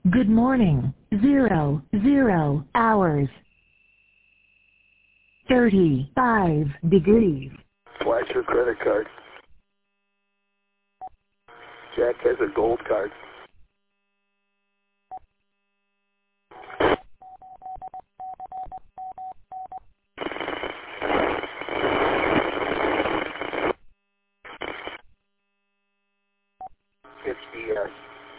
Good morning. 00 hours. 35 degrees. Flash your credit card. Jack has a gold card. It's BS.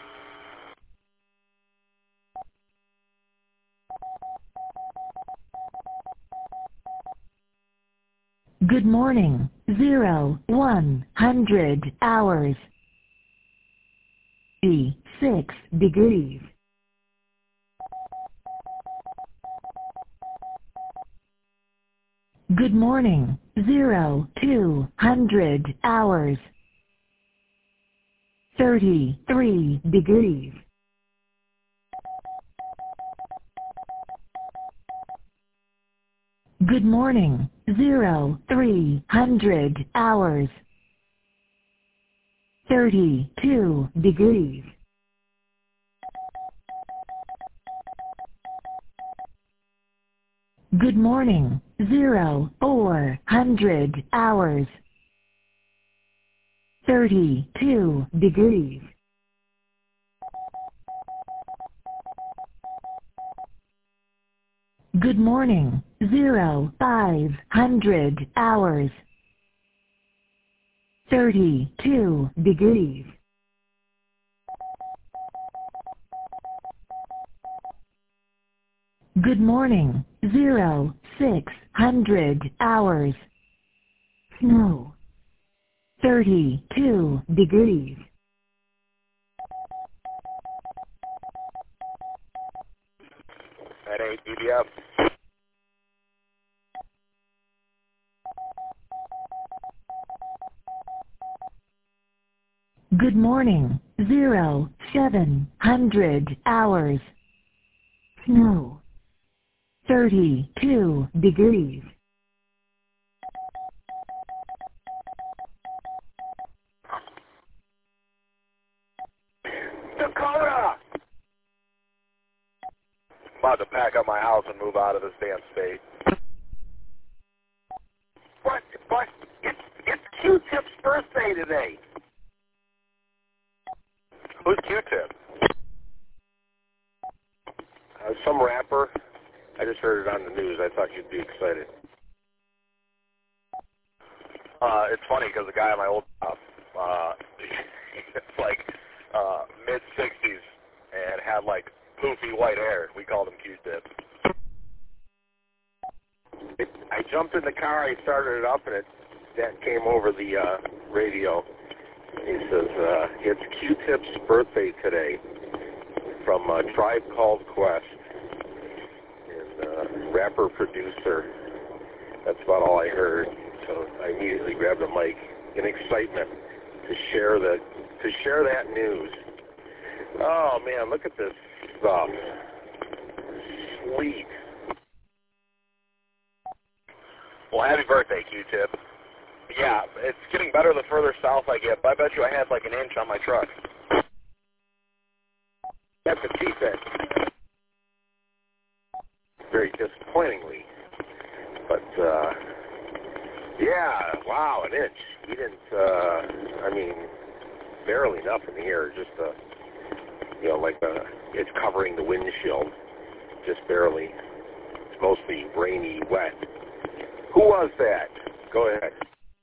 Good morning. 100 hours. 6 degrees. Good morning. 200 hours. 33 degrees. Good morning. 300 hours. 32 degrees. Good morning. 400 hours. 32 degrees. Good morning. 500 hours. 32 degrees. Good morning. 600 hours. Snow. 32 degrees. That ain't BBF. Good morning. 700 hours. Snow. 32 degrees. Dakota! About to pack up my house and move out of this damn state. What? It's Q-Tip's birthday today. Who's Q-Tip? Some rapper. I just heard it on the news. I thought you'd be excited. It's funny because the guy at my old job, it's like mid-60s and had like poofy white hair. We called him Q-Tip. I jumped in the car, I started it up, and that came over the radio. He says, it's Q-Tip's birthday today from Tribe Called Quest. And rapper, producer. That's about all I heard. So I immediately grabbed the mic in excitement to share that news. Oh, man, look at this stuff. Sweet. Well, happy birthday, Q-Tip. Yeah, it's getting better the further south I get, but I bet you I had like an inch on my truck. That's what she said. Very disappointingly. But, yeah, wow, an inch. He didn't, barely nothing here, just, it's covering the windshield, just barely. It's mostly rainy, wet. Who was that? Go ahead.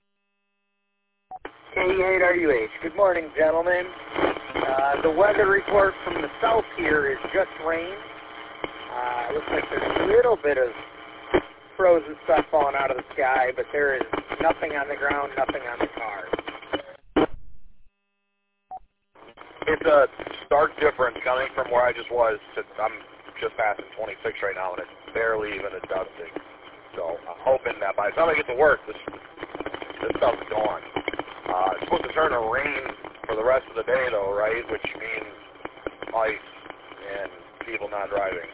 K8RUH. Good morning, gentlemen. The weather report from the south here is just rain. Looks like there's a little bit of frozen stuff falling out of the sky, but there is nothing on the ground, nothing on the cars. It's a stark difference coming from where I just was. I'm just passing 26 right now, and it's barely even a dusting. So I'm hoping that by the time I get to work, this stuff's gone. It's supposed to turn to rain for the rest of the day, though, right? Which means ice and people not driving.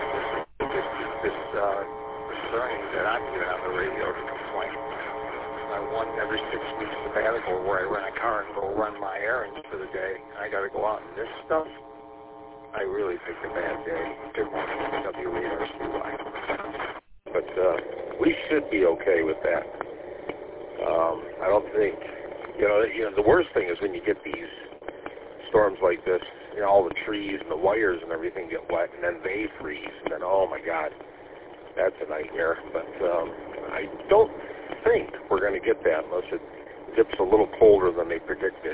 This concerning that I'm hearing on the radio to complain. I one every 6 weeks sabbatical where I rent a car and go run my errands for the day. I got to go out and this stuff. I really picked a bad day. Good morning, W8RCY. But we should be okay with that. I don't think, you know, the worst thing is when you get these storms like this, you know, all the trees and the wires and everything get wet, and then they freeze, and then, oh my God, that's a nightmare. But I don't think we're going to get that unless it dips a little colder than they predicted.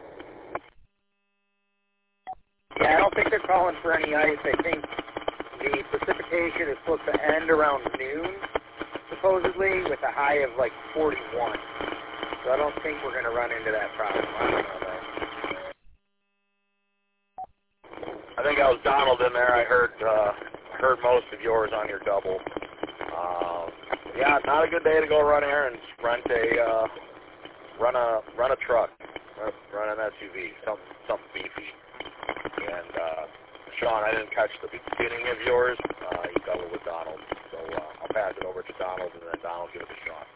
Yeah, I don't think they're calling for any ice. I think the precipitation is supposed to end around noon, supposedly, with a high of like 41. So I don't think we're going to run into that problem. I don't know, though. I think I was Donald in there. I heard most of yours on your double. Yeah, not a good day to go run errands. Run a truck, run an SUV, something beefy. And Sean, I didn't catch the beginning of yours. You doubled with Donald, so I'll pass it over to Donald, and then Donald give it to Sean.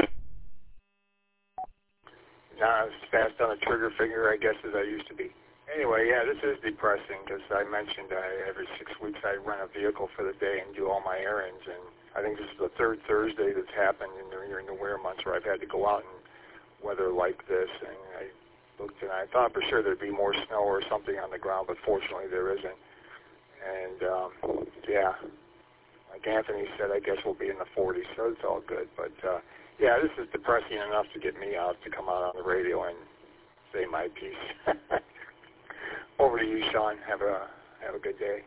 Not as fast on a trigger finger, I guess, as I used to be. Anyway, yeah, this is depressing because I mentioned every 6 weeks I rent a vehicle for the day and do all my errands, and I think this is the third Thursday that's happened during the winter months where I've had to go out in weather like this, and I looked and I thought for sure there'd be more snow or something on the ground, but fortunately there isn't. And, yeah, like Anthony said, I guess we'll be in the 40s, so it's all good. But, yeah, this is depressing enough to get me out to come out on the radio and say my piece. Over to you, Sean. Have a good day.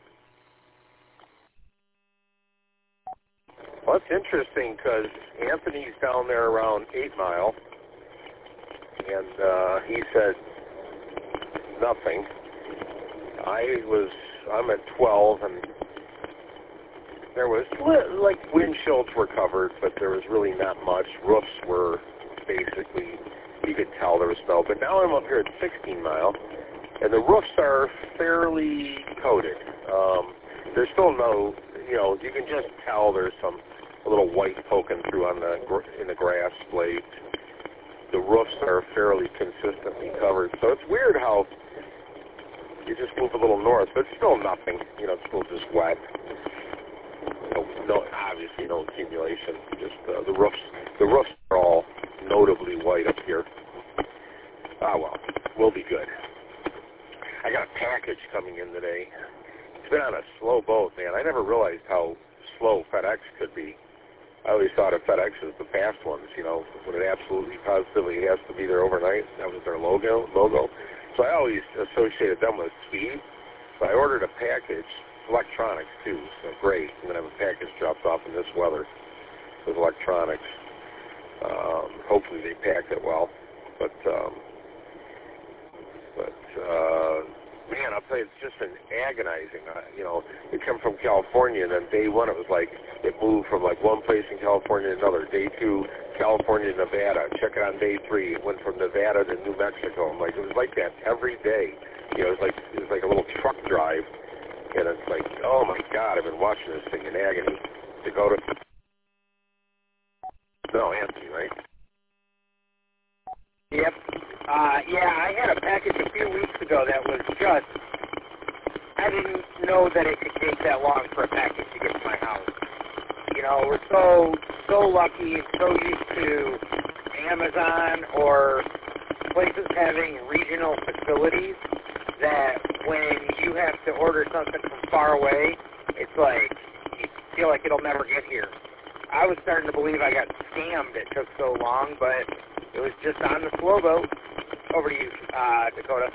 Well, it's interesting because Anthony's down there around 8 Mile, and he said nothing. I'm at 12, and there was, like, windshields were covered, but there was really not much. Roofs were basically, you could tell there was snow. But now I'm up here at 16 Mile, and the roofs are fairly coated. There's still no, you know, you can just tell there's a little white poking through in the grass blades. The roofs are fairly consistently covered. So it's weird how you just move a little north, but it's still nothing. You know, it's still just wet. No, obviously no accumulation. Just the roofs are all notably white up here. Ah, well, we'll be good. I got a package coming in today. It's been on a slow boat, man. I never realized how slow FedEx could be. I always thought of FedEx as the fast ones, you know, when it absolutely positively has to be there overnight. That was their logo. So I always associated them with speed. So I ordered a package, electronics too, so great. I'm going to have a package dropped off in this weather with electronics. Hopefully they packed it well. But man, I'll tell you, it's just been agonizing. You know, it come from California, and then day one it was like it moved from like one place in California to another. Day two, California to Nevada. Check it on day three. It went from Nevada to New Mexico. I'm like, it was like that every day. You know, it was like a little truck drive, and it's like, oh my God, I've been watching this thing in agony. Dakota. No, Anthony, right? Yep. Yeah, I had a package a few weeks ago that was just, I didn't know that it could take that long for a package to get to my house. You know, we're so lucky, so used to Amazon or places having regional facilities that when you have to order something from far away, it's like, you feel like it'll never get here. I was starting to believe I got scammed. It took so long, but it was just on the slow boat. Over to you, Dakota.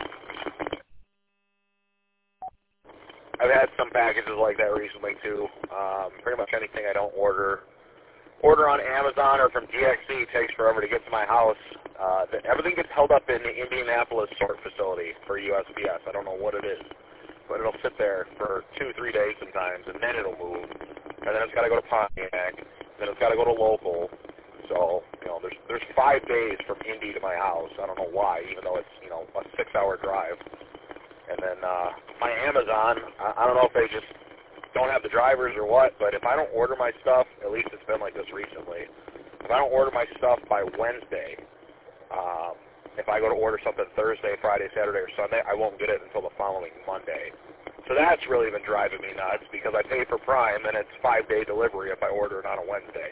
I've had some packages like that recently too. Pretty much anything I don't order on Amazon or from DXC takes forever to get to my house. Everything gets held up in the Indianapolis sort facility for USPS. I don't know what it is, but it'll sit there for 2-3 days sometimes, and then it'll move, and then it's got to go to Pontiac, then it's got to go to local. So, you know, there's 5 days from Indy to my house. I don't know why, even though it's, you know, a 6-hour drive. And then my Amazon, I don't know if they just don't have the drivers or what, but if I don't order my stuff, at least it's been like this recently, if I don't order my stuff by Wednesday, if I go to order something Thursday, Friday, Saturday, or Sunday, I won't get it until the following Monday. So that's really been driving me nuts because I pay for Prime, and it's 5-day delivery if I order it on a Wednesday.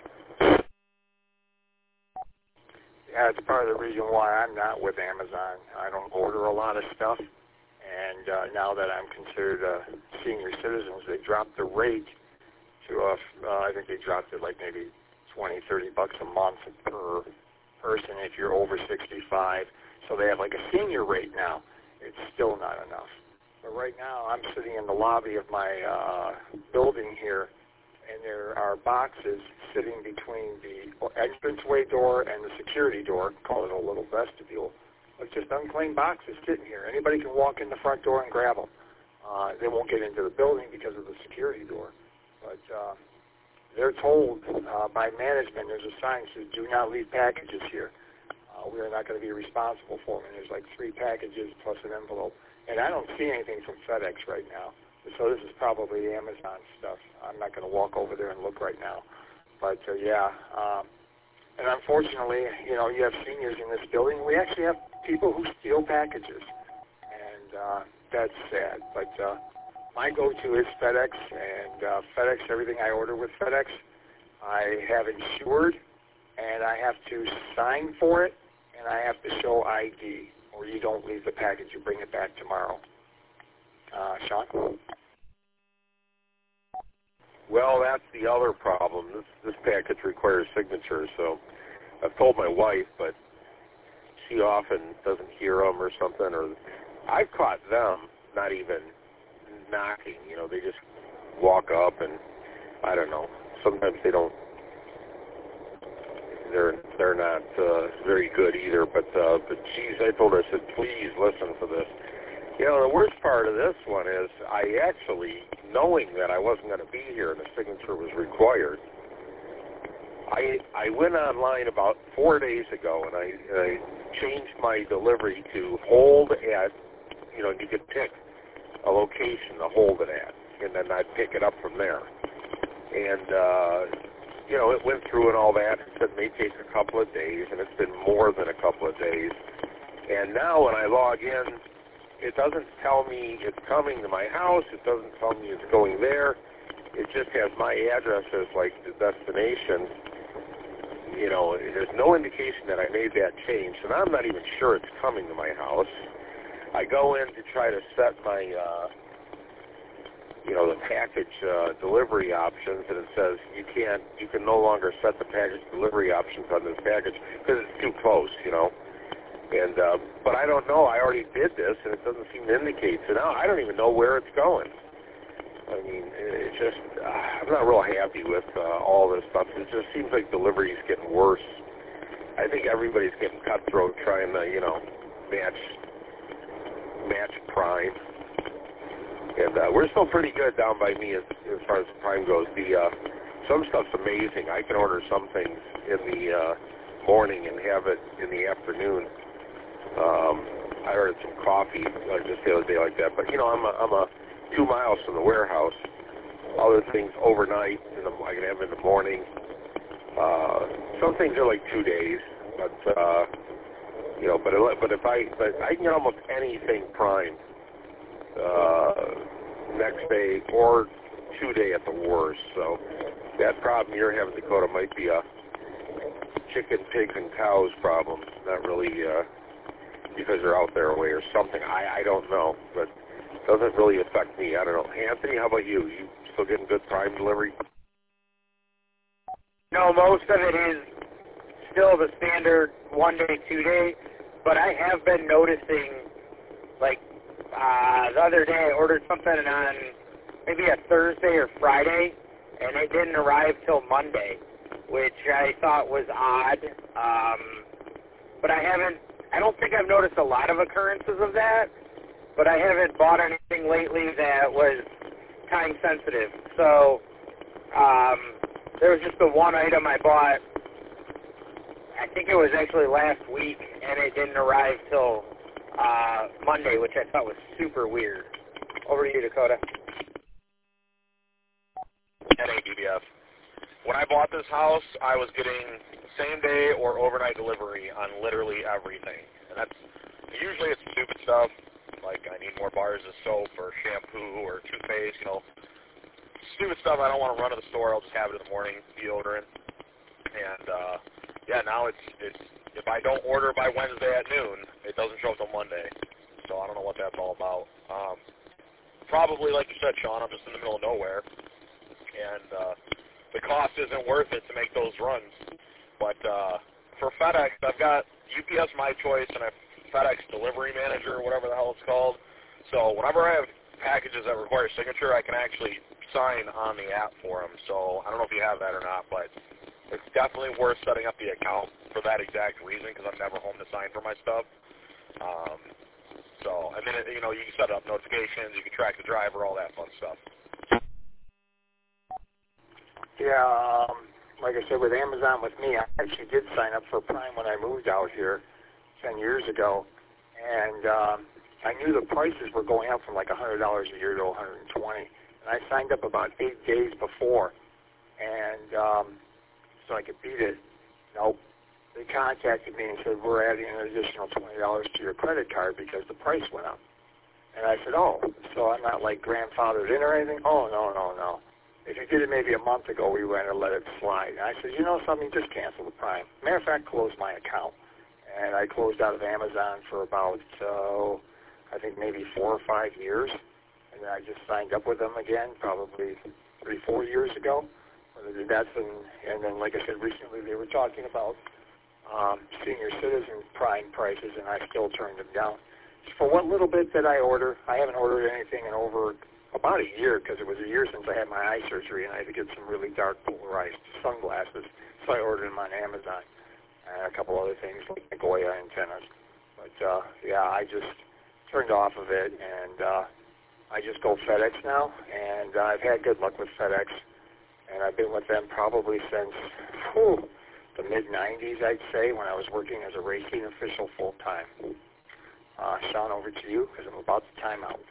Yeah, it's part of the reason why I'm not with Amazon. I don't order a lot of stuff, and now that I'm considered a senior citizen, they dropped the rate to, I think they dropped it like maybe $20, $30 a month per person if you're over 65. So they have like a senior rate now. It's still not enough. But right now I'm sitting in the lobby of my building here, and there are boxes sitting between the entranceway door and the security door, call it a little vestibule. It's just unclaimed boxes sitting here. Anybody can walk in the front door and grab them. They won't get into the building because of the security door. But they're told by management, there's a sign that says, do not leave packages here. We are not going to be responsible for them. And there's like 3 packages plus an envelope. And I don't see anything from FedEx right now. So this is probably Amazon stuff. I'm not going to walk over there and look right now. But, and unfortunately, you know, you have seniors in this building. We actually have people who steal packages. And that's sad. But my go-to is FedEx. And FedEx, everything I order with FedEx, I have insured, and I have to sign for it, and I have to show ID, or you don't leave the package. You bring it back tomorrow. Sean? Well, that's the other problem. This package requires signatures, so I've told my wife, but she often doesn't hear them or something. Or I've caught them not even knocking. You know, they just walk up, and I don't know. Sometimes they don't. They're not very good either. But geez, I told her, I said, please listen to this. You know, the worst part of this one is I actually, knowing that I wasn't going to be here and the signature was required, I went online about 4 days ago and I changed my delivery to hold at, you know, you could pick a location to hold it at, and then I'd pick it up from there. And, you know, it went through and all that. It said it may take a couple of days, and it's been more than a couple of days. And now when I log in, it doesn't tell me it's coming to my house. It doesn't tell me it's going there. It just has my address as, like, the destination. You know, there's no indication that I made that change, and I'm not even sure it's coming to my house. I go in to try to set my, you know, the package delivery options, and it says you can no longer set the package delivery options on this package because it's too close, you know. And but I don't know. I already did this, and it doesn't seem to indicate. So now I don't even know where it's going. I mean, it's just I'm not real happy with all this stuff. It just seems like delivery is getting worse. I think everybody's getting cutthroat trying to, you know, match Prime. And we're still pretty good down by me as far as Prime goes. Some stuff's amazing. I can order some things in the morning and have it in the afternoon. I ordered some coffee just the other day like that. But, you know, I'm a 2 miles from the warehouse. Other things overnight, I can have them in the morning. Some things are like 2 days. But, you know, but I can get almost anything Prime next day or 2 day at the worst. So that problem you're having, Dakota, might be a chicken, pigs, and cows problem. Not really because they're out their way or something. I don't know, but it doesn't really affect me. I don't know. Anthony, how about you? You still getting good Prime delivery? No, most of it is still the standard 1 day, 2 day, but I have been noticing, like, the other day I ordered something on maybe a Thursday or Friday, and it didn't arrive till Monday, which I thought was odd. But I don't think I've noticed a lot of occurrences of that, but I haven't bought anything lately that was time sensitive. So there was just the one item I bought, I think it was actually last week, and it didn't arrive till Monday, which I thought was super weird. Over to you, Dakota. NABBF. When I bought this house, I was getting same day or overnight delivery on literally everything. And that's usually it's stupid stuff, like I need more bars of soap or shampoo or toothpaste, stupid stuff I don't want to run to the store. I'll just have it in the morning, deodorant. And now it's if I don't order by Wednesday at noon, it doesn't show up till Monday. So I don't know what that's all about. Probably, like you said, Sean, I'm just in the middle of nowhere, and the cost isn't worth it to make those runs. But for FedEx, I've got UPS My Choice and a FedEx Delivery Manager, or whatever the hell it's called. So whenever I have packages that require signature, I can actually sign on the app for them. So I don't know if you have that or not, but it's definitely worth setting up the account for that exact reason, because I'm never home to sign for my stuff. And then, you can set up notifications, you can track the driver, all that fun stuff. Yeah, like I said, with Amazon with me, I actually did sign up for Prime when I moved out here 10 years ago. And I knew the prices were going up from like $100 a year to $120. And I signed up about 8 days before. And so I could beat it. Nope. They contacted me and said, we're adding an additional $20 to your credit card because the price went up. And I said, oh, so I'm not like grandfathered in or anything? Oh, no. If you did it maybe a month ago, we went and let it slide. And I said, you know something, just cancel the Prime. Matter of fact, close my account. And I closed out of Amazon for about, I think maybe 4 or 5 years. And then I just signed up with them again probably 3-4 years ago. And then, like I said, recently they were talking about senior citizen Prime prices, and I still turned them down. For what little bit that I order, I haven't ordered anything in over about a year, because it was a year since I had my eye surgery, and I had to get some really dark polarized sunglasses, so I ordered them on Amazon, and a couple other things like Nagoya antennas. But, I just turned off of it, and I just go FedEx now, and I've had good luck with FedEx, and I've been with them probably since the mid-'90s, I'd say, when I was working as a racing official full-time. Sean, over to you, because I'm about to time out.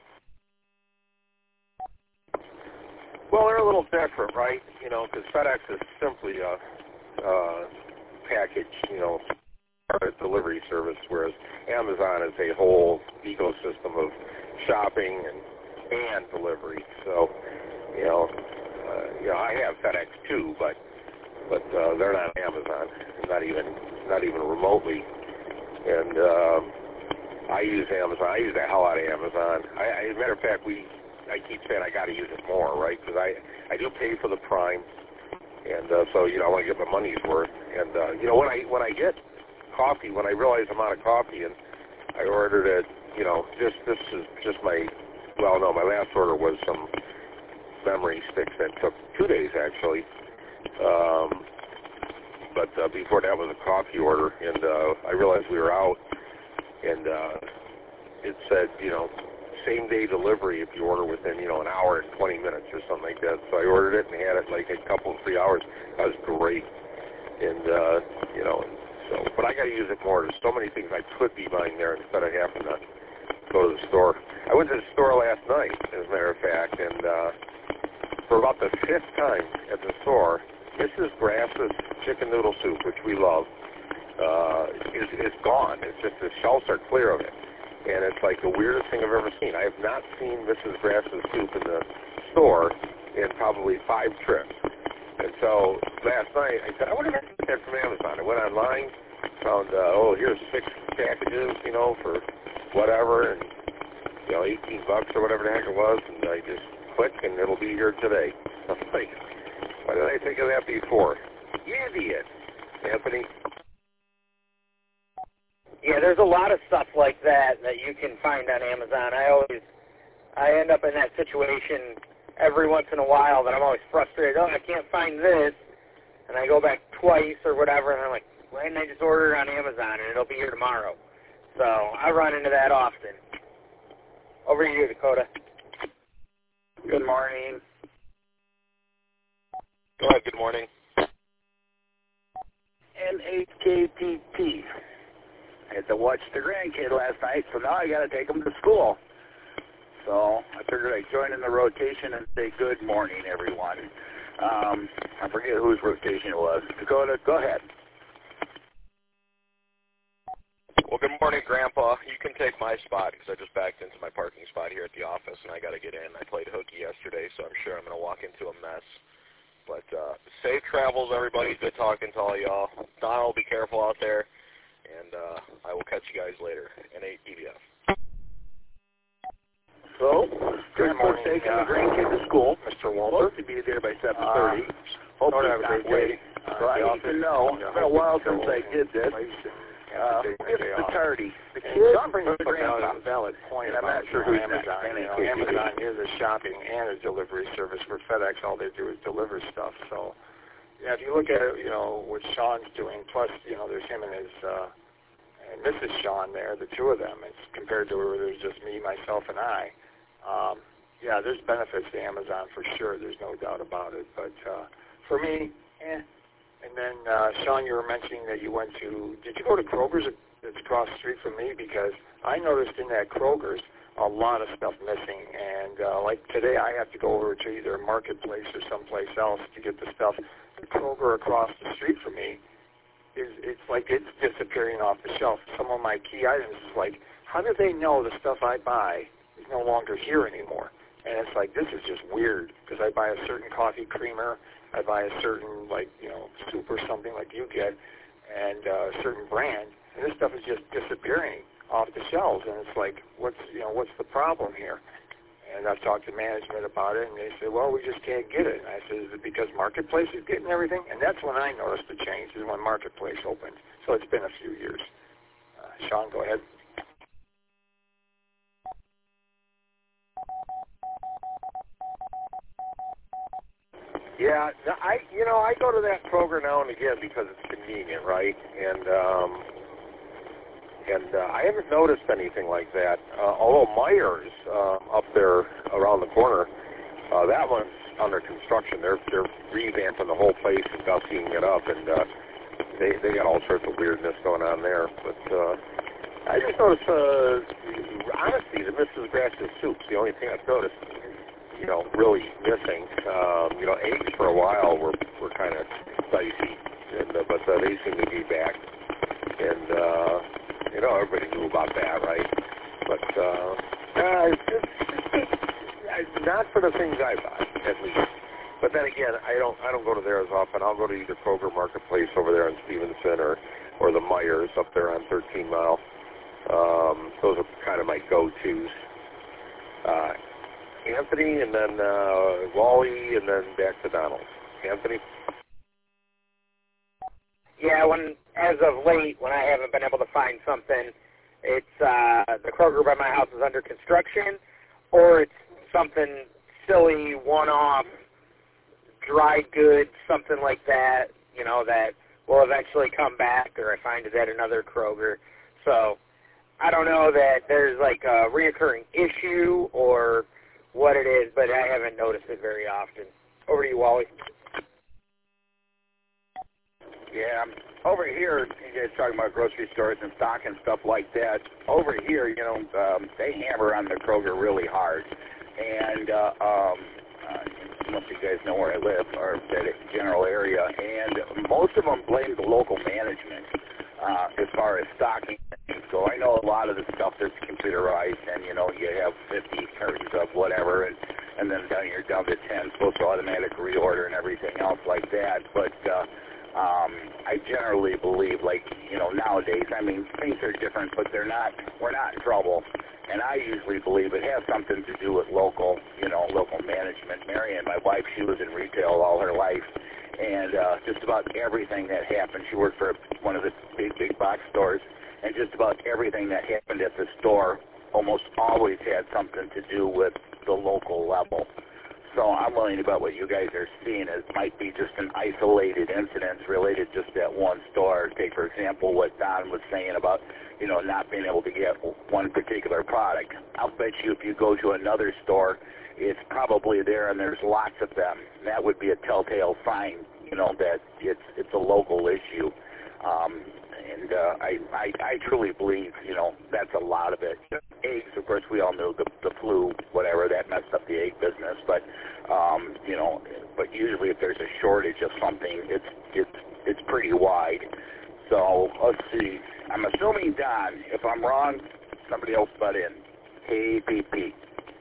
Well, they're a little different, right? Because FedEx is simply a package, a delivery service, whereas Amazon is a whole ecosystem of shopping and delivery. So, I have FedEx too, but they're not Amazon, not even remotely. And I use Amazon. I use the hell out of Amazon. As a matter of fact, I keep saying I got to use it more, right? Because I do pay for the Prime, and so I want to get my money's worth. And when I get coffee, when I realize I'm out of coffee, and I ordered it, this is just my last order was some memory sticks that took 2 days actually. But before that was a coffee order, and I realized we were out, and it said, same-day delivery if you order within, an hour and 20 minutes or something like that. So I ordered it and had it like a couple, 3 hours. That was great. And, but I got to use it more. There's so many things I could be buying there instead of having to go to the store. I went to the store last night, as a matter of fact, and for about the 5th time at the store, Mrs. Grass's chicken noodle soup, which we love, is gone. It's just the shelves are clear of it. And it's like the weirdest thing I've ever seen. I have not seen Mrs. Grass's soup in the store in probably 5 trips. And so last night I said, I wonder if I can get that from Amazon. I went online, found, here's 6 packages, for whatever, and, $18 or whatever the heck it was, and I just click and it'll be here today. I'm like, why did I think of that before? You idiot, Anthony. Yeah, there's a lot of stuff like that you can find on Amazon. I end up in that situation every once in a while that I'm always frustrated. Oh, I can't find this. And I go back twice or whatever, and I'm like, why didn't I just order it on Amazon, and it'll be here tomorrow? So I run into that often. Over to you, Dakota. Good morning. Go ahead, good morning. NHKPP. I had to watch the grandkid last night, so now I got to take him to school. So I figured I'd join in the rotation and say good morning, everyone. I forget whose rotation it was. Dakota, go ahead. Well, good morning, Grandpa. You can take my spot because I just backed into my parking spot here at the office, and I got to get in. I played hooky yesterday, so I'm sure I'm going to walk into a mess. But safe travels, everybody. Good talking to all y'all. Donald, be careful out there, and I will catch you guys later. N8 DBF. So, good for taking the grandkid to school. Mr. Walter. Supposed to be there by 7:30. Hope have he's a not great day. late. So I need to know. It's been a while since I did this. It's the tardy. The kids brings or the grandpa. a valid point. And I'm about not sure who's Amazon. next. Amazon is a shopping and a delivery service. Where FedEx, all they do is deliver stuff. So, yeah, if you look at it, what Sean's doing, plus, there's him and his and Mrs. Sean there, the two of them. It's compared to where there's just me, myself, and I. Yeah, there's benefits to Amazon for sure. There's no doubt about it. But for me, And then, Sean, you were mentioning that you went to, did you go to Kroger's that's across the street from me? Because I noticed in that Kroger's a lot of stuff missing. And like today, I have to go over to either Marketplace or someplace else to get the stuff. The Kroger across the street from me, it's like it's disappearing off the shelf. Some of my key items is like, how do they know the stuff I buy is no longer here anymore? And it's like, this is just weird, because I buy a certain coffee creamer, I buy a certain, soup or something like you get, and a certain brand, and this stuff is just disappearing off the shelves, and it's like, what's the problem here? And I've talked to management about it, and they say, well, we just can't get it. And I said, is it because Marketplace is getting everything? And that's when I noticed the change, is when Marketplace opened. So it's been a few years. Sean, go ahead. Yeah, I go to that Kroger now and again because it's convenient, right? And I haven't noticed anything like that. Although Myers up there around the corner, that one's under construction. They're revamping the whole place and gussying it up, and they got all sorts of weirdness going on there. But I just noticed, honestly, the Mrs. Grash's soup's the only thing I've noticed. Really missing. Eggs for a while were kind of dicey, but they seem to be back. And everybody knew about that, right? But it's not for the things I buy, at least. But then again, I don't go to there as often. I'll go to either Kroger Marketplace over there in Stevenson or the Myers up there on 13 Mile. Those are kind of my go-tos. Anthony, and then Wally, and then back to Donald. Anthony? Yeah, as of late, when I haven't been able to find something, it's the Kroger by my house is under construction, or it's something silly, one-off, dry goods, something like that, that will eventually come back, or I find it at another Kroger. So I don't know that there's like a reoccurring issue or what it is, but I haven't noticed it very often. Over to you, Wally. Yeah, over here, you guys talking about grocery stores and stock and stuff like that. Over here, they hammer on the Kroger really hard. And most of you guys know where I live, or that general area. And most of them blame the local management as far as stocking. So I know a lot of the stuff that's computerized, and you have 50 cartons of whatever, and then you're down to 10, supposed to automatic reorder and everything else like that. But I generally believe, nowadays, things are different, but we're not in trouble. And I usually believe it has something to do with local management. Marianne, my wife, she was in retail all her life, and just about everything that happened, she worked for one of the big box stores, and just about everything that happened at the store almost always had something to do with the local level. So I'm willing to bet what you guys are seeing might be just an isolated incident related just to that one store. Take, for example, what Don was saying about, not being able to get one particular product. I'll bet you if you go to another store, it's probably there and there's lots of them. That would be a telltale sign, that it's a local issue. And I truly believe, that's a lot of it. Eggs, of course, we all know the flu, whatever, that messed up the egg business. But, but usually if there's shortage of something, it's pretty wide. So let's see. I'm assuming Don. If I'm wrong, somebody else butt in. KPP.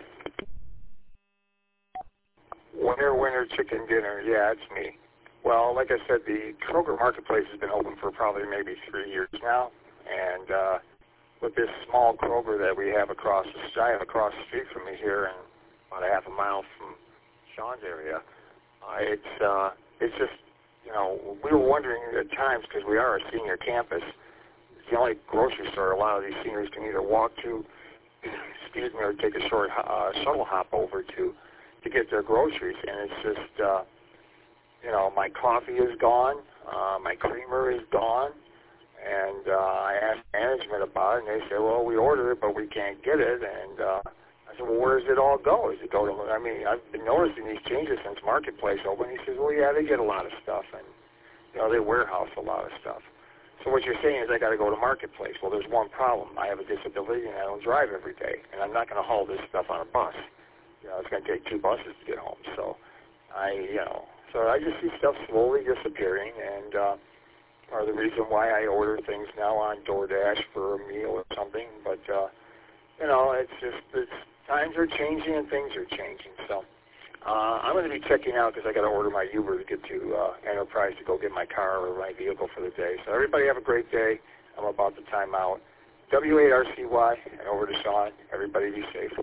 Winner, chicken dinner. Yeah, it's me. Well, like I said, the Kroger Marketplace has been open for probably maybe 3 years now, and with this small Kroger that we have across the street from me here, and about a half a mile from Sean's area, it's just, you know, we were wondering at times, because we are a senior campus, it's the only grocery store a lot of these seniors can either walk to, or take a short shuttle hop over to get their groceries, and it's just, you know, my coffee is gone, my creamer is gone, and I asked management about it, and they said, well, we ordered it, but we can't get it, and I said, well, where does it all go? Does it go to, I mean, I've been noticing these changes since Marketplace opened. He says, well, yeah, they get a lot of stuff, and, you know, they warehouse a lot of stuff. So what you're saying is I got to go to Marketplace. Well, there's one problem. I have a disability, and I don't drive every day, and I'm not going to haul this stuff on a bus. You know, it's going to take 2 buses to get home. So I just see stuff slowly disappearing, and part of the reason why I order things now on DoorDash for a meal or something. But, you know, times are changing and things are changing. So I'm going to be checking out because I got to order my Uber to get to Enterprise to go get my car or my vehicle for the day. So everybody have a great day. I'm about to time out. W8RCY, and over to Sean. Everybody be safe.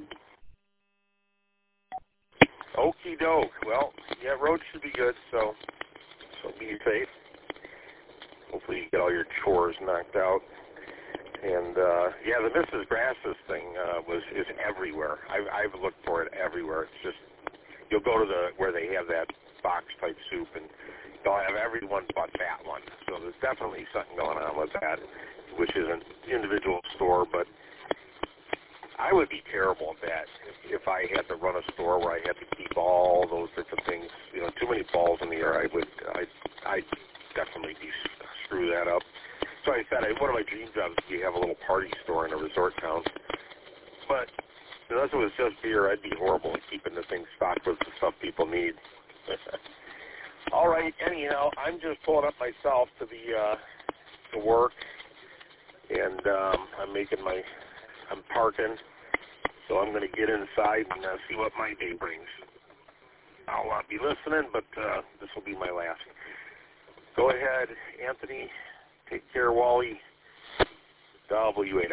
Okie doke. Well, yeah, roads should be good, so be safe. Hopefully you get all your chores knocked out. And yeah, the Mrs. Grass's thing is everywhere. I've looked for it everywhere. It's just you'll go to where they have that box type soup, and they'll have everyone but that one. So there's definitely something going on with that, which is an individual store, but I would be terrible at that if I had to run a store where I had to keep all those different things. You know, too many balls in the air. I'd definitely screw that up. So I said, one of my dream jobs would be have a little party store in a resort town. But unless it was just beer, I'd be horrible at keeping the things stocked with the stuff people need. All right. Anyhow, I'm just pulling up myself to the work, and I'm parking. So I'm going to get inside and see what my day brings. I'll be listening, but this will be my last. Go ahead, Anthony. Take care, Wally. W8FU.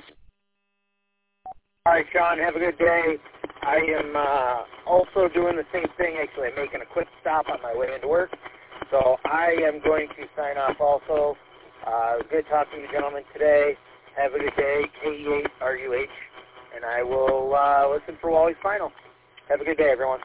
All right, Sean, have a good day. I am also doing the same thing. Actually, I'm making a quick stop on my way into work. So I am going to sign off also. Good talking to you gentlemen today. Have a good day, KE8RUH. And I will listen for Wally's final. Have a good day, everyone.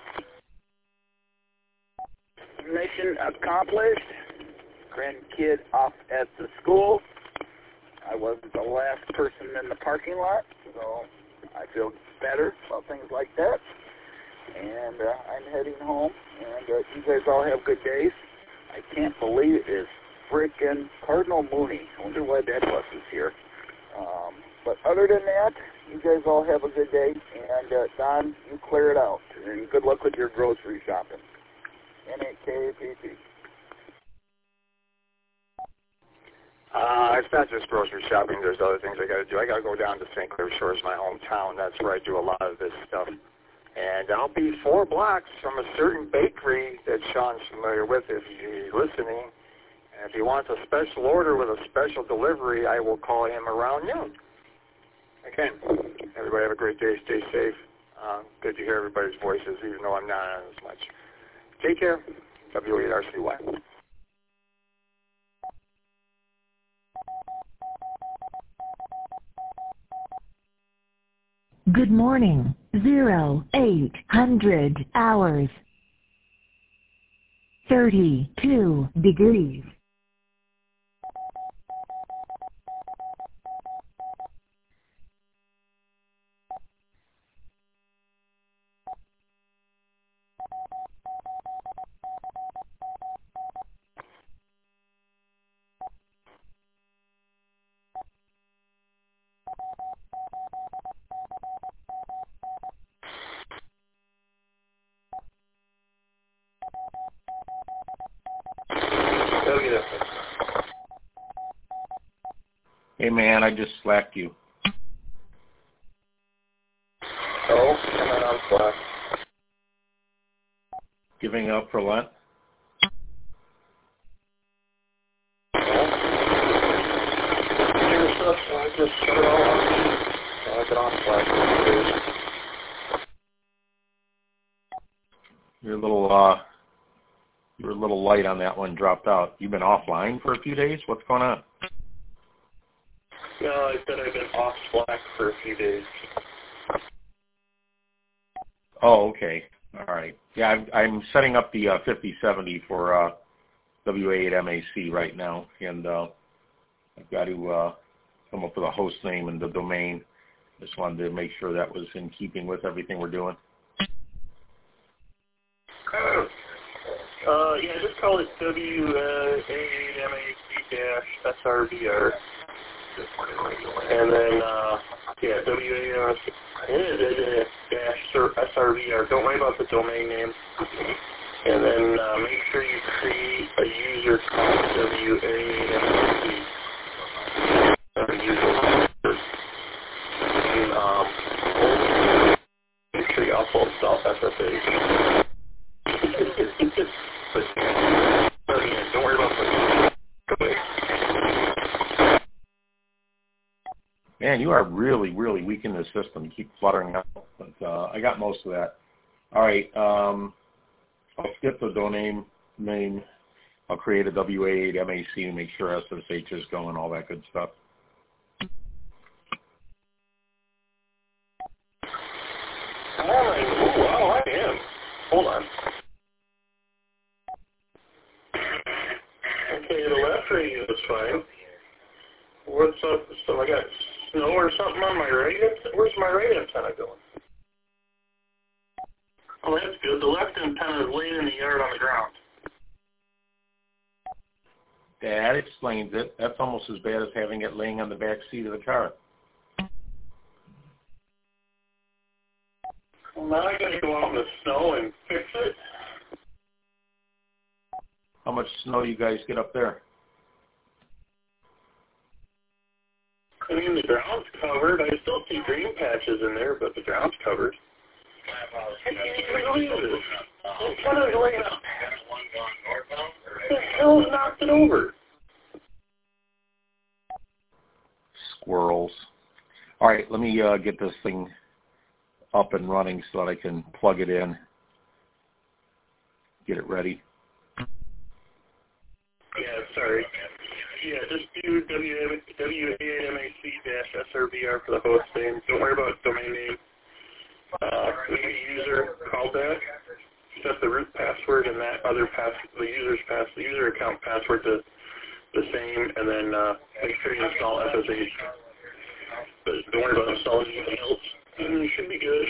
Mission accomplished. Grandkid off at the school. I was the last person in the parking lot, so I feel better about things like that. And I'm heading home, and you guys all have good days. I can't believe it is frickin' Cardinal Mooney. I wonder why that bus is here. But other than that, you guys all have a good day. And Don, you clear it out. And good luck with your grocery shopping. NAKPP. It's not just grocery shopping. There's other things I got to do. I got to go down to St. Clair Shores, my hometown. That's where I do a lot of this stuff. And I'll be 4 blocks from a certain bakery that Sean's familiar with if he's listening. And if he wants a special order with a special delivery, I will call him around noon. Again, everybody have a great day. Stay safe. Good to hear everybody's voices, even though I'm not on as much. Take care. W8RCY. Good morning. 0800 hours. 32 degrees. Hey, man, I just slacked you. Oh, I'm not on Slack. Giving up for Lent? Your stuff, so I just shut it all off. So I get on Slack. You're a little light on that one, dropped out. You've been offline for a few days? What's going on? No, I said I've been off Slack for a few days. Oh, okay. All right. Yeah, I'm setting up the 5070 for WA8MAC right now, and I've got to come up with a host name and the domain. Just wanted to make sure that was in keeping with everything we're doing. Yeah, just call it WA8MAC-SRVR. And then, WA-SRVR. Don't worry about the domain name. And then make sure you create a user called WA8MAC. Make sure you also install SSH. But, don't worry about the Man, you are really, really weak in this system. You keep fluttering out, but I got most of that. All right, I'll skip the domain name. I'll create a WA8MAC and make sure SSH is going, all that good stuff. Oh, wow, I am. Hold on. Okay, the left radio is fine. What's up? So I got snow or something on my right? Where's my right antenna going? Oh, that's good. The left antenna is laying in the yard on the ground. That explains it. That's almost as bad as having it laying on the back seat of the car. Well, now I gotta go out in the snow and fix it. How much snow you guys get up there? I mean, the ground's covered. I still see green patches in there, but the ground's covered. I can't believe this. The antenna's laying up. The hell knocked it over? Squirrels. All right, let me get this thing up and running so that I can plug it in, get it ready. Yeah, sorry. Yeah, just do WA8MAC-SRVR for the host name. Don't worry about domain name. Leave a user called that. Set the root password and that other the user account password to the same, and then make sure you install SSH. But don't worry about installing anything else. You should be good.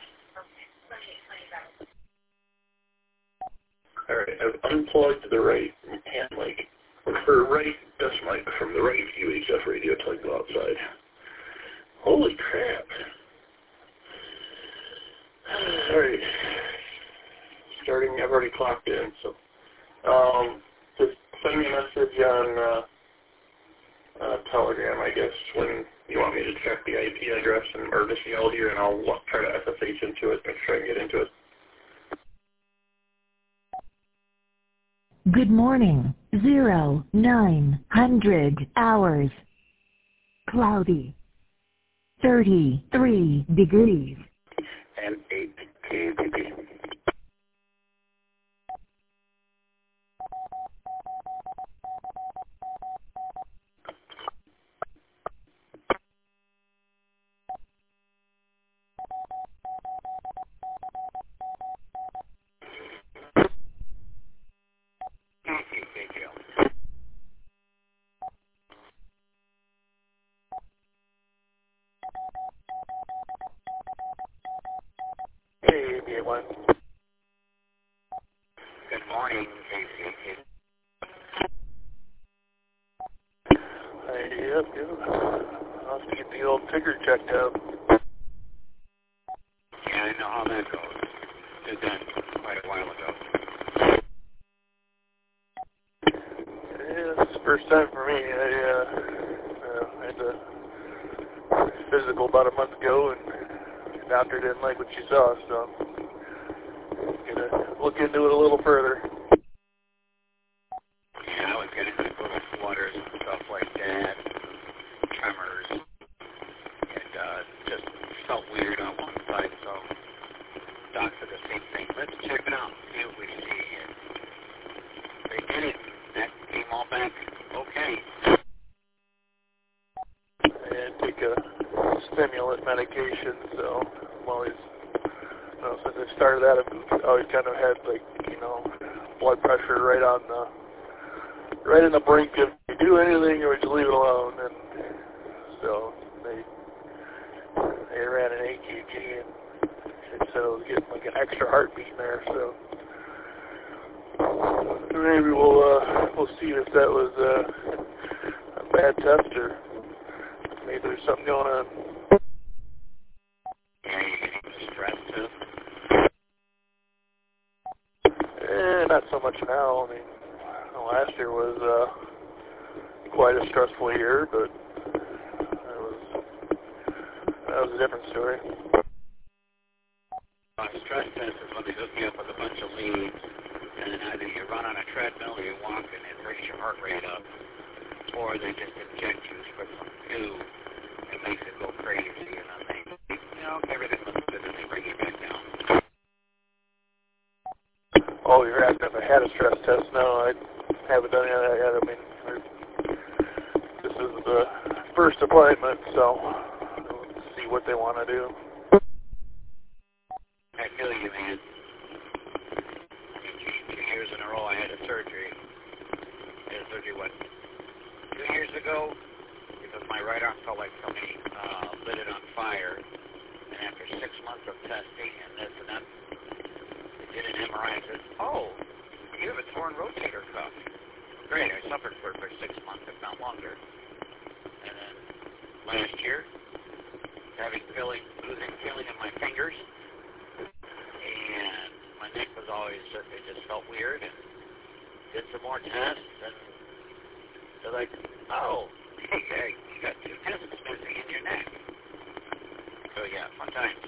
All right, I've unplugged the right hand mic, or right desk mic from the right UHF radio till I go outside. Holy crap. All right. Starting, I've already clocked in, so just send me a message on Telegram, I guess, when you want me to check the IP address or just yell here, and I'll try to SSH into it, make sure I can get into it. Good morning. 0900 hours. Cloudy. 33 degrees. And 8 kbp. Thank you. Hey, B81. Good morning, ACK. Yep. I'll have to get the old ticker checked out. Yeah, I know how that goes. Did that quite a while ago. Yeah, first time for me. I had a physical about a month ago, and the doctor didn't like what she saw, so I'm going to look into it a little further. Yeah, I was getting into flutters and stuff like that, tremors, and just felt weird on one side, so doc said the same thing. Let's check it out, see what we see. And they did it. That came all back okay. I take a stimulant medication, so I'm always, since I started that, I've always kind of had, like, blood pressure right in the brink of, do you do anything or would you leave it alone? And so they ran an EKG and they said I was getting like an extra heartbeat in there, so maybe we'll see if that was a bad test or maybe there's something going on. Yeah, you getting the stress too? Not so much now. I mean, last year was quite a stressful year, but that was a different story. Stress test is when they hook you up with a bunch of leads, and then either you run on a treadmill or you walk and it brings your heart rate up, or they just inject you with some goo and makes it go crazy, and then they, everything looks good, and they bring you back down. Oh, you're asking if I had a stress test? No, I haven't done any of that yet. I mean, this is the first appointment, so let's see what they want to do. I feel you, man. 2 years in a row I had a surgery. I had a surgery, 2 years ago? Because my right arm felt like somebody lit it on fire. And after 6 months of testing and this and that, they did an MRI and said, oh, you have a torn rotator cuff. Great, I suffered for 6 months, if not longer. And then last year, losing feeling in my fingers. And my neck was always it just felt weird, and did some more tests, and they're like, oh, hey, you got 2 discs missing in your neck. So yeah, fun times.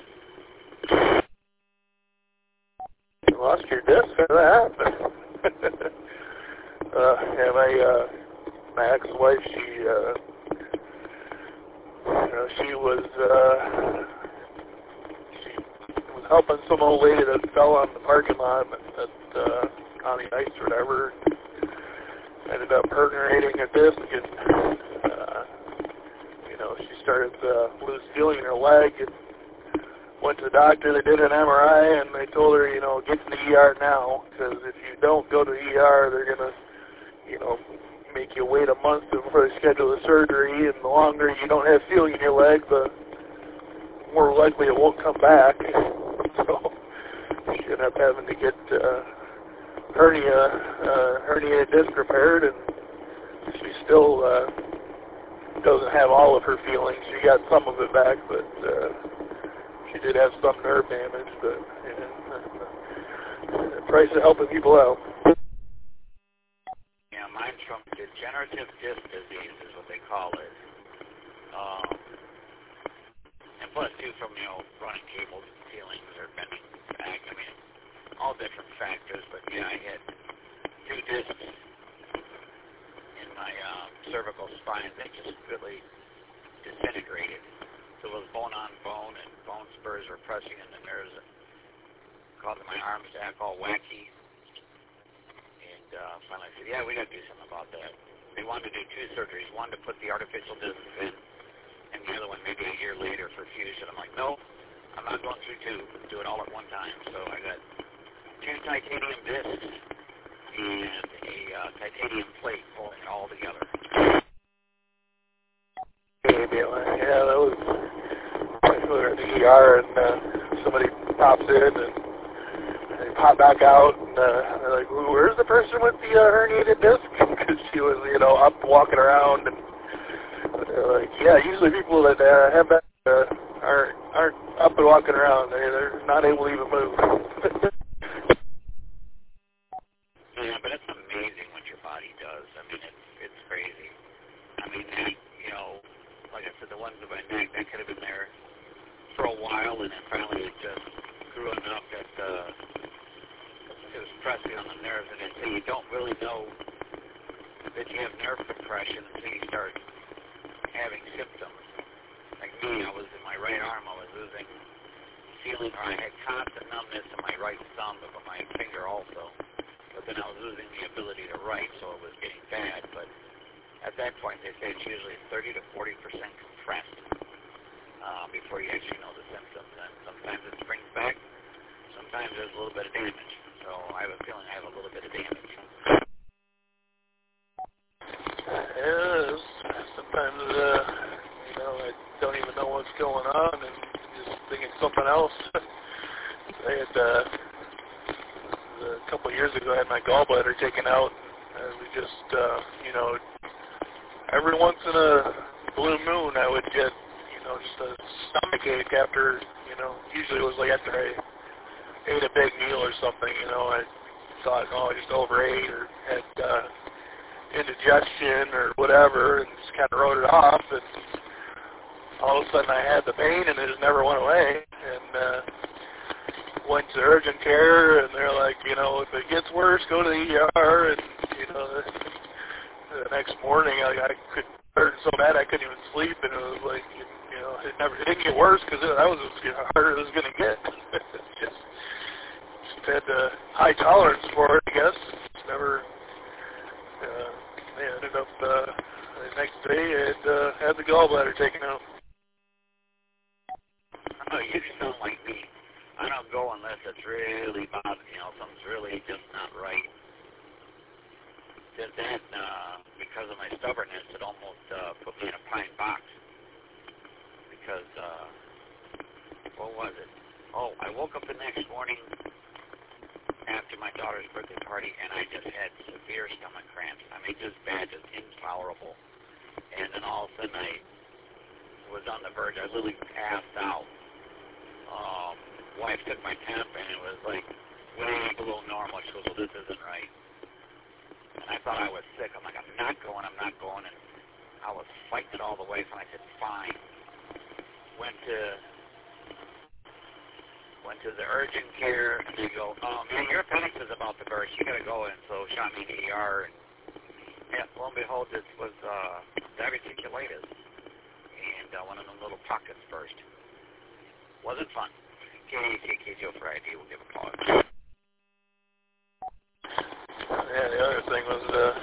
You lost your disc? How did that happen? Yeah, my ex-wife, she was helping some old lady that fell on the parking lot at on the ice or whatever. Ended up herniating a disc, and she started to lose feeling in her leg. And went to the doctor. They did an MRI, and they told her, get to the ER now, because if you don't go to the ER, they're gonna, make you wait a month before they schedule the surgery. And the longer you don't have feeling in your leg, the more likely it won't come back. So she ended up having to get herniated disc repaired, and she still doesn't have all of her feelings. She got some of it back, but she did have some nerve damage. But the price of helping people out. Yeah, mine's from degenerative disc disease is what they call it. And plus, too, from, running cables and ceilings or bending back. I mean, all different factors. But, yeah, I had 2 discs in my cervical spine. They just really disintegrated. So it was bone on bone, and bone spurs were pressing in the nerves and causing my arms to act all wacky. And finally I said, yeah, we got to do something about that. They wanted to do 2 surgeries, one to put the artificial discs in, and the other one maybe a year later for fusion. I'm like, no, I'm not going through 2. Do it all at one time. So I got 2 titanium discs and a titanium plate pulling it all together. Yeah, that was at the ER, and somebody pops in, and they pop back out, and they're like, where's the person with the herniated disc? Because she was, up walking around, and they're like, yeah, usually people that have that aren't up and walking around. They're not able to even move. Yeah, but it's amazing what your body does. I mean, it's crazy. and then finally it just grew enough that it was pressing on the nerves, and so you don't really know that you have nerve compression until you start having symptoms. Like me, I was in my right arm, I was losing feeling, or I had constant numbness in my right thumb, but my finger also. But then I was losing the ability to write, so it was getting bad. But at that point, they say it's usually 30 to 40% compressed before you actually know the symptoms. And sometimes it springs back. Sometimes there's a little bit of damage. So I have a feeling I have a little bit of damage. Yes. Sometimes, I don't even know what's going on and just think it's something else. I had, a couple of years ago, I had my gallbladder taken out. And we just, every once in a blue moon, I would get, just a stomach ache after, usually it was like after I ate a big meal or something, I thought, I just overate or had indigestion or whatever, and just kind of wrote it off, and all of a sudden I had the pain, and it just never went away, and went to urgent care, and they're like, if it gets worse, go to the ER, and, the next morning I could hurt so bad I couldn't even sleep, and it was like, it didn't get worse because that was as hard as it was going to get. just had a high tolerance for it, I guess. Never, I ended up, the next day I had the gallbladder taken out. Oh, you sound like me. I don't go unless it's really bothering, something's really just not right. Then, because of my stubbornness, it almost put me in a pine box. Because, what was it? Oh, I woke up the next morning after my daughter's birthday party, and I just had severe stomach cramps. I mean, just bad, just intolerable. And then all of a sudden, I was on the verge. I literally passed out. Wife took my temp, and it was like way below normal. She goes, well, this isn't right. And I thought I was sick. I'm like, I'm not going. And I was fighting it all the way. So I said, fine. Went to the urgent care, and they go, oh, man, your appendix is about to burst. You got to go in. So shot me in the ER, and lo and behold, this was diverticulitis. And one of them little pockets burst. Wasn't fun. KJO for ID, we'll give a call. Yeah, the other thing was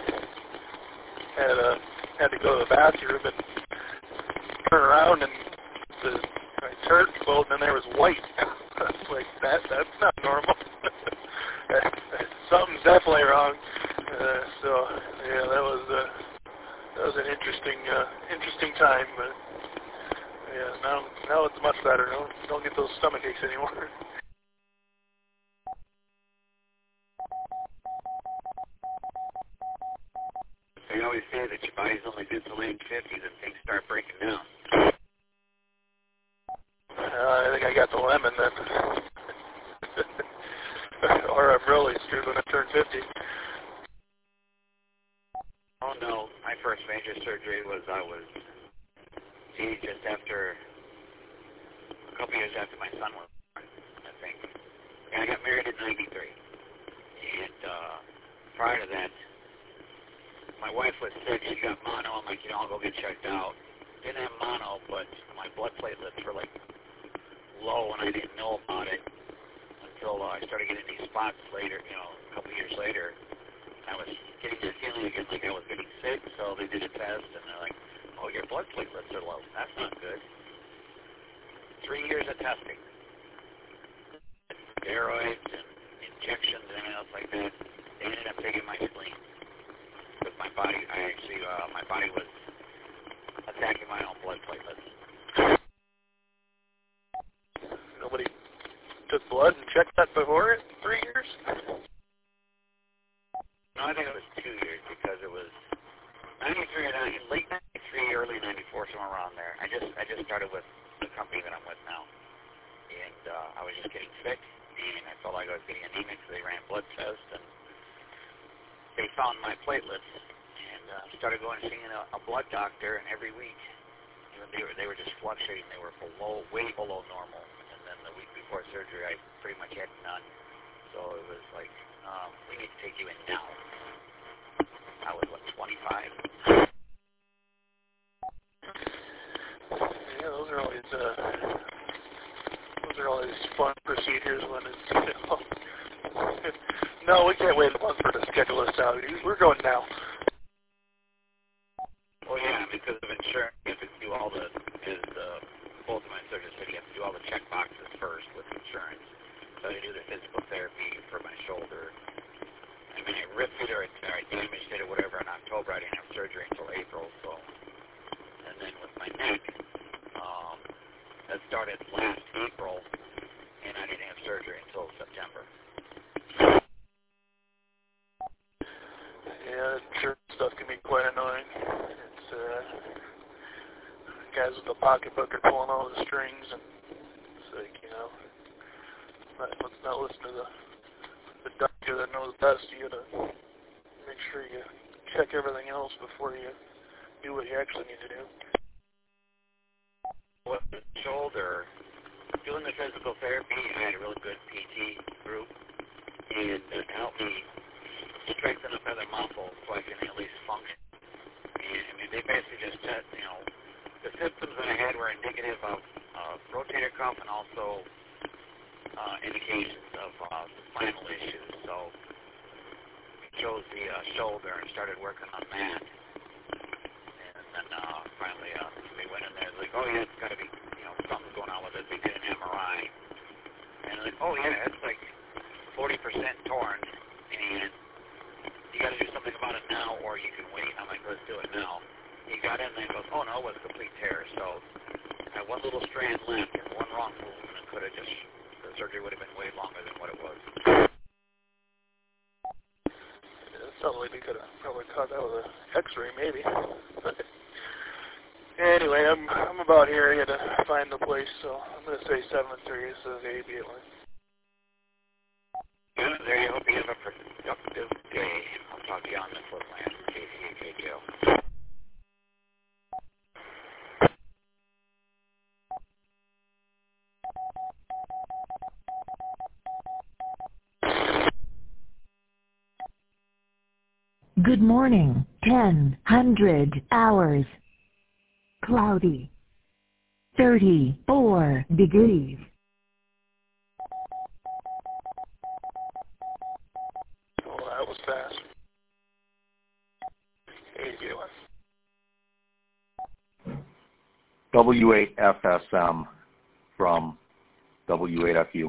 had to go to the bathroom and turn around, and I turned, and then there was white. Like that's not normal. Something's definitely wrong. So yeah, that was an interesting time, but. Yeah, now it's much better. Don't get those stomach aches anymore. They always say that your body's only good till late 50s and things start breaking down. I think I got the lemon then. Or I'm really screwed when I turn 50. Oh no, my first major surgery was just after, a couple years after my son was born, I think. And I got married in 93. And prior to that, my wife was sick. She got mono. I'm like, I'll go get checked out. Didn't have mono, but my blood platelets were like low, and I didn't know about it until I started getting these spots later, a couple years later. I was getting this feeling again like I was getting sick, so they did a test, and they're like, oh, your blood platelets are low. That's not good. 3 years of testing. Steroids and injections and everything else like that. They ended up taking my spleen. Because my body was attacking my own blood platelets. Nobody took blood and checked that before 3 years? No, I think it was 2 years because it was 93 or late 93, early 94, somewhere around there. I just started with the company that I'm with now, and I was just getting sick, and I felt like I was getting anemic, so they ran blood tests, and they found my platelets, and started going and seeing a blood doctor, and every week, they were just fluctuating. They were way below normal, and then surgery I pretty much had none. So it was like, we need to take you in now. I was, 25? Yeah, those are always fun procedures when it's, no, we can't wait a month for the schedule this out. We're going now. Well, yeah, because of insurance, you have to do all both of my surgeons said you have to do all the check boxes first with insurance. So I do the physical therapy for my shoulder. I mean, I ripped it or I damaged it or whatever in October. I didn't have surgery until April, so. And then with my neck, that started last April, and I didn't have surgery until September. Yeah, insurance stuff can be quite annoying. It's, guys with the pocketbook are pulling all the strings, and it's like, let's not listen to the doctor that knows best. You gotta make sure you check everything else before you do what you actually need to do. With the shoulder, doing the physical therapy, I had a really good PT group, and it helped me strengthen up other muscles so I can at least function. And, I mean, they basically just said, the symptoms that I had were indicative of rotator cuff and also indications of spinal issues. So we chose the shoulder and started working on that. And then finally we went in there like, oh yeah, it's got to be, something's going on with it. They did an MRI. And like, oh yeah, it's like 40% torn. And you got to do something about it now or you can wait. I'm like, let's do it now. He got in there and goes, oh no, it was a complete tear. So I had one little strand left and one wrong move, and it could have just, the surgery would have been way longer than what it was. It sounded like they could have probably caught that with an X-ray, maybe. But anyway, I'm about here. I got to find the place, so I'm going to say 7-3. This is AB at one. Good. There you hope you have a productive day. I'll talk to you on the Footland, KCHHL. Good morning. 10:00 hours. Cloudy. 34 degrees. Oh, that was fast. W8FSM from W8FU.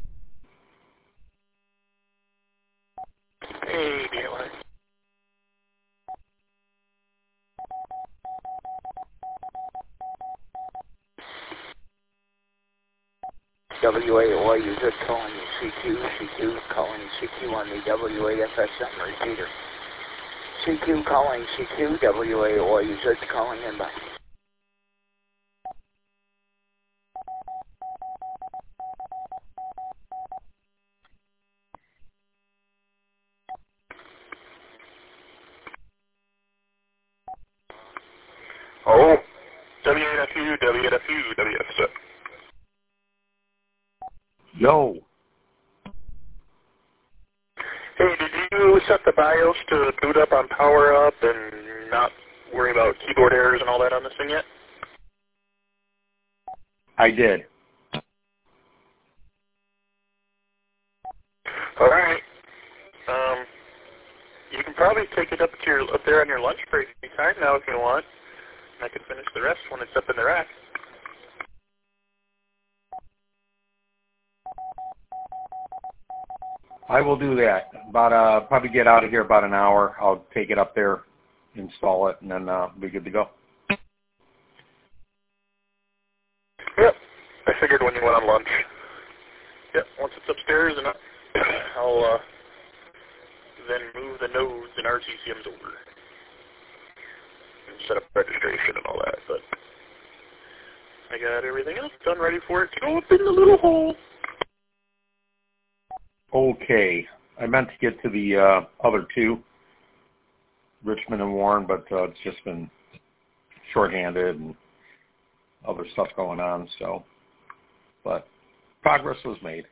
Hey, DLA. WAOI user calling CQ calling CQ on the W8FSM repeater. CQ calling CQ, WAOI user calling in by. Oh, W8FU, W8FU, WFSM. Yo. Hey, did you set the BIOS to boot up on power up and not worry about keyboard errors and all that on this thing yet? I did. All right. You can probably take it up there on your lunch break anytime now if you want. I can finish the rest when it's up in the rack. I will do that. Probably get out of here about an hour. I'll take it up there, install it, and then be good to go. Yep. I figured when you went on lunch. Yep. Once it's upstairs, and I'll then move the nodes and RTCMs over and set up registration and all that. But I got everything else done, ready for it to go up in the little hole. Okay. I meant to get to the other two, Richmond and Warren, but it's just been shorthanded and other stuff going on. So, but Progress was made.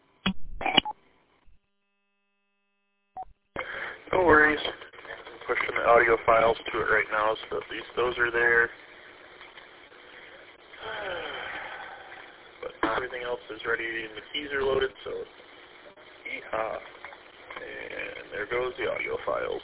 No worries. I'm pushing the audio files to it right now, so at least those are there. But everything else is ready and the keys are loaded, so yeehaw. And there goes the audio files.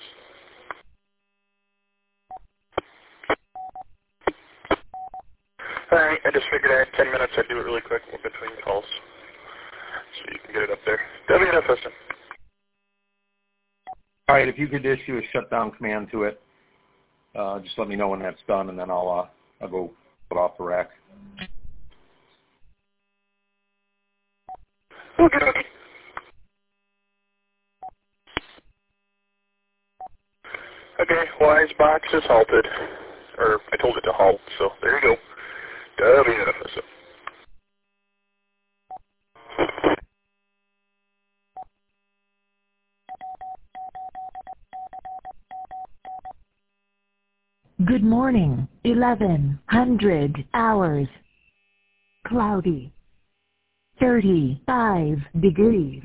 Alright, I just figured I had 10 minutes. I'd do it really quick between calls, so you can get it up there. WNFS. All right, if you could issue a shutdown command to it, just let me know when that's done, and then I'll go put off the rack. Okay. Okay, Wise box is halted. Or, I told it to halt, so there you go. WNFS. Good morning, 1100 hours. Cloudy. 35 degrees.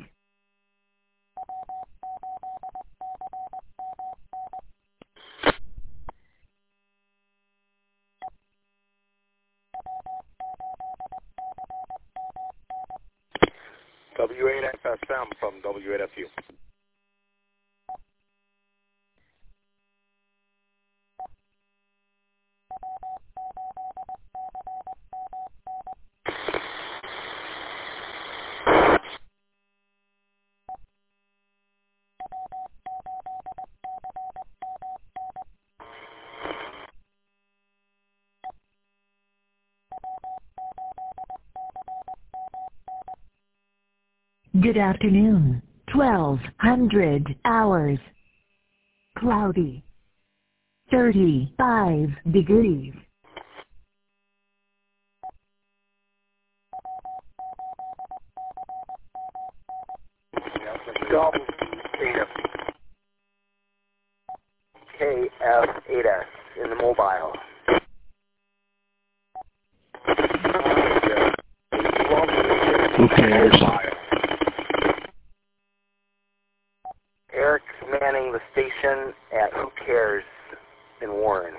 W8FSM from W8FU. Good afternoon, 1200 hours. Cloudy. 35 degrees. KF8S in the mobile. Who cares? Eric manning the station at Who Cares in Warren.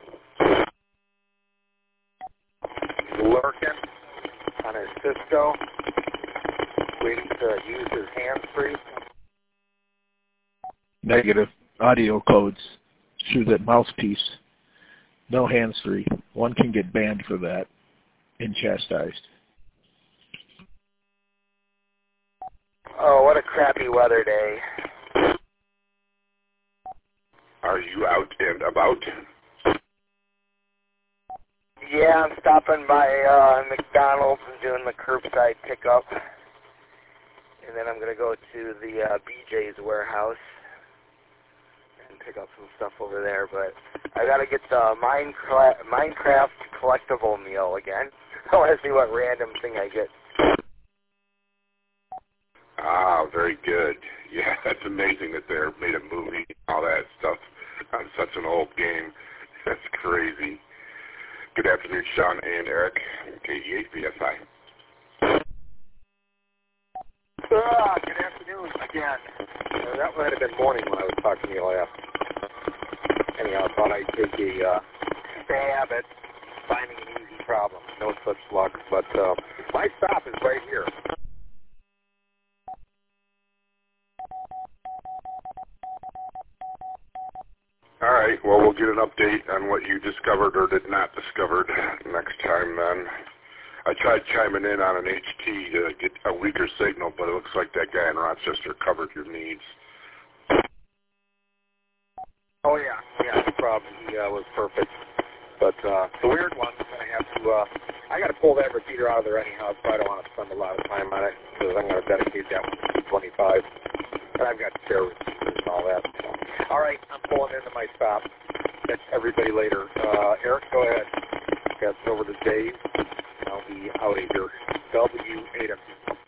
Lurking on his Cisco, waiting to use his hands-free. Negative audio codes through that mouthpiece. No hands-free. One can get banned for that and chastised. Oh, what a crappy weather day. Are you out and about? Yeah, I'm stopping by McDonald's and doing the curbside pickup. And then I'm going to go to the BJ's warehouse and pick up some stuff over there. But I got to get the Minecraft collectible meal again. I want to see what random thing I get. Ah, very good. Yeah, that's amazing that they made a movie, all that stuff on such an old game. That's crazy. Good afternoon, Sean and Eric, KD8BSI. Good afternoon again. That might have been morning when I was talking to you last. Anyhow, I thought I'd take a stab at finding an easy problem. No such luck, but my stop is right here. All right, well, we'll get an update on what you discovered or did not discover next time then. I tried chiming in on an HT to get a weaker signal, but it looks like that guy in Rochester covered your needs. Oh, yeah, no problem. He was perfect. But the weird one, I'm going to have to, I got to pull that repeater out of there anyhow, so I don't want to spend a lot of time on it, because I'm going to dedicate that one to 25. And I've got spare repeaters and all that. So. All right, I'm pulling into my stop. Catch everybody later. Eric, go ahead. Pass it over to Dave. I'll be out of here. W8FU.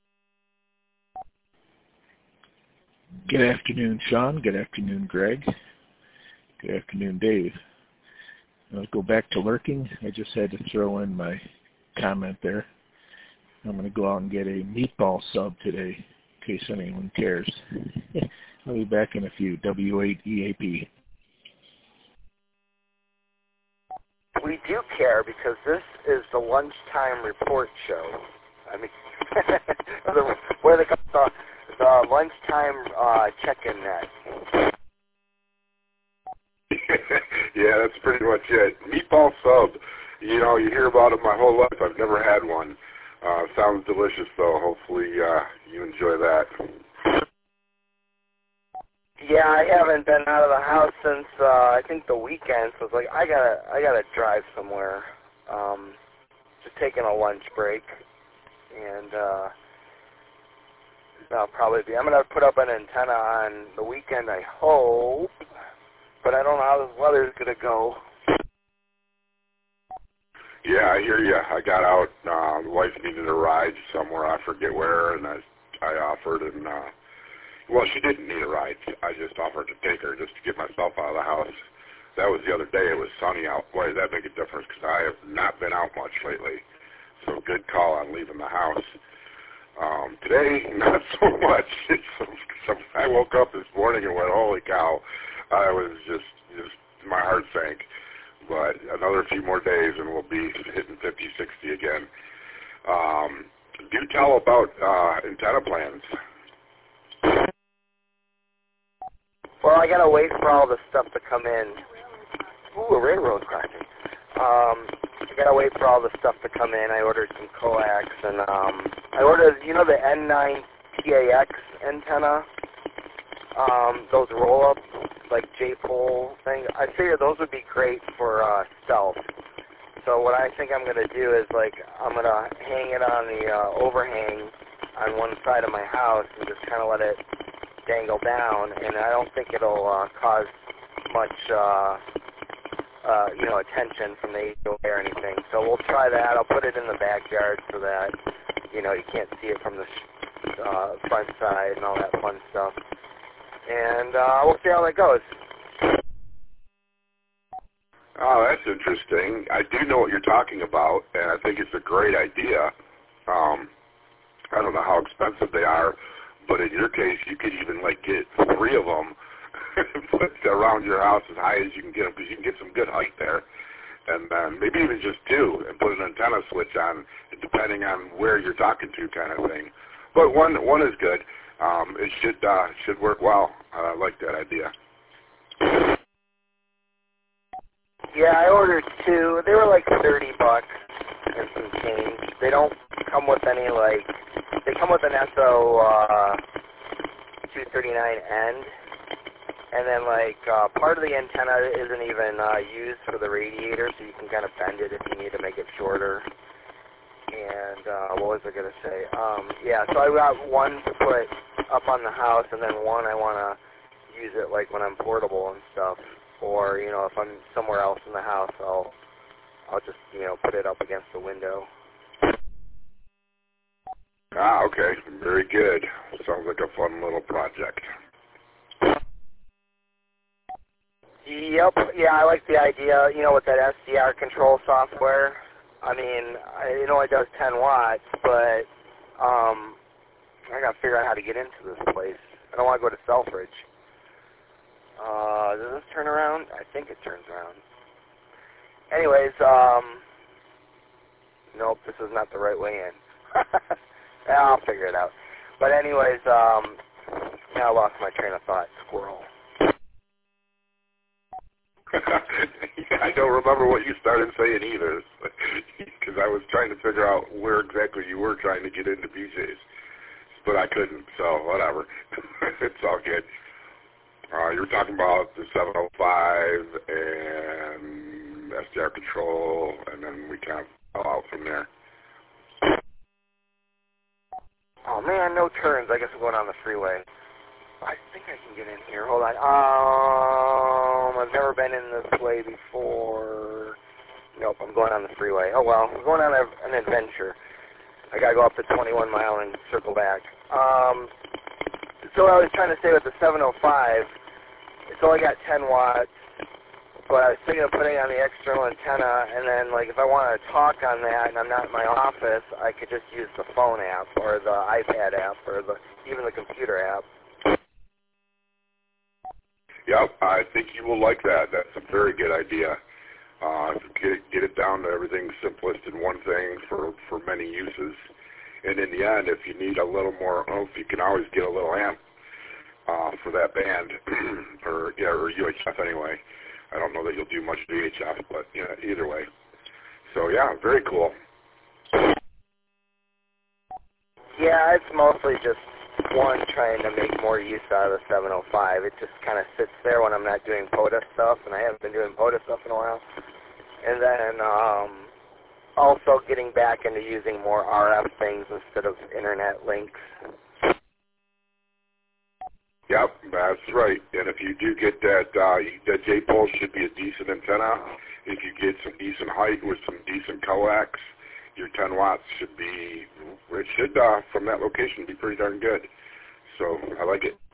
Good afternoon, Sean. Good afternoon, Greg. Good afternoon, Dave. I'll go back to lurking. I just had to throw in my comment there. I'm going to go out and get a meatball sub today, in case anyone cares. I'll be back in a few. W8EAP. We do care because this is the lunchtime report show. I mean, where they call the lunchtime check-in net. Yeah, that's pretty much it. Meatball sub. You know, you hear about it my whole life. I've never had one. Sounds delicious, though. Hopefully you enjoy that. Yeah, I haven't been out of the house since I think the weekend. So it's like I gotta drive somewhere. Just taking a lunch break, and I'll probably be. I'm gonna put up an antenna on the weekend, I hope, but I don't know how this weather's gonna go. Yeah, I hear you. I got out. The wife needed a ride somewhere. I forget where, and I offered, and well, she didn't need a ride. I just offered to take her just to get myself out of the house. That was the other day. It was sunny out. Boy, did that make a difference because I have not been out much lately. So good call on leaving the house. Today, not so much. I woke up this morning and went, holy cow. I was just my heart sank. But another few more days and we'll be hitting 50, 60 again. Do tell about antenna plans. Well, I gotta wait for all the stuff to come in. Ooh, a railroad crossing. I gotta wait for all the stuff to come in. I ordered some coax and I ordered, you know, the N9 PAX antenna. Those roll-up, like J-pole thing. I figured those would be great for stealth. So what I think I'm gonna do is like I'm gonna hang it on the overhang on one side of my house and just kind of let it dangle down, and I don't think it'll cause much, you know, attention from the HOA or anything. So we'll try that. I'll put it in the backyard so that, you know, you can't see it from the front side and all that fun stuff. And we'll see how that goes. Oh, that's interesting. I do know what you're talking about, and I think it's a great idea. I don't know how expensive they are, but in your case, you could even like get 3 of them and put around your house as high as you can get them, because you can get some good height there. And then maybe even just 2 and put an antenna switch on, depending on where you're talking to, kind of thing. But one is good. It should work well. I like that idea. Yeah, I ordered 2. They were like $30 and some change. They don't come with any like. They come with an SO 239 end, and then like part of the antenna isn't even used for the radiator, so you can kind of bend it if you need to make it shorter. And what was I going to say? Yeah, so I got 1 to put up on the house, and then 1 I want to use it like when I'm portable and stuff, or you know if I'm somewhere else in the house, I'll just you know put it up against the window. Ah, okay. Very good. Sounds like a fun little project. Yep. Yeah, I like the idea, you know, with that SDR control software. I mean, it only does 10 watts, but I got to figure out how to get into this place. I don't want to go to Selfridge. Does this turn around? I think it turns around. Anyways, nope, this is not the right way in. I'll figure it out. But anyways, now I lost my train of thought. Squirrel. I don't remember what you started saying either, because I was trying to figure out where exactly you were trying to get into BJ's, but I couldn't, so whatever. It's all good. You were talking about the 705 and SDR control, and then we kind of fell out from there. Oh man, no turns. I guess I'm going on the freeway. I think I can get in here. Hold on. I've never been in this way before. Nope, I'm going on the freeway. Oh well, we're going on an adventure. I gotta go up to 21 Mile and circle back. So what I was trying to say with the 705, it's only got 10 watts, but I was thinking of putting on the external antenna, and then like if I want to talk on that and I'm not in my office, I could just use the phone app or the iPad app or even the computer app. Yep, I think you will like that. That's a very good idea. Get it down to everything simplest in one thing for many uses. And in the end, if you need a little more oomph, you can always get a little amp for that band, or UHF anyway. I don't know that you'll do much VHF, but either way. So yeah, very cool. Yeah, it's mostly just trying to make more use out of the 705. It just kind of sits there when I'm not doing POTA stuff, and I haven't been doing POTA stuff in a while. And then also getting back into using more RF things instead of internet links. Yep, that's right. And if you do get that J-pulse should be a decent antenna. If you get some decent height with some decent coax, your 10 watts should from that location be pretty darn good. So I like it.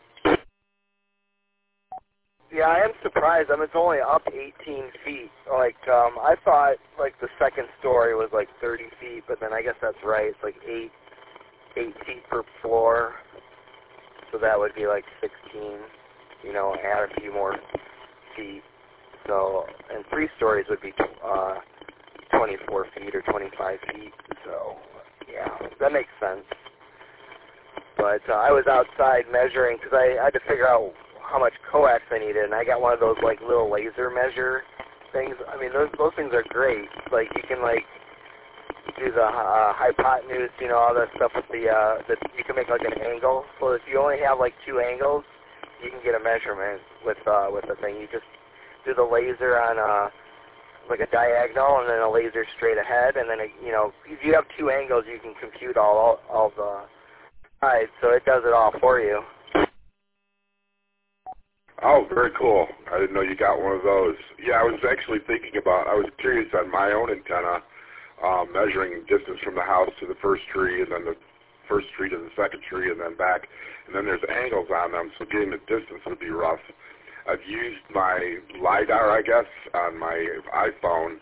Yeah, I am surprised. It's only up 18 feet. I thought the second story was 30 feet, but then I guess that's right. It's 8 feet per floor. So that would be 16, add a few more feet. So, and 3 stories would be 24 feet or 25 feet. So, yeah, that makes sense. But I was outside measuring because I had to figure out how much coax I needed, and I got one of those little laser measure things. Those things are great. You can do the hypotenuse, all that stuff with you can make an angle. So if you only have 2 angles, you can get a measurement with the thing. You just do the laser on a diagonal and then a laser straight ahead, and then if you have 2 angles, you can compute all the sides. So it does it all for you. Oh, very cool. I didn't know you got one of those. Yeah, I was actually I was curious on my own antenna, measuring distance from the house to the first tree, and then the first tree to the second tree, and then back. And then there's angles on them, so getting the distance would be rough. I've used my LiDAR, I guess, on my iPhone.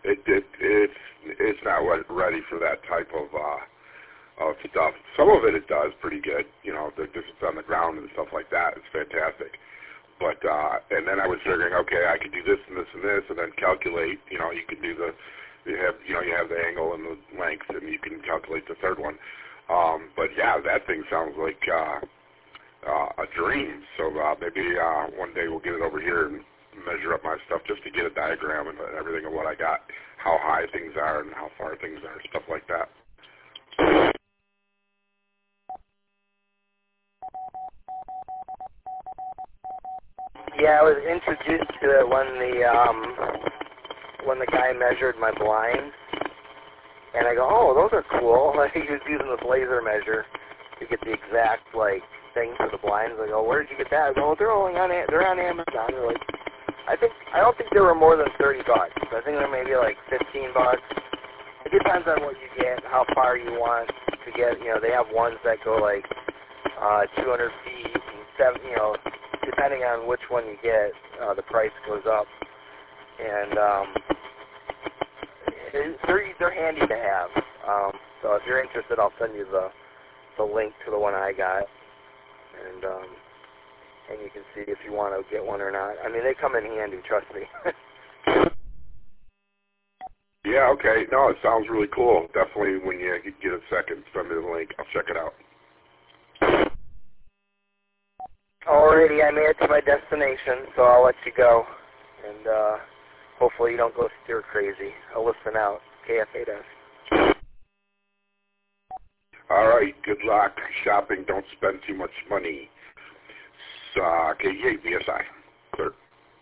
It's not ready for that type of stuff. Some of it does pretty good. The distance on the ground and stuff like that is fantastic. But and then I was figuring, okay, I could do this and this and this, and then calculate. You can do you have the angle and the length, and you can calculate the third one. But yeah, that thing sounds like a dream. So maybe one day we'll get it over here and measure up my stuff just to get a diagram and everything of what I got, how high things are and how far things are, stuff like that. Yeah, I was introduced to it when the guy measured my blinds, and I go, oh, those are cool. He was using this laser measure to get the exact thing for the blinds. I go, where did you get that? I go, they're on Amazon. They're I don't think there were more than $30. I think there may be $15. It depends on what you get, how far you want to get. They have ones that go 200 feet and 7. Depending on which one you get, the price goes up. And they're handy to have. So if you're interested, I'll send you the link to the one I got, and you can see if you want to get one or not. They come in handy, trust me. Yeah, okay. No, it sounds really cool. Definitely when you get a second, send me the link. I'll check it out. Alrighty, I made it to my destination, so I'll let you go. And hopefully you don't go stir crazy. I'll listen out. KF8S. All right, good luck shopping. Don't spend too much money. So, KE8 BSI. Clear.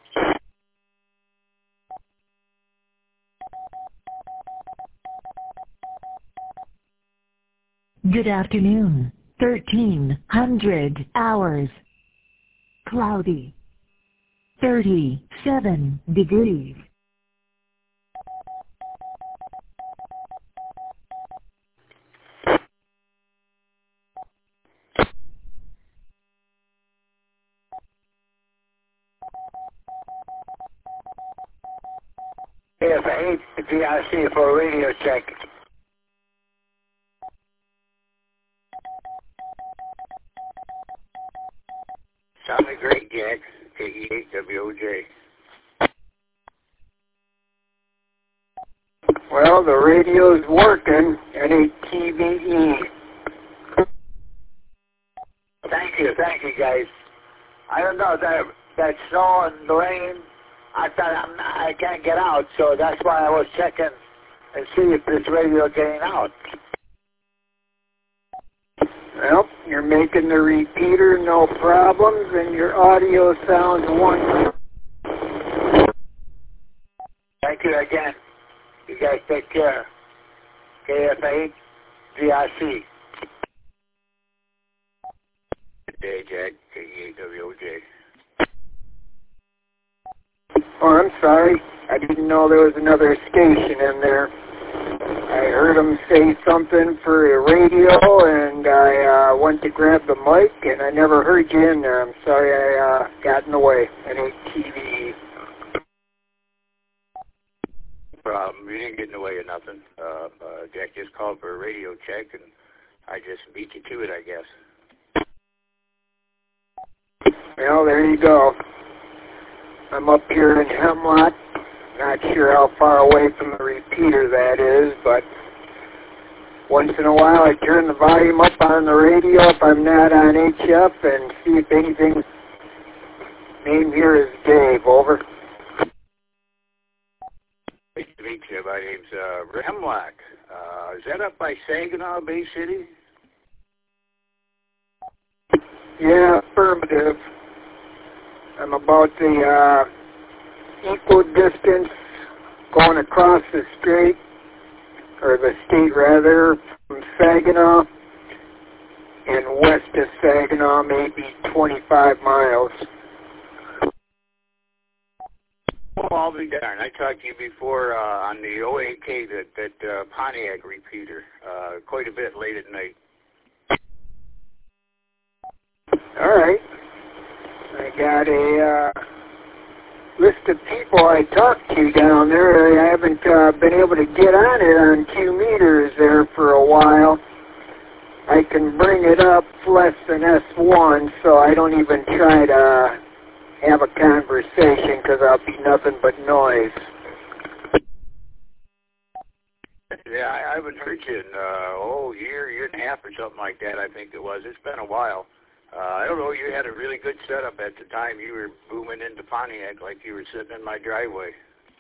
Good afternoon. 1300 hours. Cloudy. 37 degrees. KFA8 GRC for a radio check. Sounded great, Jack. KE8WOJ. Well, the radio's working. NATVE. Thank you, guys. I don't know, that snow and the rain, I thought I can't get out, so that's why I was checking and see if this radio getting out. Well, you're making the repeater, no problems, and your audio sounds wonderful. Thank you again. You guys take care. KFA, GRC. Good day, Jack. KE8WOJ. Oh, I'm sorry. I didn't know there was another station in there. I heard them say something for the radio, and I went to grab the mic, and I never heard you in there. I'm sorry I got in the way. NATVE. Problem. You didn't get in the way of nothing. Jack just called for a radio check, and I just beat you to it, I guess. Well, there you go. I'm up here in Hemlock. Not sure how far away from the repeater that is, but once in a while I turn the volume up on the radio if I'm not on HF and see if anything. Name here is Dave. Over. Nice to meet you. My name's Hemlock. Is that up by Saginaw Bay City? Yeah, affirmative. I'm about the equal distance going across the strait, or the state rather, from Saginaw and west of Saginaw, maybe 25 miles. Well, I'll be darned. I talked to you before on the OAK, that Pontiac repeater, quite a bit late at night. All right. I got a list of people I talked to down there. I haven't been able to get on it on Q meters there for a while. I can bring it up less than S1, so I don't even try to have a conversation because I'll be nothing but noise. Yeah, I haven't heard you in, year and a half or something like that, I think it was. It's been a while. I don't know, you had a really good setup at the time. You were booming into Pontiac like you were sitting in my driveway.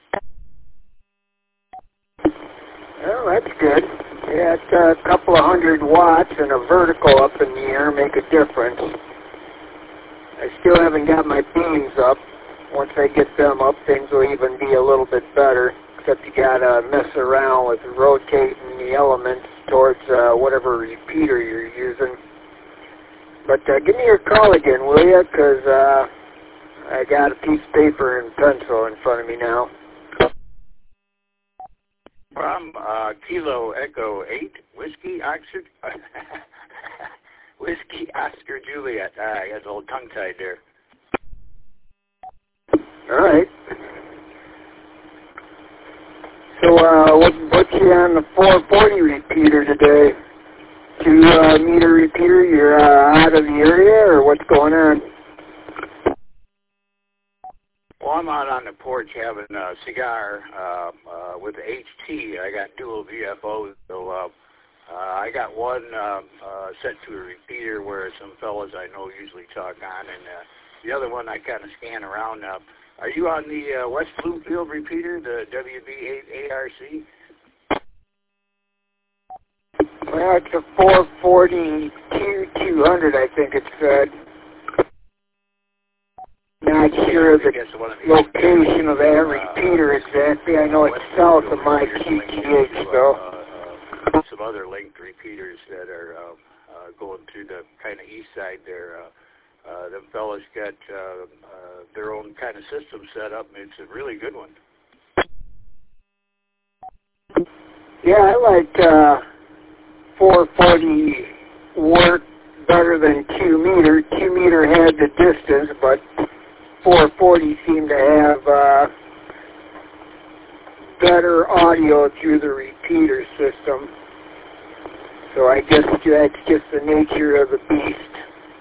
Well, that's good. Yeah, it's a couple of 100 watts and a vertical up in the air make a difference. I still haven't got my beams up. Once I get them up, things will even be a little bit better, except you gotta mess around with rotating the elements towards whatever repeater you're using. But give me your call again, will you? Because I got a piece of paper and pencil in front of me now. From Kilo Echo 8, Whiskey Oxford, Whiskey Oscar Juliet. I got a little tongue-tied there. All right. So what's you on the 440 repeater today? 2-meter repeater, you're out of the area, or what's going on? Well, I'm out on the porch having a cigar with the HT. I got dual VFOs, so I got one set to a repeater where some fellas I know usually talk on, and the other one I kind of scan around. Are you on the West Bloomfield repeater, the WB8ARC? Well, it's a 442-200, I think it said. Not sure of the location of that repeater exactly. I know it's south of my QTH, though. Some other linked repeaters that are going through the kind of east side there. Them fellas got their own kind of system set up, and it's a really good one. Yeah, I like 440 worked better than 2-meter. 2-meter had the distance, but 440 seemed to have better audio through the repeater system. So I guess that's just the nature of the beast.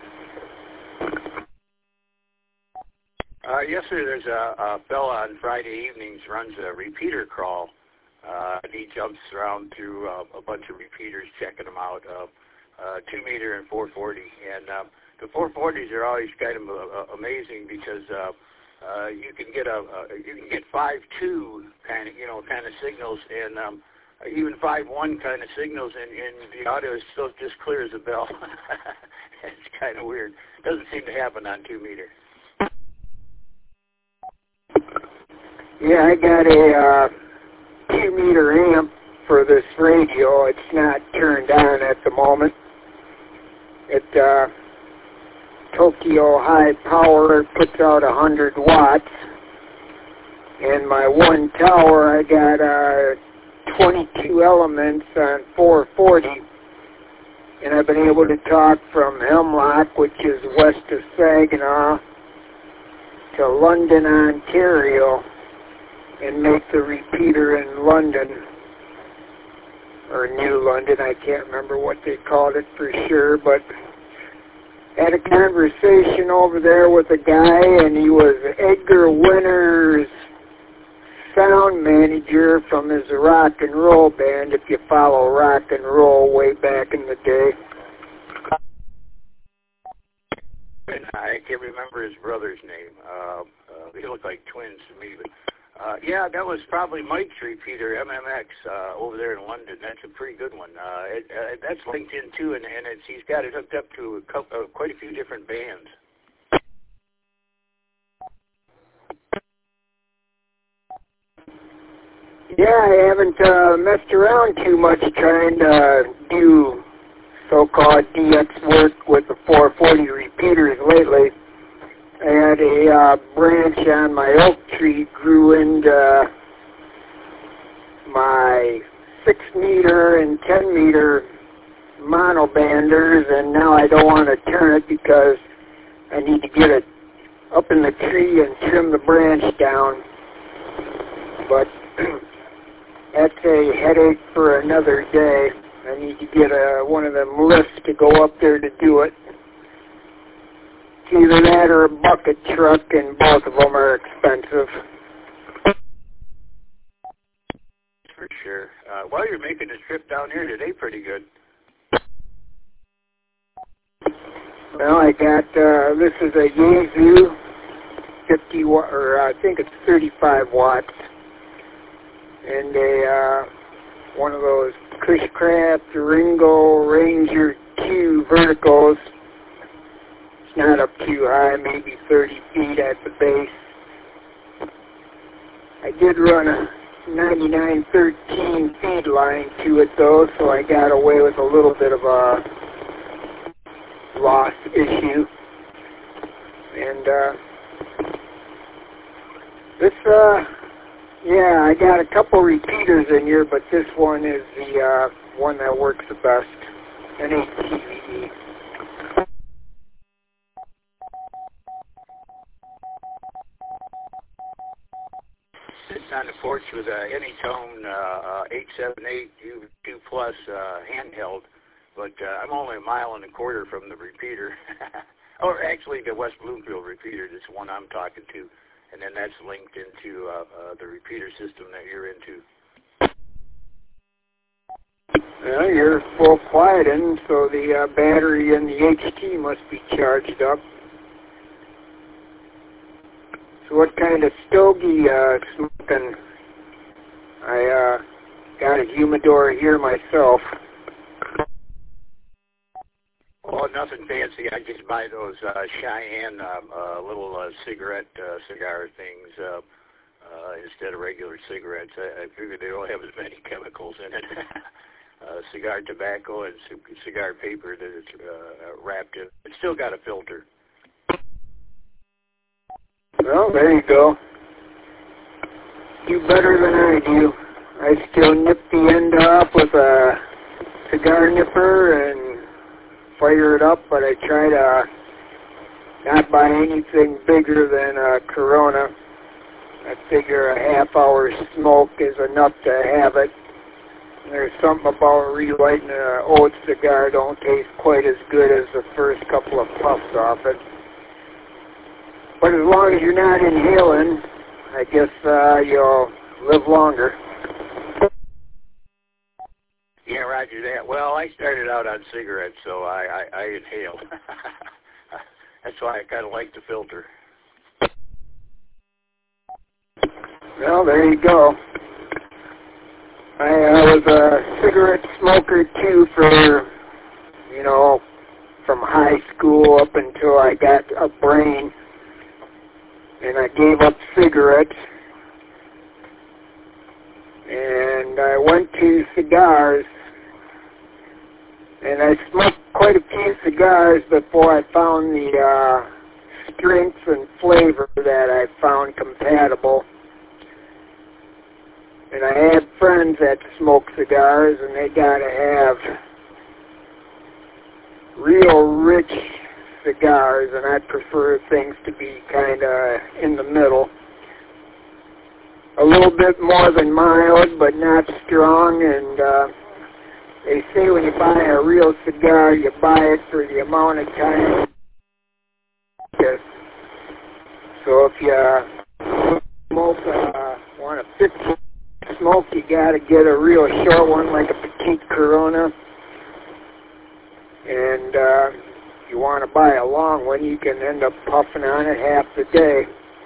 Yes, sir. There's a fella on Friday evenings runs a repeater crawl. He jumps around through a bunch of repeaters, checking them out. 2 meter and 440, and the 440s are always kind of amazing because you can get 5.2 kind of signals, and even 5.1 kind of signals, and the audio is still just clear as a bell. It's kind of weird. Doesn't seem to happen on 2 meter. Yeah, I got a 2 meter amp for this radio. It's not turned on at the moment. It Tokyo High Power puts out 100 watts, and my one tower I got 22 elements on 440, and I've been able to talk from Hemlock, which is west of Saginaw, to London, Ontario, and make the repeater in London, or New London, I can't remember what they called it for sure, but had a conversation over there with a guy, and he was Edgar Winter's sound manager from his rock and roll band, if you follow rock and roll way back in the day. And I can't remember his brother's name. They look like twins to me, but yeah, that was probably Mike's repeater, MMX, over there in London. That's a pretty good one. That's linked in too, and he's got it hooked up to quite a few different bands. Yeah, I haven't messed around too much trying to do so-called DX work with the 440 repeaters lately. I had a branch on my oak tree grew into my 6 meter and 10 meter monobanders, and now I don't want to turn it because I need to get it up in the tree and trim the branch down. But that's a headache for another day. I need to get one of them lifts to go up there to do it. It's either that or a bucket truck, and both of them are expensive. For sure. While you're making the trip down here today, pretty good. Well, I got, this is a Yaesu 50 watt, or I think it's 35 watts, and one of those Cushcraft Ringo Ranger Q verticals. It's not up too high, maybe 30 feet at the base. I did run a 9913 feed line to it though, so I got away with a little bit of a loss issue. And this, yeah, I got a couple repeaters in here, but this one is the one that works the best, an 8TVE. Sitting on the porch with a Anytone 878 U2 Plus handheld, but I'm only 1.25 miles from the repeater. Or actually the West Bloomfield repeater, this one I'm talking to. And then that's linked into the repeater system that you're into. Well, you're full quieting, so the battery in the HT must be charged up. So what kind of stogie smoking? I got a humidor here myself. Oh, nothing fancy. I just buy those Cheyenne little cigar things instead of regular cigarettes. I figure they don't have as many chemicals in it. Cigar tobacco and cigar paper that it's wrapped in. It's still got a filter. Well, there you go. Do better than I do. I still nip the end off with a cigar nipper and fire it up, but I try to not buy anything bigger than a Corona. I figure a half-hour smoke is enough to have it. And there's something about relighting an old cigar don't taste quite as good as the first couple of puffs off it. But as long as you're not inhaling, I guess you'll live longer. Yeah, roger that. Well, I started out on cigarettes, so I inhaled. That's why I kind of like the filter. Well, there you go. I was a cigarette smoker, too, for, from high school up until I got a brain. And I gave up cigarettes. And I went to cigars. And I smoked quite a few cigars before I found the strength and flavor that I found compatible. And I had friends that smoke cigars, and they got to have real rich cigars, and I prefer things to be kind of in the middle. A little bit more than mild, but not strong, and they say when you buy a real cigar, you buy it for the amount of time. So if you smoke, want a 50 smoke, you got to get a real short one like a Petite Corona. And if you want to buy a long one, you can end up puffing on it half the day.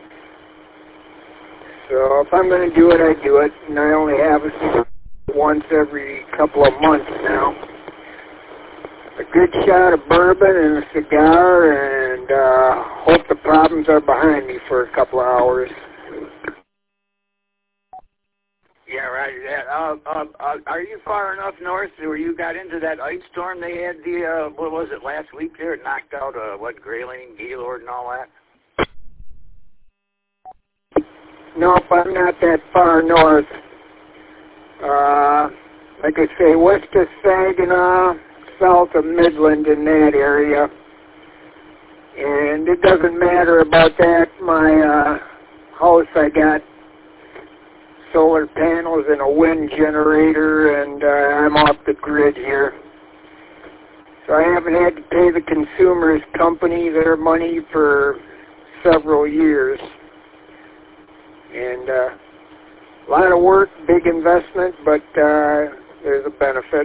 So if I'm going to do it, I do it. And I only have a cigar once every couple of months now. A good shot of bourbon and a cigar, and hope the problems are behind me for a couple of hours. Yeah, roger that. Are you far enough north where you got into that ice storm they had what was it, last week there? It knocked out, Grayling, Gaylord, and all that? Nope, I'm not that far north. Like I say, west of Saginaw, south of Midland in that area. And it doesn't matter about that. My house, I got solar panels and a wind generator, and I'm off the grid here. So I haven't had to pay the consumers company their money for several years. And a lot of work, big investment, but there's a benefit.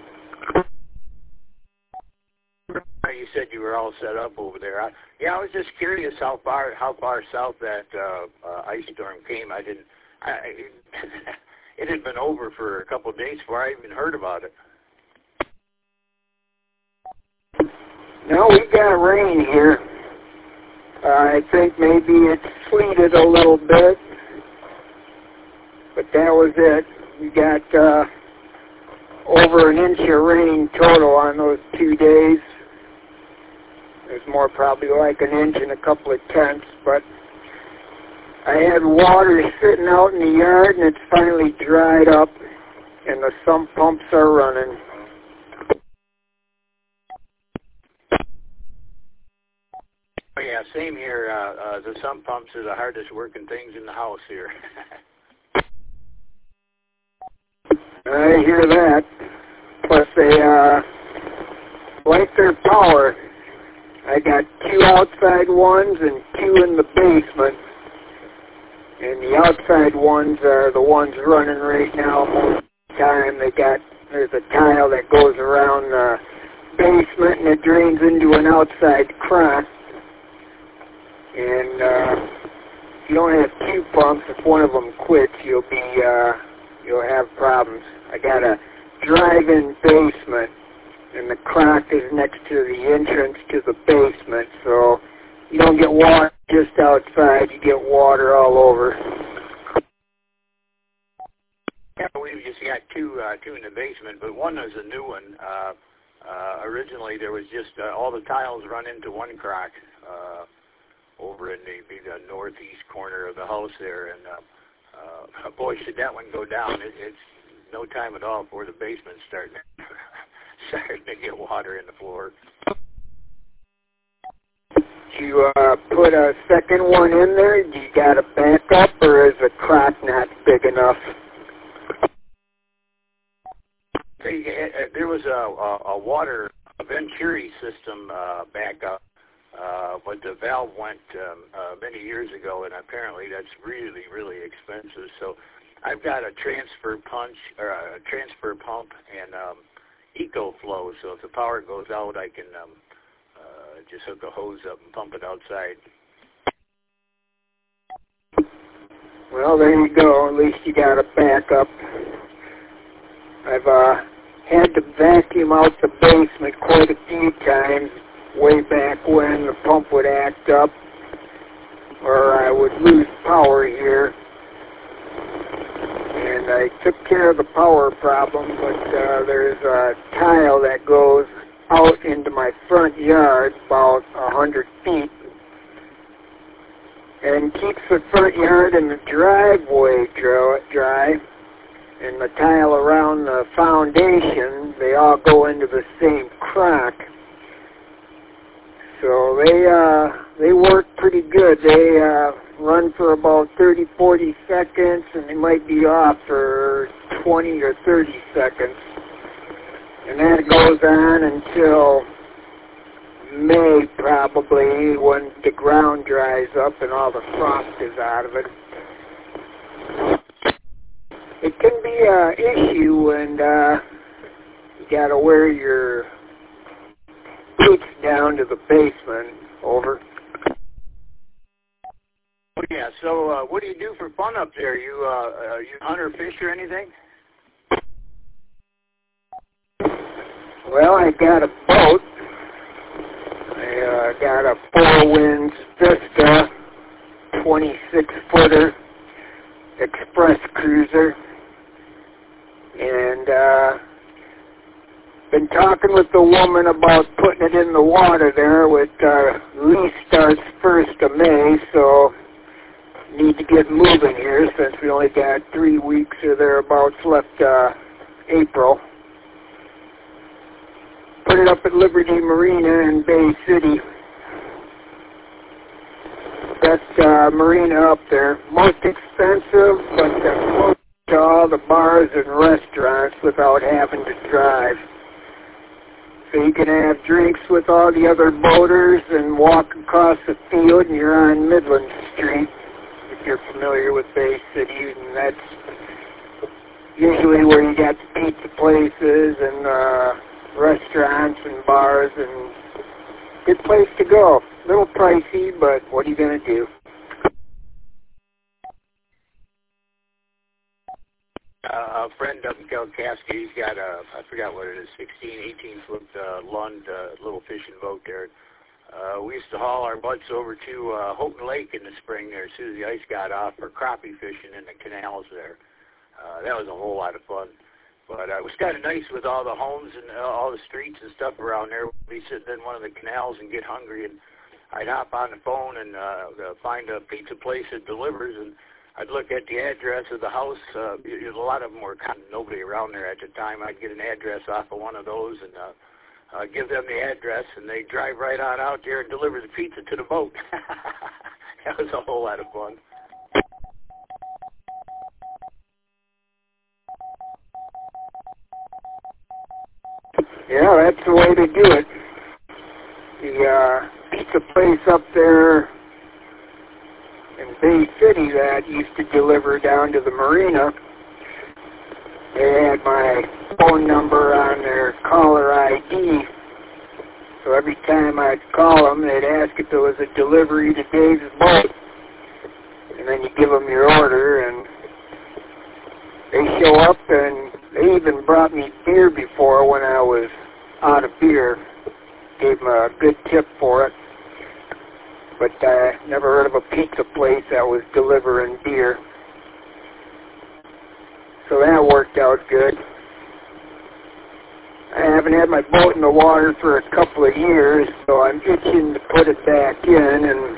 You said you were all set up over there. I was just curious how far south that ice storm came. It had been over for a couple of days before I even heard about it. No, we got rain here. I think maybe it sleeted a little bit, but that was it. We got over an inch of rain total on those 2 days. There's more, probably like an inch and a couple of tenths, but I had water sitting out in the yard, and it's finally dried up, and the sump pumps are running. Oh, yeah, same here. The sump pumps are the hardest working things in the house here. I hear that. Plus, they like their power. I got 2 outside ones and 2 in the basement. And the outside ones are the ones running right now. Most of the time, there's a tile that goes around the basement, and it drains into an outside crock. And if you don't have 2 pumps, if one of them quits, you'll have problems. I got a drive-in basement, and the crock is next to the entrance to the basement, so you don't get water just outside, you get water all over. Yeah, we've just got two in the basement, but one is a new one. Originally, there was just all the tiles run into one crock over in the northeast corner of the house there, and boy, should that one go down. It's no time at all before the basement's starting to get water in the floor. you put a second one in there? Do you got a backup, or is the crock not big enough? There was a water Venturi system backup, but the valve went many years ago, and apparently that's really, really expensive. So I've got a transfer punch or a transfer pump and EcoFlow. So if the power goes out, I can just hook a hose up and pump it outside. Well, there you go. At least you got a backup. I've had to vacuum out the basement quite a few times way back when the pump would act up or I would lose power here. And I took care of the power problem, but there's a tile that goes out into my front yard about 100 feet and keeps the front yard and the driveway dry. And the tile around the foundation, they all go into the same crock. So they work pretty good. They run for about 30, 40 seconds, and they might be off for 20 or 30 seconds. And that goes on until May, probably, when the ground dries up and all the frost is out of it. It can be an issue, and you got to wear your boots down to the basement. Over. Oh yeah. So what do you do for fun up there? You hunt or fish or anything? Well, I got a boat. I got a Four Winds Vista 26-footer express cruiser. And been talking with the woman about putting it in the water there. With lease starts 1st of May, so need to get moving here since we only got 3 weeks or thereabouts left April. Put it up at Liberty Marina in Bay City. Best marina up there. Most expensive, but close to all the bars and restaurants without having to drive. So you can have drinks with all the other boaters and walk across the field, and you're on Midland Street, if you're familiar with Bay City. And that's usually where you got the pizza places and restaurants and bars, and good place to go. A little pricey, but what are you going to do? A friend up in Kalkaska, he's got a, I forgot what it is, 16, 18-foot Lund little fishing boat there. We used to haul our butts over to Houghton Lake in the spring there as soon as the ice got off for crappie fishing in the canals there. That was a whole lot of fun. But it was kind of nice with all the homes and all the streets and stuff around there. We'd be sitting in one of the canals and get hungry, and I'd hop on the phone and find a pizza place that delivers, and I'd look at the address of the house. A lot of them were kind of nobody around there at the time. I'd get an address off of one of those and give them the address, and they'd drive right on out there and deliver the pizza to the boat. That was a whole lot of fun. Yeah, that's the way to do it. The pizza place up there in Bay City that used to deliver down to the marina, they had my phone number on their caller ID. So every time I'd call them, they'd ask if there was a delivery to Dave's boat. And then you give them your order, and they show up, and they even brought me beer before when I was out of beer. Gave them a good tip for it. But I never heard of a pizza place that was delivering beer. So that worked out good. I haven't had my boat in the water for a couple of years, so I'm itching to put it back in, and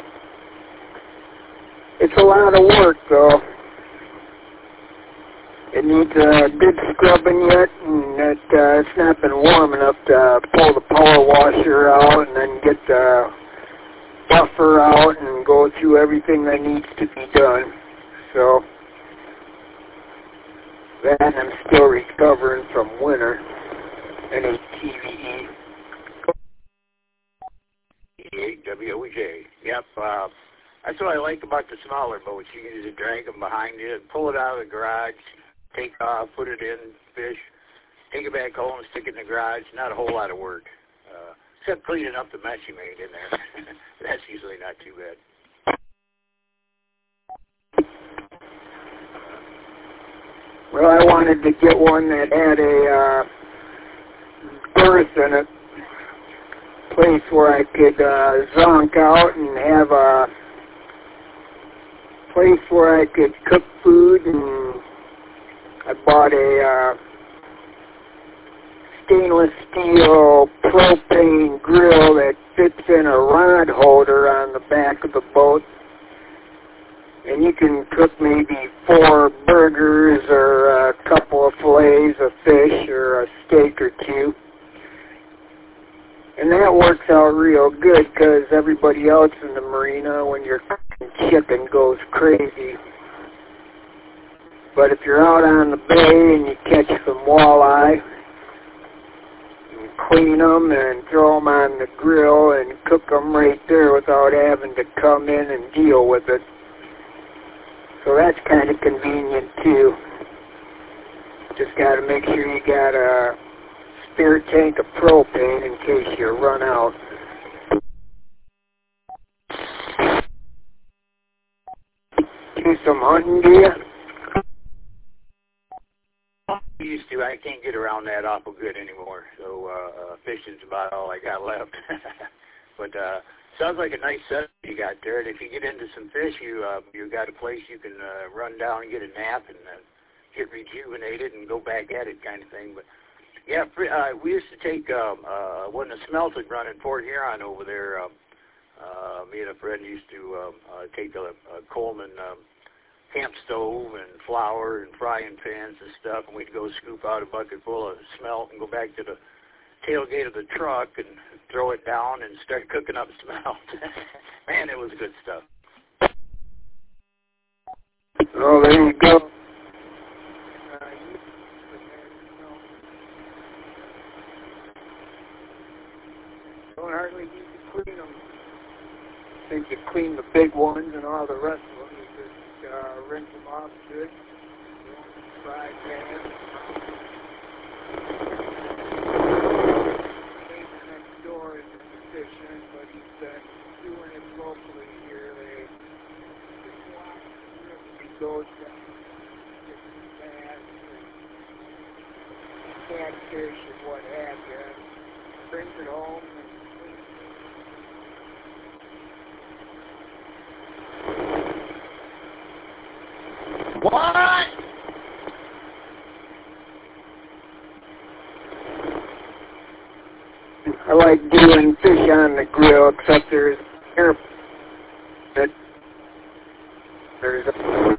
it's a lot of work, though. It needs a good scrubbing yet, and it's not been warm enough to pull the power washer out and then get the buffer out and go through everything that needs to be done. So, then I'm still recovering from winter and a TVE. WOJ. Yep. That's what I like about the smaller boats. You can just drag them behind you and pull it out of the garage, take off, put it in, fish, take it back home, stick it in the garage. Not a whole lot of work, except cleaning up the mess you made in there. That's usually not too bad. Well, I wanted to get one that had a berth in it, place where I could zonk out and have a place where I could cook food, and I bought a stainless steel propane grill that fits in a rod holder on the back of the boat, and you can cook maybe 4 burgers or a couple of fillets of fish or a steak or 2. And that works out real good because everybody else in the marina, when you're cooking chicken, goes crazy. But if you're out on the bay and you catch some walleye, you clean them and throw them on the grill and cook them right there without having to come in and deal with it. So that's kind of convenient too. Just got to make sure you got a spare tank of propane in case you run out. Do some hunting, do you? Used to. I can't get around that awful good anymore. So fishing's about all I got left. But sounds like a nice setup you got there. And if you get into some fish, you got a place you can run down and get a nap and get rejuvenated and go back at it, kind of thing. But yeah, we used to take when the smelt had run in Port Huron over there. Me and a friend used to take a Coleman camp stove and flour and frying pans and stuff, and we'd go scoop out a bucket full of smelt and go back to the tailgate of the truck and throw it down and start cooking up smelt. Man, it was good stuff. Oh, there you go. Don't hardly need to clean them. I think you clean the big ones and all the rest of them. You just rinse them off good. Fry pan. Neighbor next door isn't efficient, but he's doing it locally here. They just watch he goes down, gets some bass, catfish, and what have you. Brings it home. What? I like doing fish on the grill, except there's a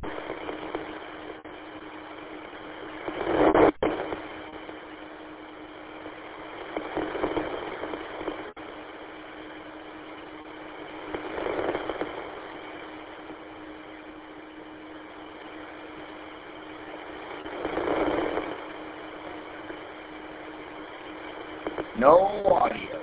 No audio.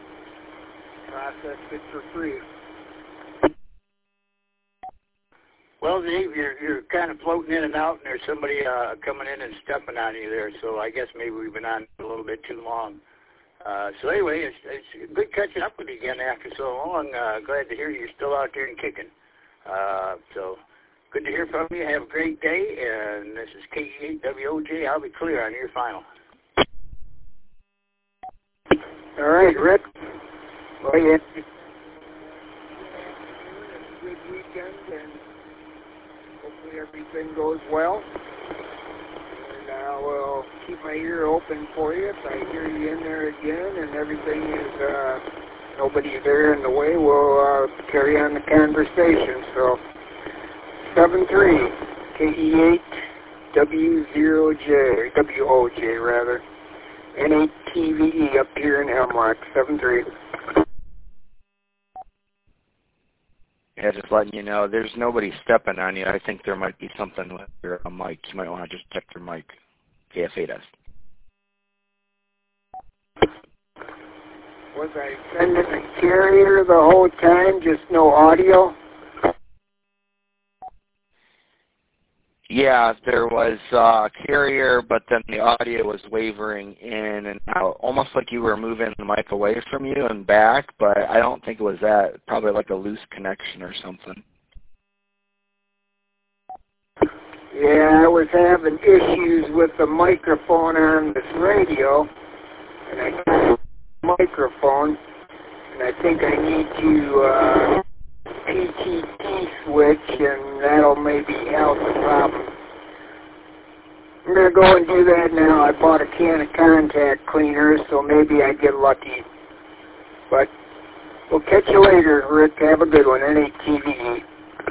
process it for free. Well, Dave, you're kind of floating in and out, and there's somebody coming in and stepping on you there. So I guess maybe we've been on a little bit too long. So anyway, it's good catching up with you again after so long. Glad to hear you're still out there and kicking. So good to hear from you. Have a great day. And this is KE8WOJ. I'll be clear on your final. All right, Rick. Well, yeah. Good weekend, and hopefully everything goes well. And I will keep my ear open for you. If I hear you in there again and everything is, nobody's there in the way, we'll carry on the conversation. So, 7-3, KE8W0J, WOJ rather. N8TVE up here in Hemlock, 7-3. Yeah, just letting you know, there's nobody stepping on you. I think there might be something with your mic. You might want to just check your mic. KF8S. Was I sending the carrier the whole time, just no audio? Yeah, there was carrier, but then the audio was wavering in and out, almost like you were moving the mic away from you and back, but I don't think it was that. Probably like a loose connection or something. Yeah, I was having issues with the microphone on this radio, and I got a microphone, and I think I need to PTT switch, and that'll maybe help the problem. I'm going to go and do that now. I bought a can of contact cleaner, so maybe I get lucky. But we'll catch you later, Rick. Have a good one. N8TVE.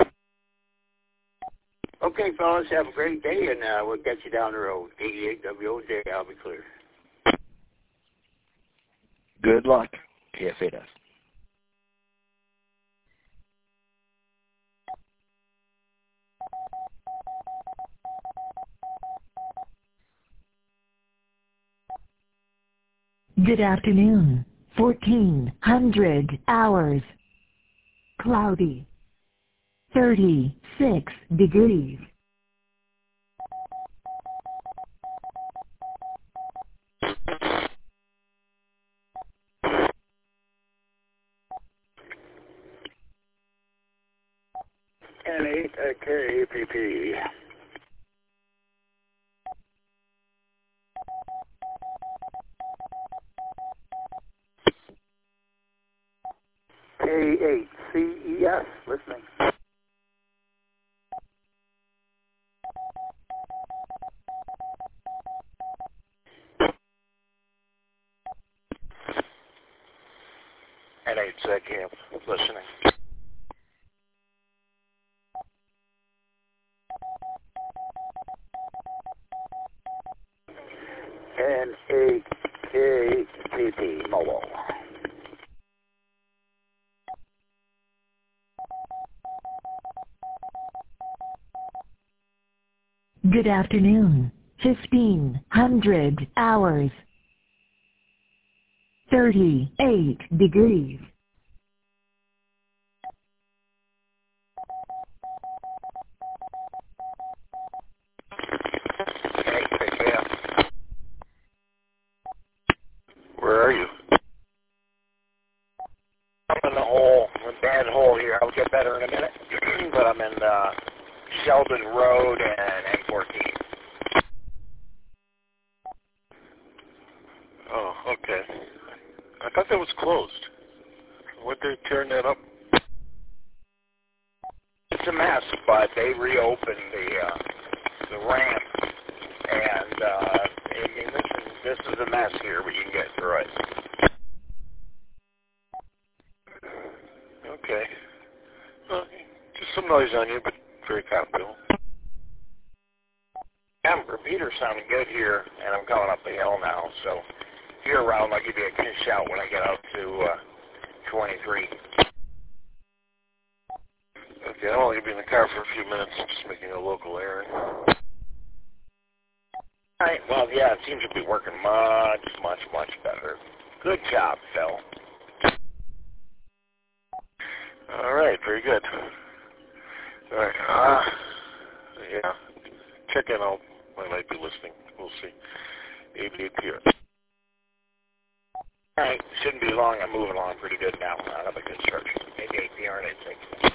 Okay, fellas, have a great day, and we'll get you down the road. 88WOJ, I'll be clear. Good luck, KF8S. Good afternoon. 1400 hours. Cloudy. 36 degrees. N8KPP. K8CES, listening. N8ZCAM, listening. N8KPP, mobile. Good afternoon. 1500 hours. 38 degrees. N8ZCAM. Where are you? I'm in the hole, a bad hole here. I'll get better in a minute. But I'm in Sheldon Road and M14. Oh, okay. I thought that was closed. When did they turn that up? It's a mess, but they reopened the ramp, and I mean, this is a mess here, but you can get through it. Okay. Well, just some noise on you, but very comfortable. Repeater's sounding good here, and I'm coming up the hill now, so if you're around, I'll give you a shout when I get out to 23. Okay, I'm only going to be in the car for a few minutes, just making a local errand. All right, well, yeah, it seems to be working much better. Good job, Phil. All right, very good. All right. Yeah. Check in. I might be listening. We'll see. ABPR. All right. Shouldn't be long. I'm moving along pretty good now. I have a good start. ABPR and 86.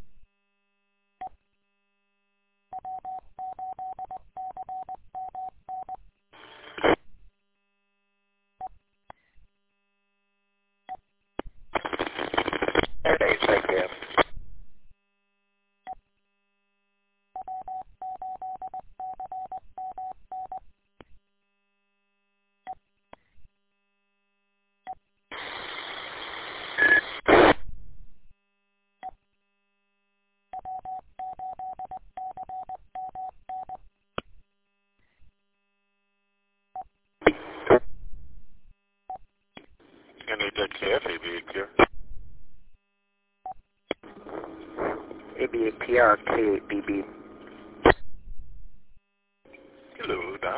ABAPR K8BB. Hello, Don.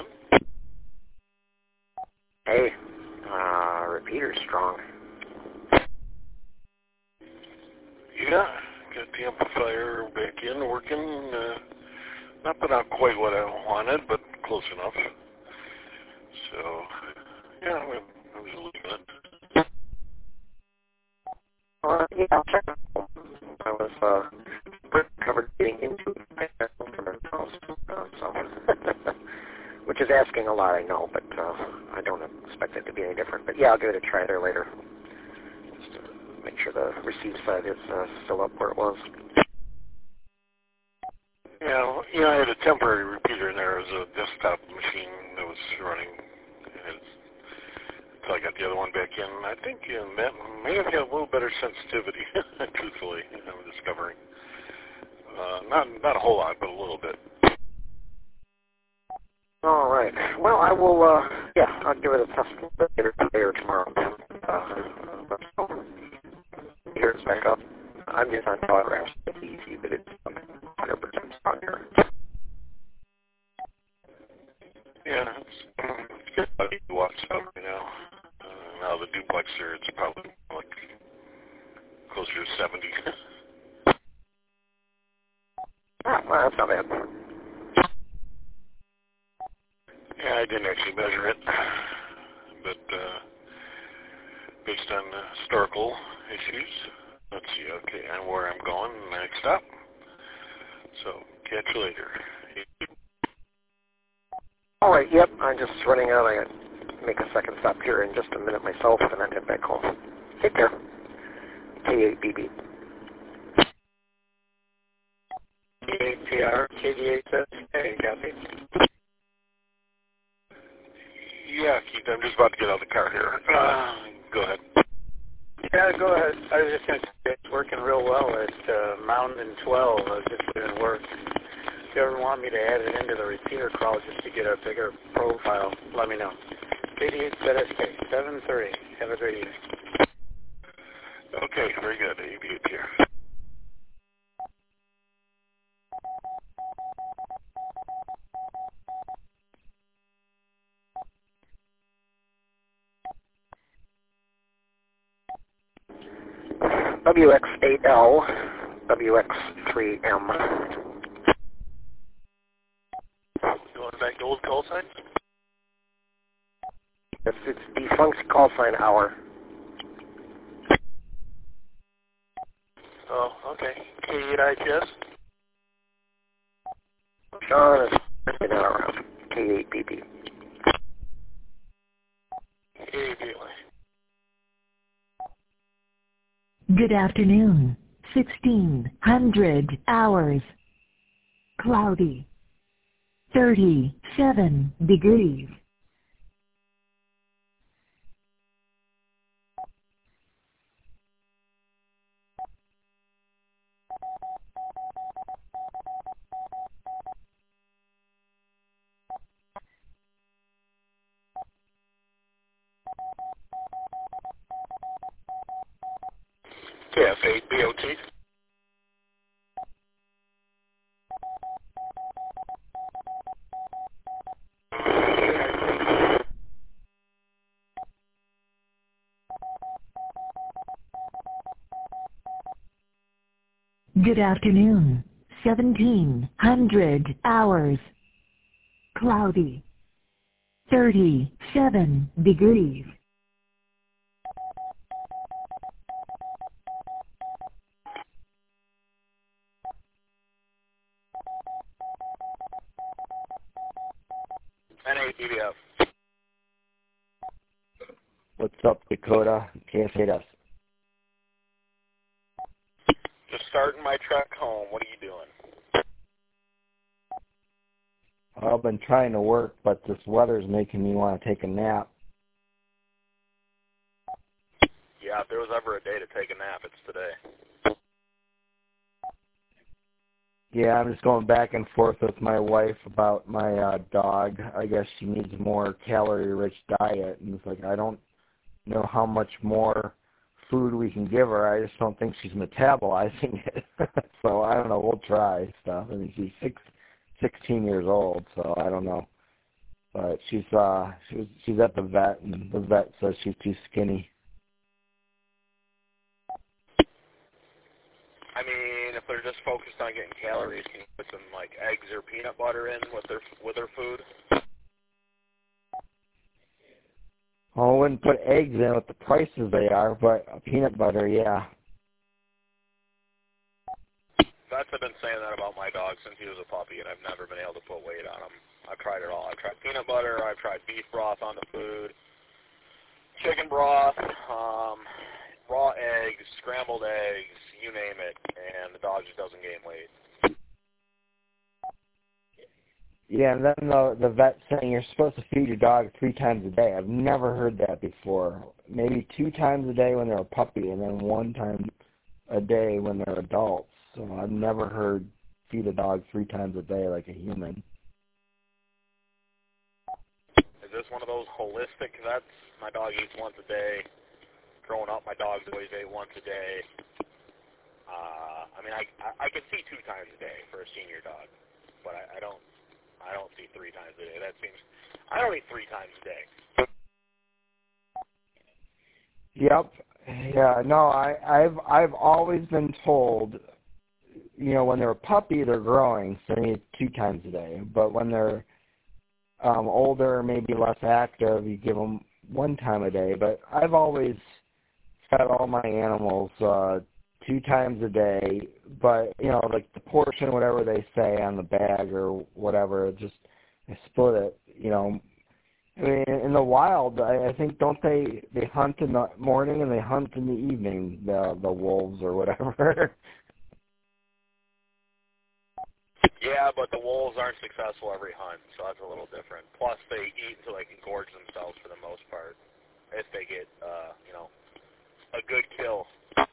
Hey, repeater's strong. Yeah, got the amplifier back in, working. Not put out quite what I wanted, but close enough. So, yeah, I was looking at it. Yeah, I'll check. I was covered getting into it from my house, so which is asking a lot, I know, but I don't expect it to be any different. But yeah, I'll give it a try there later, just to make sure the receive side is still up where it was. Yeah, I had a temporary repeater in there. It was a desktop machine that was running. Until I got the other one back in. I think that may have had a little better sensitivity, truthfully, I'm discovering. Not a whole lot, but a little bit. All right. Well, I will, I'll give it a test later today or tomorrow. Here it's back up. I'm just on telegraphs. It's easy, but it's 100% stronger. Yeah, it's good. I watch out right now. Now the duplexer, it's probably like closer to 70. Well, that's not bad. Yeah, I didn't actually measure it, but based on historical issues, let's see, okay, and where I'm going next up. So, catch you later. All right, yep, I'm just running out. I got to make a second stop here in just a minute myself, and then head back home. Take care. K8BB. APR, KD8, hey, copy. Yeah, Keith, I'm just about to get out of the car here. Go ahead. Yeah, go ahead. I was just going to say it's working real well at Mountain 12. I was just doing work. If you ever want me to add it into the repeater crawl just to get a bigger profile, let me know. KD8ZSK 730. Have a great evening. Okay, very good. ABH here. WX8L, WX3M. Going back to old call signs? It's defunct call sign hour. Oh, okay. K8ITS? Sean is not around. K8BB. K8BY. Good afternoon. 1600 hours. Cloudy. 37 degrees. KF8BOT. Good afternoon. 1700 hours. Cloudy. 37 degrees. NAPBF. What's up, Dakota? KFAS. Just starting my trek home. What are you doing? I've been trying to work, but this weather's making me want to take a nap. Yeah, if there was ever a day to take a nap, it's today. Yeah, I'm just going back and forth with my wife about my dog. I guess she needs a more calorie-rich diet, and it's like I don't know how much more food we can give her. I just don't think she's metabolizing it. So I don't know. We'll try stuff. I mean, she's 16 years old, so I don't know. But she's at the vet, and the vet says she's too skinny. I mean, if they're just focused on getting calories, can you put some like eggs or peanut butter in with their food? Well, I wouldn't put eggs in with the prices they are, but peanut butter, yeah. Vets have been saying that about my dog since he was a puppy, and I've never been able to put weight on him. I've tried it all. I've tried peanut butter. I've tried beef broth on the food, chicken broth, raw eggs, scrambled eggs, you name it, and the dog just doesn't gain weight. Yeah, and then the vet saying you're supposed to feed your dog 3 times a day. I've never heard that before. Maybe 2 times a day when they're a puppy, and then 1 time a day when they're adults. So I've never heard feed a dog 3 times a day like a human. Is this one of those holistic vets? My dog eats once a day. Growing up, my dogs always ate once a day. I mean, I could see 2 times a day for a senior dog, but I don't see 3 times a day. That seems, I don't eat 3 times a day. Yep. Yeah. No, I've always been told, you know, when they're a puppy, they're growing, so they eat 2 times a day. But when they're older, maybe less active, you give them 1 time a day. But I've always fed all my animals 2 times a day, but, you know, like the portion, whatever they say on the bag or whatever, just I split it, you know. I mean, in the wild, I think, don't they hunt in the morning and they hunt in the evening, the wolves or whatever? Yeah, but the wolves aren't successful every hunt, so that's a little different. Plus, they eat until they can gorge themselves for the most part, if they get, you know, a good kill.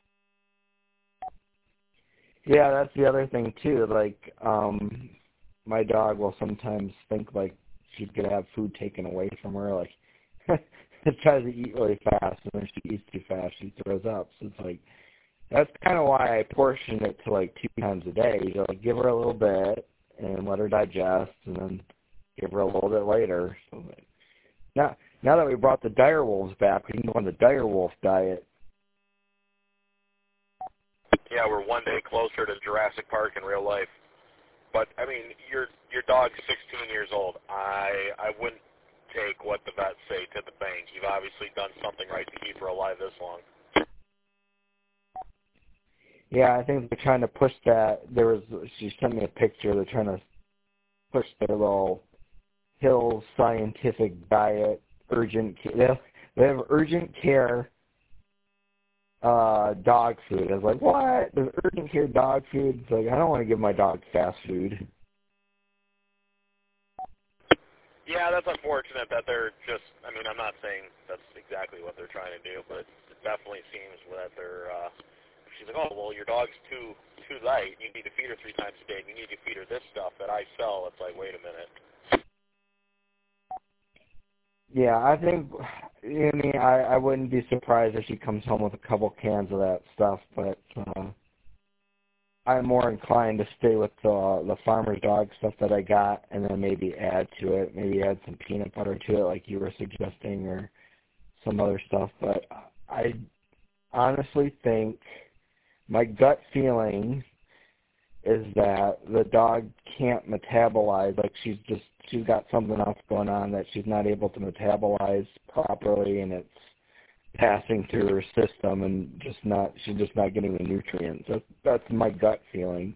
Yeah, that's the other thing too. Like, my dog will sometimes think like she's gonna have food taken away from her. Like, it tries to eat really fast, and when she eats too fast, she throws up. So it's like that's kind of why I portion it to like 2 times a day. You know, like give her a little bit and let her digest, and then give her a little bit later. So like, now that we brought the dire wolves back, we can go on the dire wolf diet. Yeah, we're 1 day closer to Jurassic Park in real life. But, I mean, your dog's 16 years old. I wouldn't take what the vets say to the bank. You've obviously done something right to keep her alive this long. Yeah, I think they're trying to push that. She sent me a picture. They're trying to push their little Hill scientific diet, urgent care. They have urgent care dog food. I was like, what? There's urgent care dog food? It's like, I don't want to give my dog fast food. Yeah, that's unfortunate that they're just, I mean, I'm not saying that's exactly what they're trying to do, but it definitely seems that they're, she's like, oh, well, your dog's too light. You need to feed her 3 times a day. You need to feed her this stuff that I sell. It's like, wait a minute. Yeah, I think, I mean, I wouldn't be surprised if she comes home with a couple cans of that stuff, but I'm more inclined to stay with the farmer's dog stuff that I got, and then maybe add to it, maybe add some peanut butter to it like you were suggesting, or some other stuff. But I honestly think, my gut feeling is that the dog can't metabolize, like she's got something else going on that she's not able to metabolize properly, and it's passing through her system and she's just not getting the nutrients. That's my gut feeling.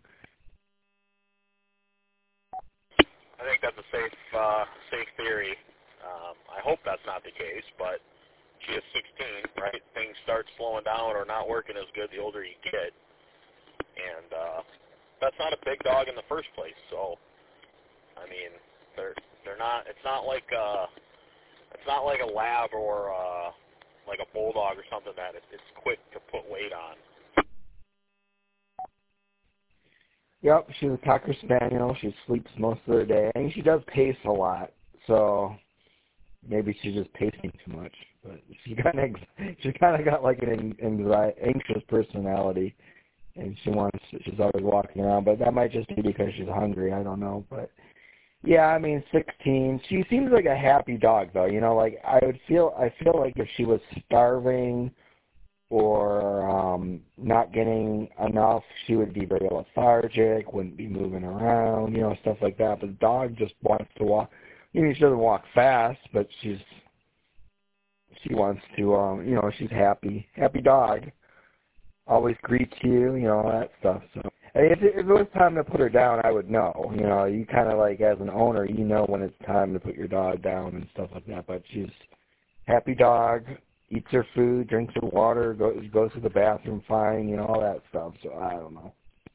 I think that's a safe theory. I hope that's not the case, but she is 16, right? Things start slowing down or not working as good the older you get, and that's not a big dog in the first place. So, I mean, they're not. It's not like a lab or like a bulldog or something that it's quick to put weight on. Yep, she's a Cocker Spaniel. She sleeps most of the day. I mean, she does pace a lot, so maybe she's just pacing too much. But she's kind of got like an anxious personality, and she's always walking around. But that might just be because she's hungry. I don't know. But yeah, I mean, 16. She seems like a happy dog, though. You know, like I feel like if she was starving or not getting enough, she would be very lethargic, wouldn't be moving around, you know, stuff like that. But the dog just wants to walk. I mean, she doesn't walk fast, but she wants to, you know, she's happy dog. Always greets you, you know, all that stuff. So if it was time to put her down, I would know. You know, you kind of like, as an owner, you know when it's time to put your dog down and stuff like that. But she's happy dog, eats her food, drinks her water, goes to the bathroom fine, you know, all that stuff. So I don't know.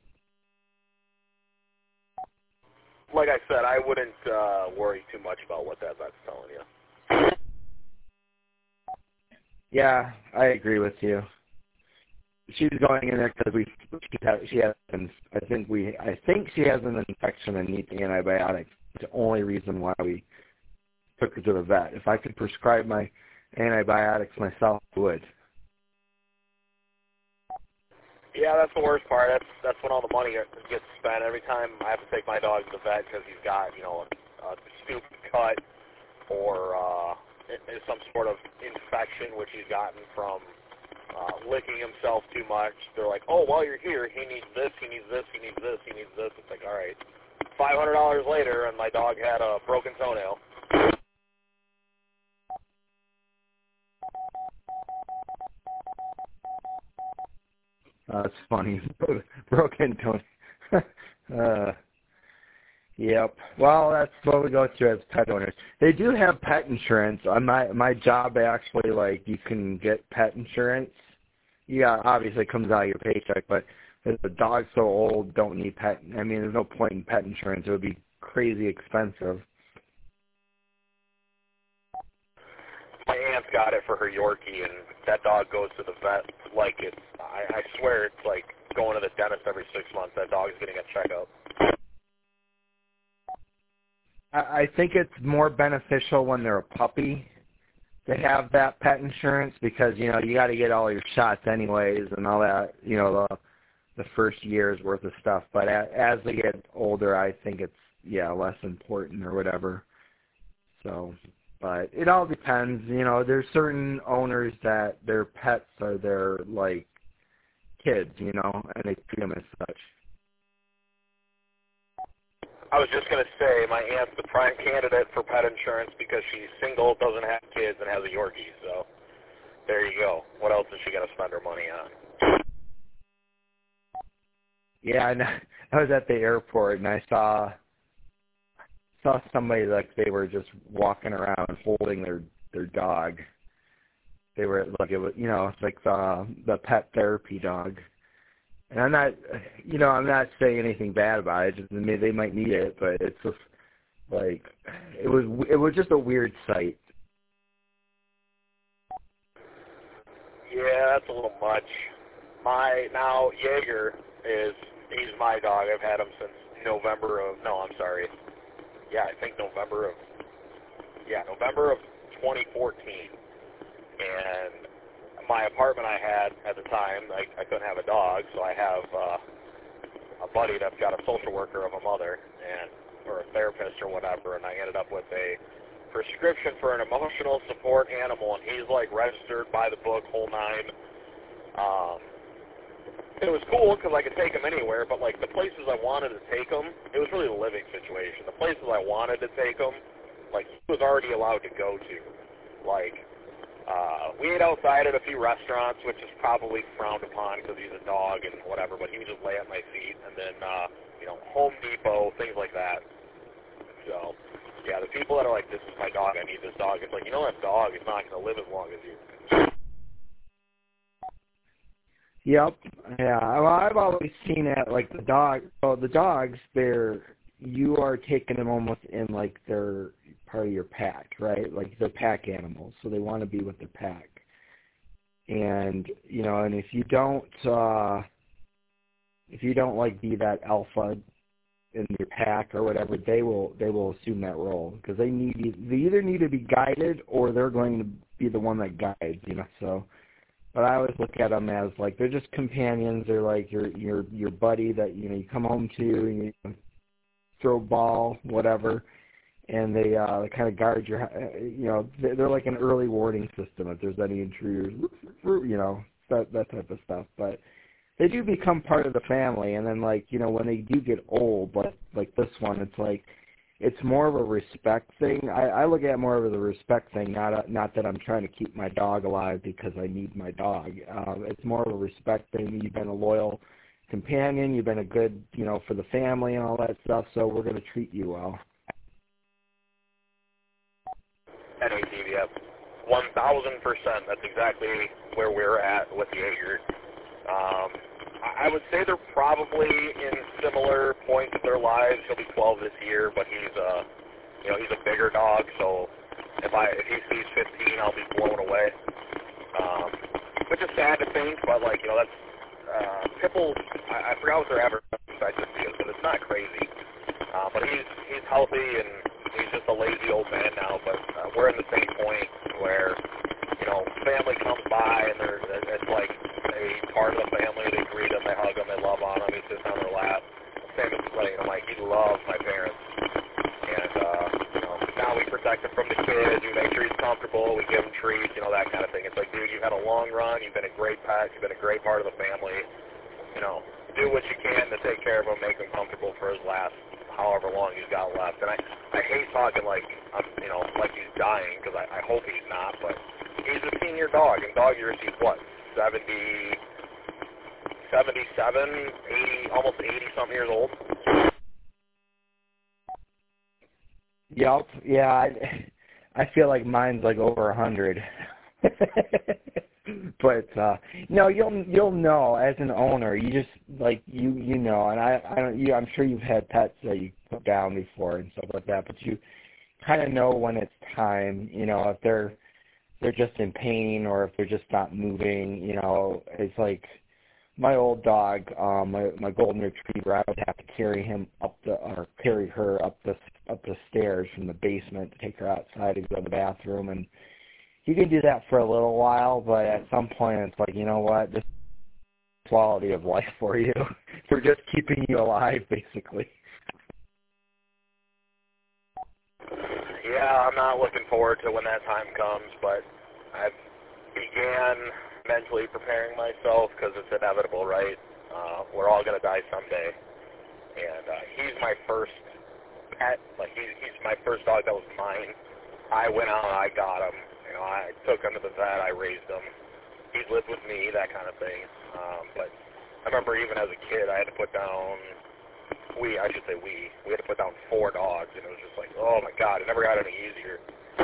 Like I said, I wouldn't worry too much about what that vet's telling you. Yeah, I agree with you. She's going in there because I think she has an infection and needs antibiotics. It's the only reason why we took her to the vet. If I could prescribe my antibiotics myself, I would. Yeah, that's the worst part. That's when all the money gets spent. Every time I have to take my dog to the vet because he's got, you know, a stupid cut or some sort of infection which he's gotten from licking himself too much. They're like, oh, while you're here, he needs this, he needs this, he needs this, he needs this. It's like, all right, $500 later, and my dog had a broken toenail. That's funny. Broken toenail. Yep. Well, that's what we go through as pet owners. They do have pet insurance. On my job, actually, like, you can get pet insurance. Yeah, obviously it comes out of your paycheck, but if the dog's so old, don't need pet. I mean, there's no point in pet insurance. It would be crazy expensive. My aunt's got it for her Yorkie, and that dog goes to the vet like it's, I swear it's like going to the dentist every 6 months. That dog's getting a checkup. I think it's more beneficial when they're a puppy to have that pet insurance because, you know, you got to get all your shots anyways and all that, you know, the first year's worth of stuff. But as they get older, I think it's, less important or whatever. So, but it all depends. You know, there's certain owners that their pets are their, like, kids, you know, and they treat them as such. I was just going to say, my aunt's the prime candidate for pet insurance because she's single, doesn't have kids, and has a Yorkie. So there you go. What else is she going to spend her money on? Yeah, I was at the airport, and I saw somebody, like, they were just walking around holding their dog. They were, like, it was, you know, it's like the pet therapy dog. And I'm not saying anything bad about it. Just, I mean, they might need it, but it's just like it was just a weird sight. Yeah, that's a little much. Jaeger he's my dog. I've had him since November of 2014. And my apartment I had at the time, I couldn't have a dog, so I have a buddy that's got a social worker of a mother or a therapist or whatever, and I ended up with a prescription for an emotional support animal, and he's like registered by the book, whole nine. it was cool because I could take him anywhere, but, like, the places I wanted to take him, it was really a living situation. The places I wanted to take him, like, he was already allowed to go to. Like, we ate outside at a few restaurants, which is probably frowned upon because he's a dog and whatever, but he would just lay at my feet. And then, Home Depot, things like that. So, yeah, the people that are like, this is my dog, I need this dog, it's like, that dog is not going to live as long as you. Yep. Yeah. Well, I've always seen it like the dog. Well, the dogs, you are taking them almost in like they're part of your pack, right? Like they're pack animals, so they want to be with the pack. And and if you don't like be that alpha in your pack or whatever, they will assume that role because they either need to be guided or they're going to be the one that guides. So. But I always look at them as like they're just companions. They're like your buddy that you come home to, and you throw a ball, whatever, and they kind of guard your. They're like an early warning system if there's any intruders, that type of stuff. But they do become part of the family, and then when they do get old, like this one, it's like. It's more of a respect thing. I look at it more of a respect thing, not that I'm trying to keep my dog alive because I need my dog. It's more of a respect thing. You've been a loyal companion. You've been a good, for the family and all that stuff, so we're going to treat you well. NATVF, 1,000%. That's exactly where we're at with the Jaeger. I would say they're probably in similar points of their lives. He'll be 12 this year, but he's a bigger dog. So if he sees 15, I'll be blown away. Which is sad to think, but that's Pit Bulls. I forgot what their average size is, but it's not crazy. But he's healthy and he's just a lazy old man now. But we're in the same point where family comes by and it's like a part of the family. They greet him, they hug him, they love on him. He sits on their lap. Same as he loves my parents. And now we protect him from the kids. We make sure he's comfortable. We give him treats, that kind of thing. It's like, dude, you've had a long run. You've been a great pet. You've been a great part of the family. Do what you can to take care of him, make him comfortable for his last however long he's got left. And I hate talking like he's dying because I hope he's not, but he's a senior dog, and dog years he's what, 77, 80, almost 80-something years old? Yep. Yeah, I feel like mine's like over 100. But no, you'll know as an owner. You just and I'm sure you've had pets that you put down before and stuff like that. But you kind of know when it's time. If they're just in pain or if they're just not moving. It's like my old dog, my golden retriever. I would have to carry her up the stairs from the basement to take her outside to go to the bathroom and. You can do that for a little while, but at some point it's like, you know what, this is quality of life for you. We're just keeping you alive, basically. Yeah, I'm not looking forward to when that time comes, but I began mentally preparing myself because it's inevitable, right? We're all going to die someday. And he's my first pet. He's my first dog that was mine. I went out and I got him. I took him to the vet, I raised him. He's lived with me, that kind of thing. But I remember even as a kid, I had to put down, we had to put down 4 dogs, and it was just like, oh my God, it never got any easier.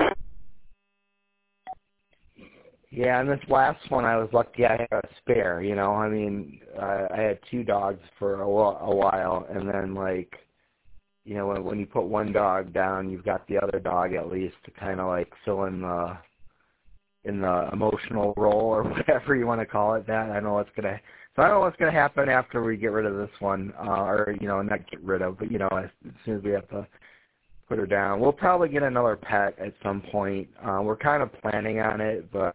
Yeah, and this last one, I was lucky I had a spare, I had 2 dogs for a while, and then when you put one dog down, you've got the other dog at least to kind of fill in the emotional role or whatever you want to call it. That I don't know what's gonna happen after we get rid of this one, or not get rid of, but as soon as we have to put her down, we'll probably get another pet at some point. We're kind of planning on it, but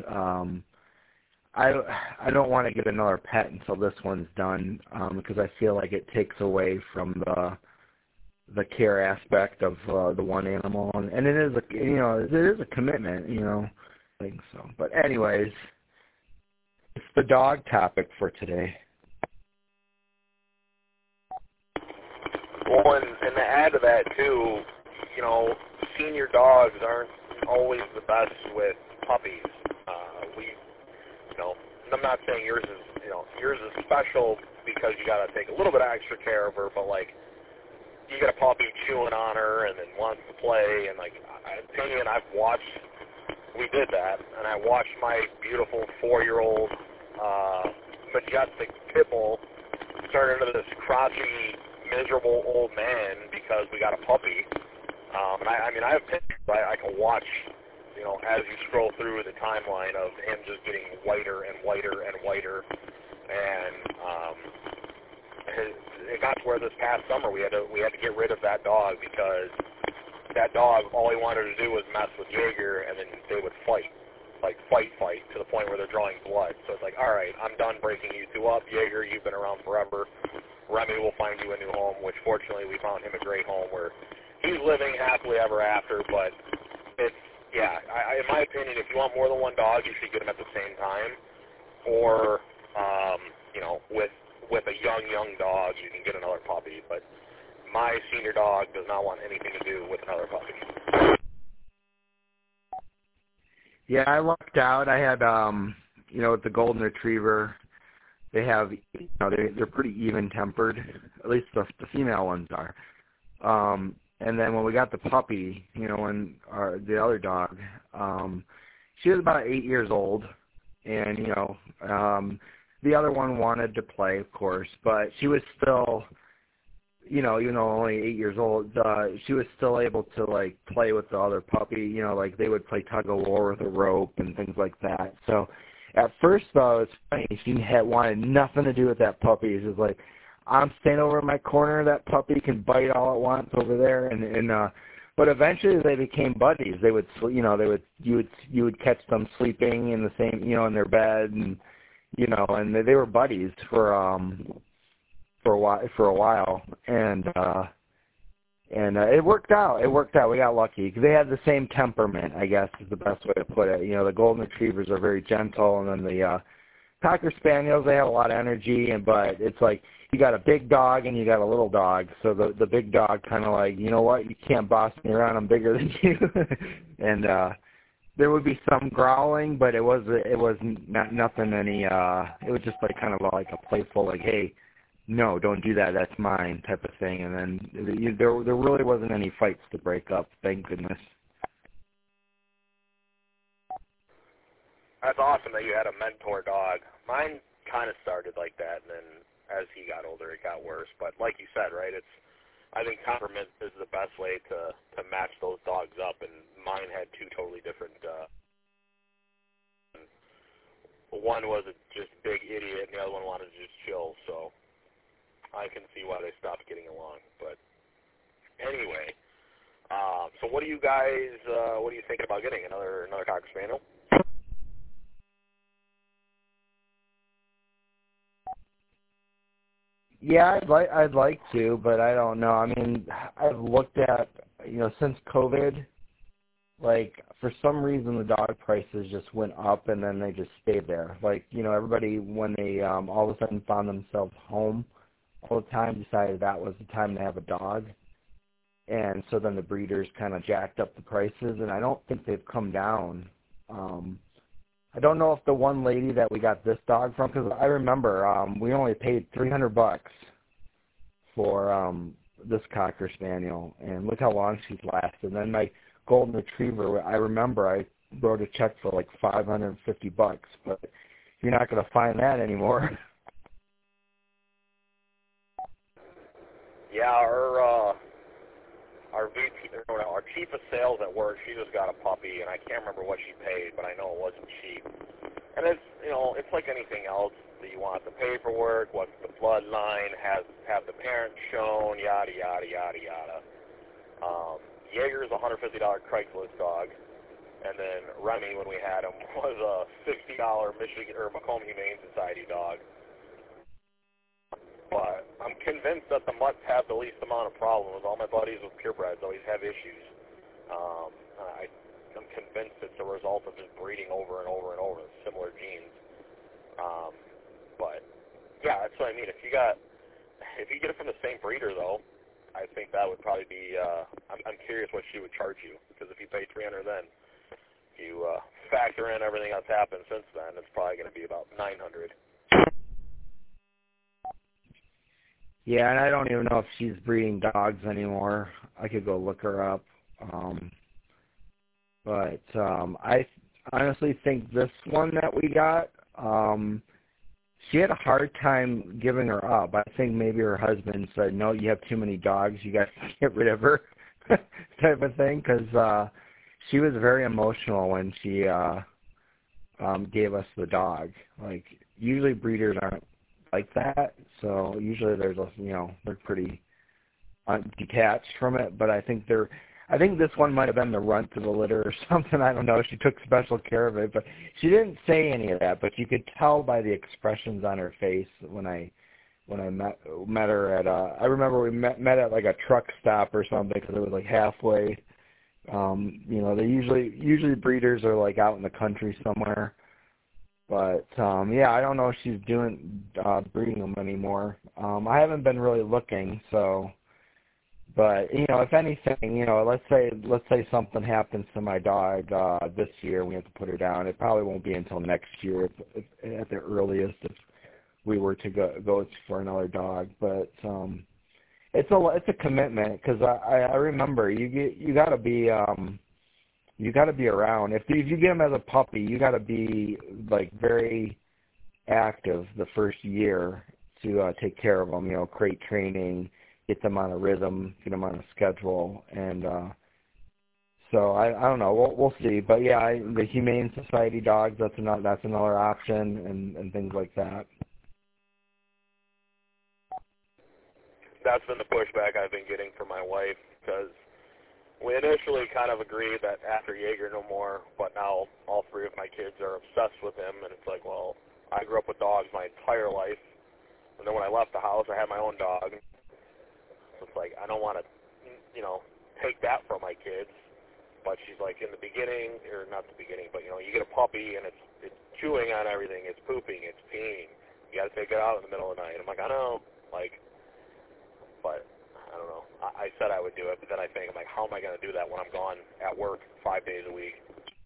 I don't want to get another pet until this one's done, because I feel like it takes away from the care aspect of the one animal, and it is a commitment, thing. So, but anyways, the dog topic for today? Well, and to add to that, too, you know, senior dogs aren't always the best with puppies. I'm not saying yours is special because you got to take a little bit of extra care of her, but, like, you get a puppy chewing on her and then wants to play, and, like, we did that, and I watched my beautiful 4-year-old majestic pit bull turn into this crotchety, miserable old man because we got a puppy. And I have pictures I can watch, you know, as you scroll through the timeline of him just getting whiter and whiter and whiter. And it got to where this past summer we had to get rid of that dog because that dog, all he wanted to do was mess with Jaeger, and then they would fight to the point where they're drawing blood. So it's like, all right, I'm done breaking you two up. Jaeger, you've been around forever. Remy will find you a new home, which fortunately we found him a great home where he's living happily ever after. But it's, in my opinion, if you want more than one dog, you should get them at the same time. Or, with a young dog, you can get another puppy. But my senior dog does not want anything to do with another puppy. Yeah, I lucked out. I had, with the Golden Retriever, they have, they're pretty even-tempered. At least the female ones are. And then when we got the puppy, when the other dog, she was about 8 years old, and the other one wanted to play, of course, but she was still, even though only 8 years old, she was still able to like play with the other puppy. Like they would play tug of war with a rope and things like that. So at first, though, it's funny. She wanted nothing to do with that puppy. She was like, I'm staying over in my corner. That puppy can bite all at once over there, but eventually they became buddies. They would, you would catch them sleeping in the same, in their bed, and and they were buddies for a while, and it worked out. We got lucky because they had the same temperament, I guess is the best way to put it. The Golden Retrievers are very gentle, and then the Cocker Spaniels, they have a lot of energy, but it's like you got a big dog and you got a little dog. So the big dog kind of like, you know what, you can't boss me around, I'm bigger than you. And there would be some growling, but it was nothing any. It was just like kind of like a playful, like, hey, no, don't do that, that's mine type of thing. And then there really wasn't any fights to break up, thank goodness. That's awesome that you had a mentor dog. Mine kind of started like that, and then as he got older, it got worse. But like you said, right, I think temperament is the best way to match those dogs up, and mine had two totally different. One was a just big idiot, and the other one wanted to just chill. So I can see why they stopped getting along. But anyway, so what do you guys? What are you thinking about getting? Another Cocker Spaniel? Yeah, I'd like to, but I don't know. I mean, I've looked at, since COVID, like, for some reason the dog prices just went up and then they just stayed there. Like, everybody, when they all of a sudden found themselves home all the time, decided that was the time to have a dog. And so then the breeders kind of jacked up the prices, and I don't think they've come down. I don't know if the one lady that we got this dog from, because I remember we only paid $300 for this Cocker Spaniel, and look how long she's lasted. And then my Golden Retriever, I remember I wrote a check for like $550, but you're not going to find that anymore. Yeah, our chief of sales at work, she just got a puppy, and I can't remember what she paid, but I know it wasn't cheap. And it's, it's like anything else. You want the paperwork, what's the bloodline, have the parents shown, yada, yada, yada, yada. Jaeger's a $150 Craigslist dog, and then Remy, when we had him, was a $60 Michigan or Macomb Humane Society dog. But I'm convinced that the mutts have the least amount of problems. All my buddies with purebreds always have issues. I'm convinced it's a result of just breeding over and over and over, similar genes. what I mean. If you get it from the same breeder, though, I think that would probably be. I'm curious what she would charge you, because if you pay $300 then, if you factor in everything that's happened since then, it's probably going to be about $900. Yeah, and I don't even know if she's breeding dogs anymore. I could go look her up. But I honestly think this one that we got, she had a hard time giving her up. I think maybe her husband said, no, you have too many dogs, you got to get rid of her, type of thing, because she was very emotional when she gave us the dog. Like, usually breeders aren't like that, so usually they're pretty detached from it, but I think this one might have been the runt of the litter or something. I don't know. She took special care of it, but she didn't say any of that. But you could tell by the expressions on her face when I met her at. I remember we met at like a truck stop or something, because it was like halfway. They usually breeders are like out in the country somewhere. But yeah, I don't know if she's doing breeding them anymore. I haven't been really looking, so. But if anything, let's say something happens to my dog this year, we have to put her down. It probably won't be until next year, if at the earliest, if we were to go for another dog. But it's a commitment, because I remember you got to be around. If you get him as a puppy, you got to be like very active the first year to take care of them. Crate training, get them on a rhythm, get them on a schedule, and so I don't know. We'll see. But yeah, the Humane Society dogs, that's another option, and things like that. That's been the pushback I've been getting from my wife, because we initially kind of agreed that after Jaeger no more, but now all three of my kids are obsessed with him, and it's like, well, I grew up with dogs my entire life, and then when I left the house, I had my own dog. It's like, I don't want to, take that from my kids. But she's like, in the beginning, or not the beginning, but, you get a puppy and it's chewing on everything, it's pooping, it's peeing. You got to take it out in the middle of the night. I'm like, I know, but I don't know. I said I would do it, but then I'm like, how am I going to do that when I'm gone at work 5 days a week?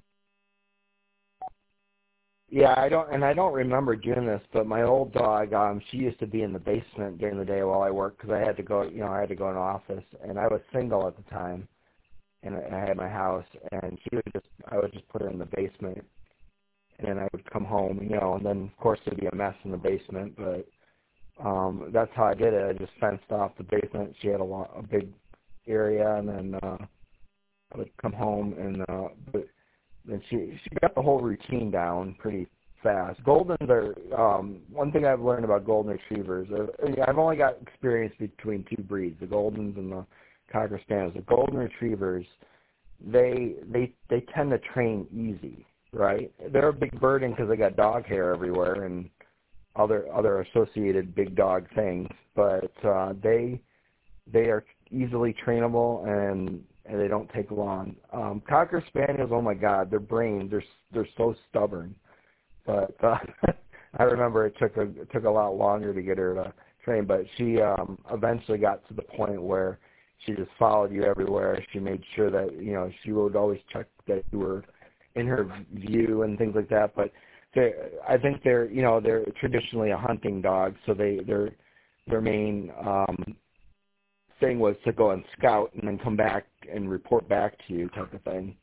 Yeah, I don't remember doing this, but my old dog, she used to be in the basement during the day while I worked, because I had to go, I had to go in the office, and I was single at the time, and I had my house, and I would just put her in the basement, and then I would come home, and then of course there'd be a mess in the basement, but that's how I did it. I just fenced off the basement. She had a big area, and then I would come home, and and she got the whole routine down pretty fast. Goldens are, one thing I've learned about Golden Retrievers, I've only got experience between two breeds, the Goldens and the Cocker Spaniels. The Golden Retrievers, they tend to train easy, right? They're a big burden because they got dog hair everywhere and other associated big dog things, but they are easily trainable, and they don't take long. Cocker Spaniels, oh my God, their brains, they're so stubborn. But I remember it took a lot longer to get her to train, but she eventually got to the point where she just followed you everywhere. She made sure that, she would always check that you were in her view and things like that. But I think they're traditionally a hunting dog, so their main thing was to go and scout and then come back and report back to you, type of thing.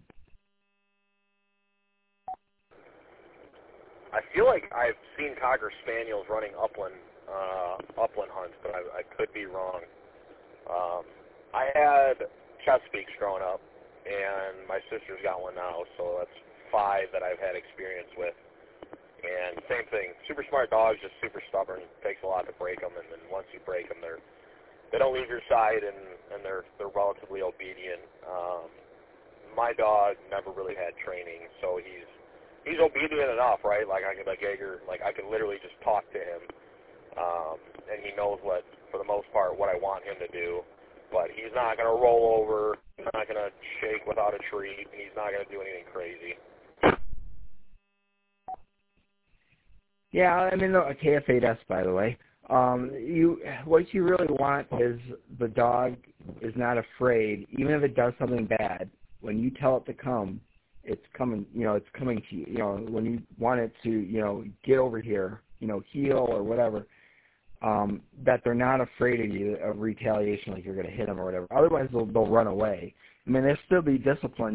I feel like I've seen Cocker Spaniels running upland hunts, but I could be wrong. I had Chesapeakes growing up, and my sister's got one now, so that's 5 that I've had experience with. And same thing, super smart dogs, just super stubborn. It takes a lot to break them, and then once you break them, they don't leave your side, and they're relatively obedient. My dog never really had training, so he's obedient enough, right? Like Jaeger, I can literally just talk to him, and he knows for the most part, what I want him to do. But he's not going to roll over, he's not going to shake without a treat, and he's not going to do anything crazy. Yeah, I mean, a KF8S, by the way. What you really want is the dog is not afraid, even if it does something bad. When you tell it to come, it's coming. It's coming to you. When you want it to, get over here, heal or whatever. That they're not afraid of you of retaliation, like you're going to hit them or whatever. Otherwise, they'll run away. I mean, they'll still be disciplined.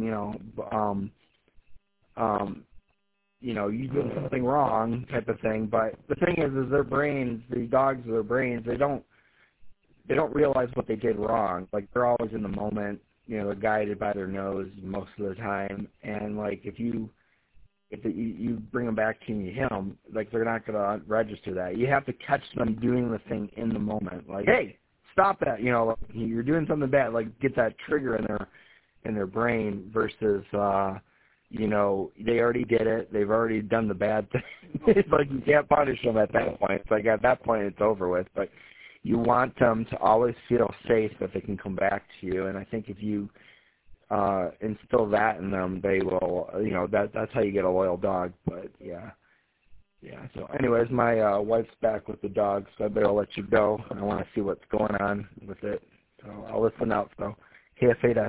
You doing something wrong type of thing. But the thing is their brains, the dogs, their brains, they don't realize what they did wrong. Like they're always in the moment. They're guided by their nose most of the time. And like if you bring them back to you and you hit them, like they're not going to register that. You have to catch them doing the thing in the moment. Like, hey, stop that! Like you're doing something bad. Like get that trigger in their brain versus. They already did it. They've already done the bad thing. It's like you can't punish them at that point. It's like at that point it's over with. But you want them to always feel safe that they can come back to you. And I think if you instill that in them, they will. That's how you get a loyal dog. But yeah. So, anyways, my wife's back with the dog, so I better let you go. I want to see what's going on with it. So I'll listen out. So KF8S.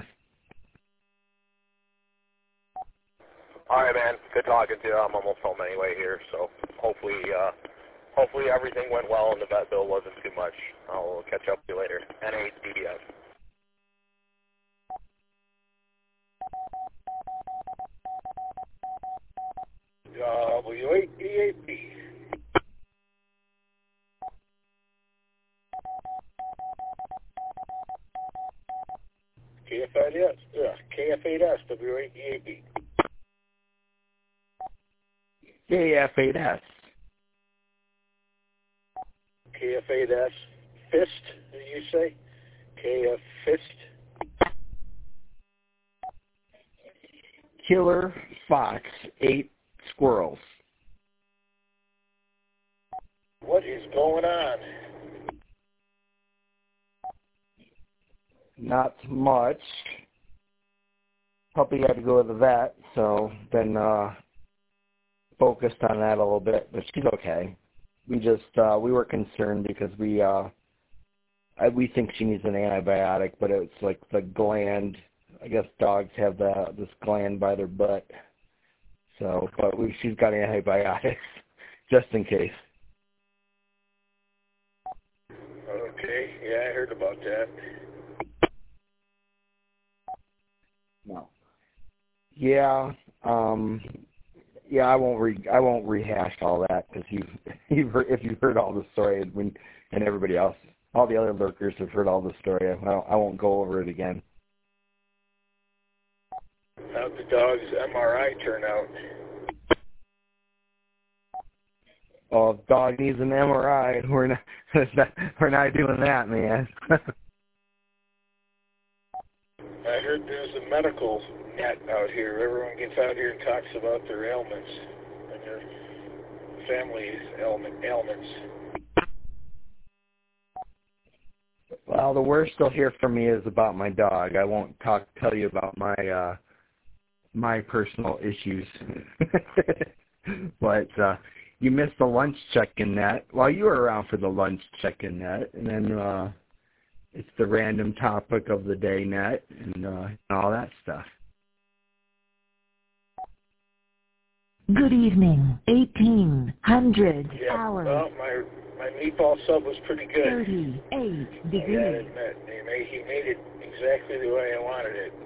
All right, man. Good talking to you. I'm almost home anyway here, so hopefully everything went well and the vet bill wasn't too much. I'll catch up with you later. N8DBS. W8DAP. KF8S. KF8S. W8DAP. KF8S. KF8S. Fist, did you say? KF Fist. Killer Fox 8 Squirrels. What is going on? Not much. Puppy had to go to the vet, so been focused on that a little bit, but she's okay. We just we were concerned because we think she needs an antibiotic, but it's like the gland. I guess dogs have this gland by their butt. So, but she's got antibiotics just in case. Okay, yeah, I heard about that. No. Yeah. Yeah, I won't rehash all that because if you've heard all the story and everybody else, all the other lurkers have heard all the story. I won't go over it again. How'd the dog's MRI turn out? Oh, if dog needs an MRI, we're not doing that, man. I heard there's a medical net out here. Everyone gets out here and talks about their ailments and their family's ailments. Well, the worst they'll hear from me is about my dog. I won't tell you about my personal issues. But you missed the lunch check-in net. Well, you were around for the lunch check-in net, and then it's the random topic of the day net and all that stuff. Good evening. 1800 hours. Well, my meatball sub was pretty good. 38 degrees. I gotta admit, he made it exactly the way I wanted it.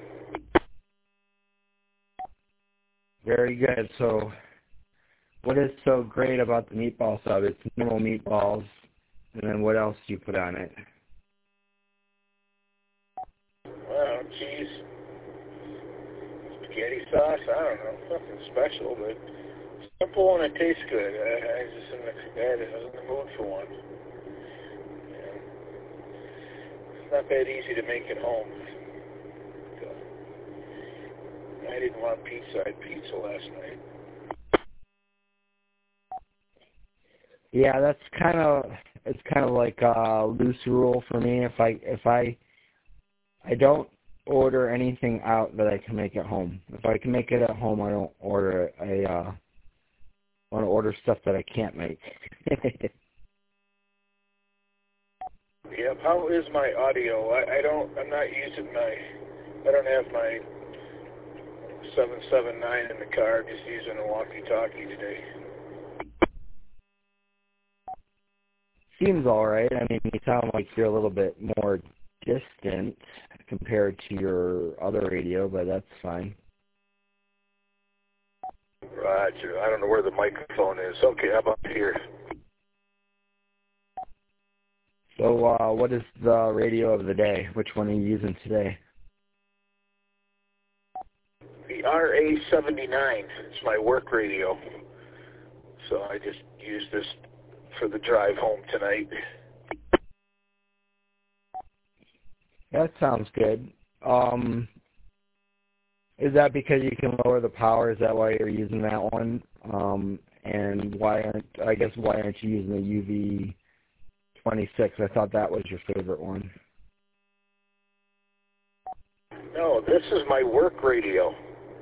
Very good. So what is so great about the meatball sub? It's normal meatballs, and then what else do you put on it? Well, cheese, spaghetti sauce, I don't know, nothing special, but simple and it tastes good. I just was in the mood for one. Yeah. It's not that easy to make at home. I didn't want pizza. I had pizza last night. Yeah, it's kind of like a loose rule for me. If I don't order anything out that I can make at home. If I can make it at home, I don't order it. I want to order stuff that I can't make. Yep. How is my audio? I don't have my 779 in the car. I'm just using a walkie-talkie today. Seems all right. I mean, you sound like you're a little bit more distant compared to your other radio, but that's fine. Roger. I don't know where the microphone is. Okay, how about here? So, what is the radio of the day? Which one are you using today? The RA79. It's my work radio. So I just use this for the drive home tonight. That sounds good. Is that because you can lower the power? Is that why you're using that one? And why aren't you using the UV26? I thought that was your favorite one. No, this is my work radio.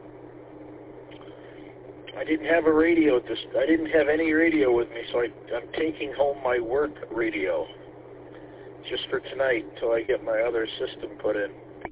I didn't have a radio. I didn't have any radio with me, so I'm taking home my work radio just for tonight until I get my other system put in.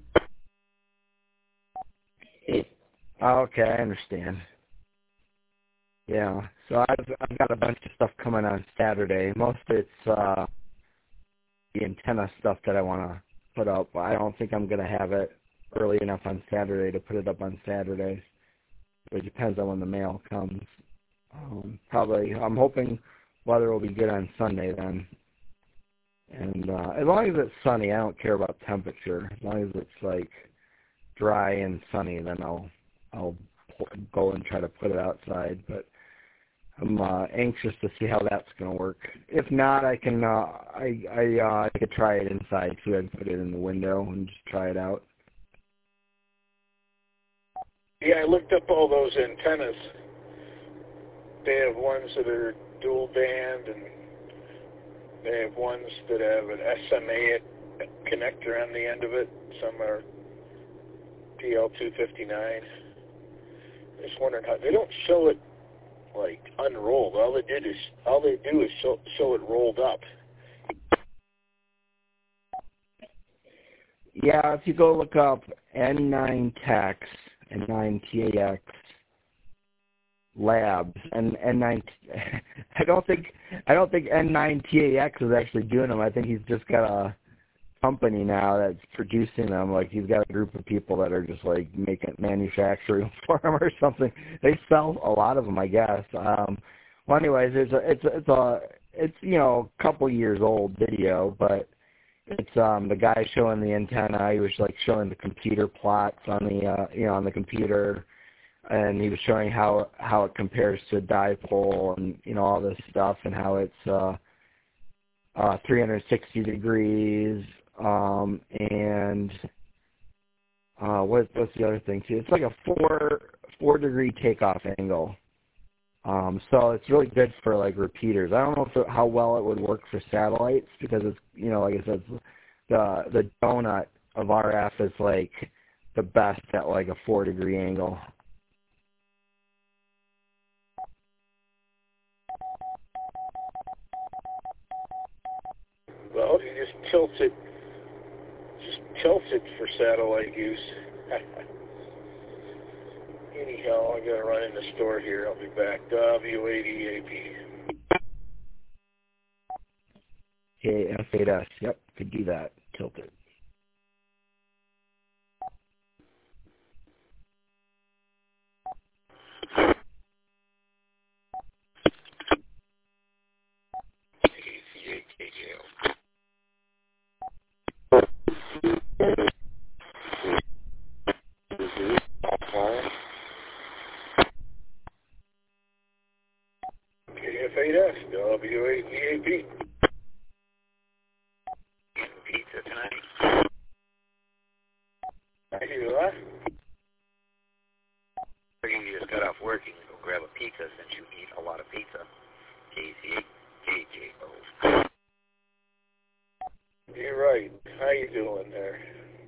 Okay, I understand. Yeah, so I've got a bunch of stuff coming on Saturday. Most of it's the antenna stuff that I want to put up. I don't think I'm going to have it early enough on Saturday to put it up on Saturdays. It depends on when the mail comes. Probably, I'm hoping weather will be good on Sunday then. And as long as it's sunny, I don't care about temperature. As long as it's like dry and sunny, then I'll go and try to put it outside. But I'm anxious to see how that's going to work. If not, I can I could try it inside too. I'd put it in the window and just try it out. Yeah, I looked up all those antennas. They have ones that are dual band, and they have ones that have an SMA connector on the end of it. Some are PL259. Just wondering how they don't show it like unrolled. All they do is show it rolled up. Yeah, if you go look up N9TAX and N9TAX Labs and N9, I don't think N9TAX is actually doing them. I think he's just got a company now that's producing them. Like he's got a group of people that are just like manufacturing for him or something. They sell a lot of them, I guess. Well, anyways, it's you know, a couple years old video, but it's the guy showing the antenna. He was like showing the computer plots on the on the computer, and he was showing how it compares to a dipole and all this stuff, and how it's 360 degrees. And what's the other thing too? It's like a 4 degree takeoff angle. So it's really good for like repeaters. I don't know how well it would work for satellites, because it's like I said, the donut of RF is like the best at like a 4 degree angle. Well, you just tilt it for satellite use. Anyhow, I gotta run in the store here. I'll be back. W80AP. Okay, F8S. Yep, could do that. Tilt it. KF8S, W8VAP. Pizza tonight. I hear that. You just got off work and go grab a pizza since you eat a lot of pizza. KCHJO. You're right. How you doing there?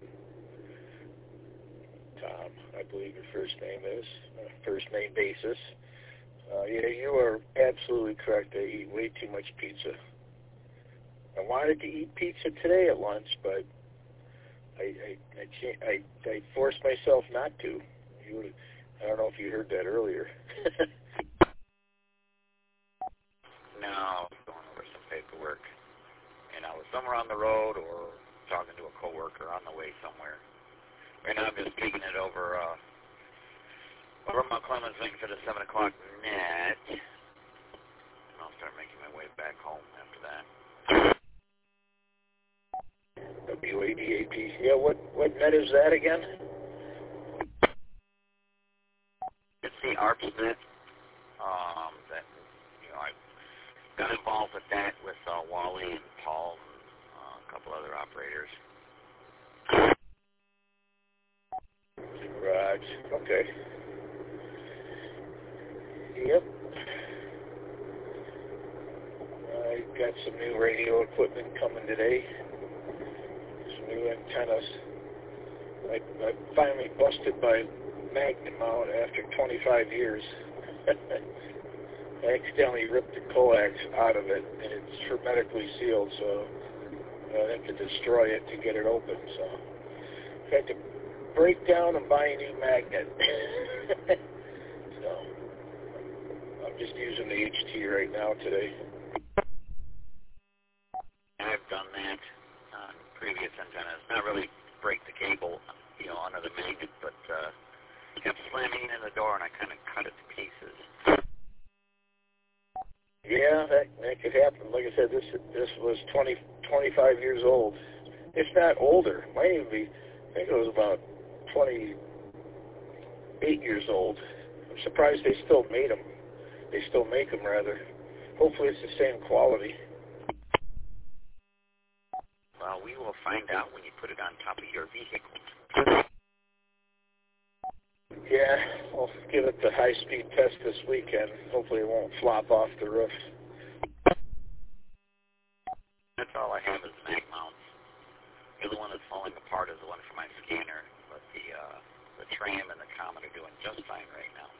Tom, I believe your first name is. First name basis. Yeah, you are absolutely correct. I eat way too much pizza. I wanted to eat pizza today at lunch, but I forced myself not to. I don't know if you heard that earlier. No, going over some paperwork. And I was somewhere on the road or talking to a coworker on the way somewhere. Right now I'm just speaking it over Mount Clemens link for the 7 o'clock net. And I'll start making my way back home after that. WADAP. Yeah, what net is that again? It's the ARPSnet. That, I got involved with that with Wally and Paul and a couple other operators. Right. Okay. Yep. I got some new radio equipment coming today. Some new antennas. I finally busted my magnet mount after 25 years. I accidentally ripped the coax out of it, and it's hermetically sealed, so I have to destroy it to get it open. So I had to break down and buy a new magnet. So I'm just using the HT right now today. I've done that on previous antennas. Not really break the cable, under the magnet, but kept slamming in the door, and I kind of cut it to pieces. Yeah, that could happen. Like I said, this was 25 years old. If not older. Might even be, I think it was about 28 years old. I'm surprised they still made them. They still make them, rather. Hopefully it's the same quality. Well, we will find out when you put it on top of your vehicle. Yeah, we'll give it the high-speed test this weekend. Hopefully it won't flop off the roof. That's all I have is mag mounts. The other one that's falling apart is the one for my scanner, but the tram and the Comet are doing just fine right now.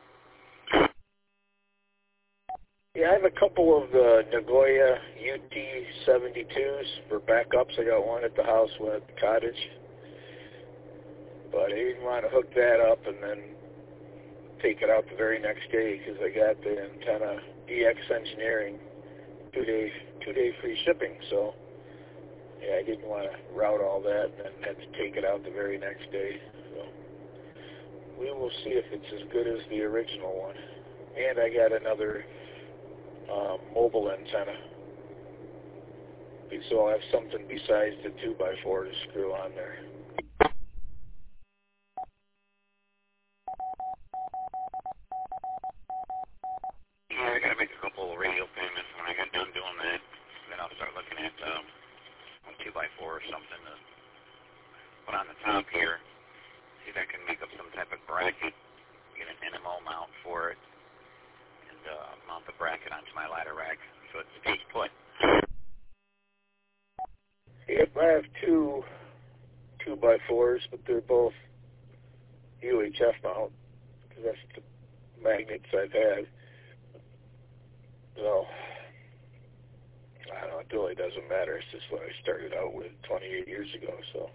Yeah, I have a couple of the Nagoya UT-72s for backups. I got one at the house, one at the cottage. But I didn't want to hook that up and then take it out the very next day because I got the antenna EX Engineering two-day free shipping. So yeah, I didn't want to route all that and then have to take it out the very next day. So we will see if it's as good as the original one. And I got another mobile antenna, so I'll have something besides the 2x4 to screw on there. Yeah, I got to make a couple of radio payments. When I get done doing that, then I'll start looking at a 2x4 or something to put on the top here. See if I can make up some type of bracket, get an NMO mount for it, and mount the bracket onto my ladder rack so it stays put. Yep, I have two 2x4s, but they're both UHF mount because that's the magnets I've had. So, I don't know, it really doesn't matter. It's just what I started out with 28 years ago, so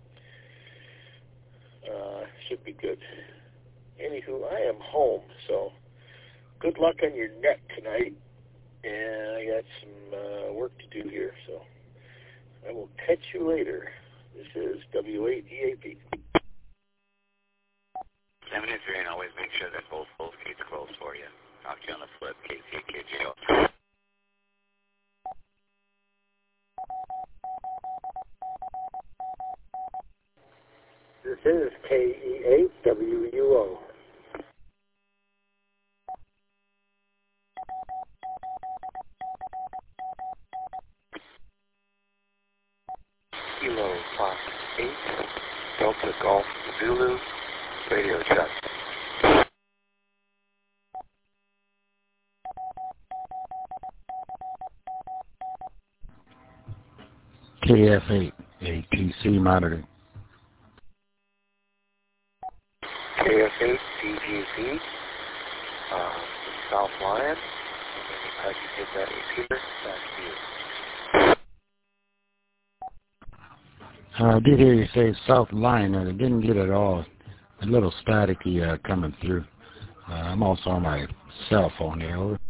should be good. Anywho, I am home, so good luck on your net tonight, and I got some work to do here, so I will catch you later. This is W8DAP. 73, and always make sure that both gates close for you. Talk to you on the flip, KC, KGO. This is KE8WUO. Kilo Fox 8, Delta Golf Zulu, radio check. KF8, ATC monitoring. KF8, DGC, South Lion. I can get that repeater back to you. I did hear you say South Line, and I didn't get it all. A little staticky coming through. I'm also on my cell phone here. Over.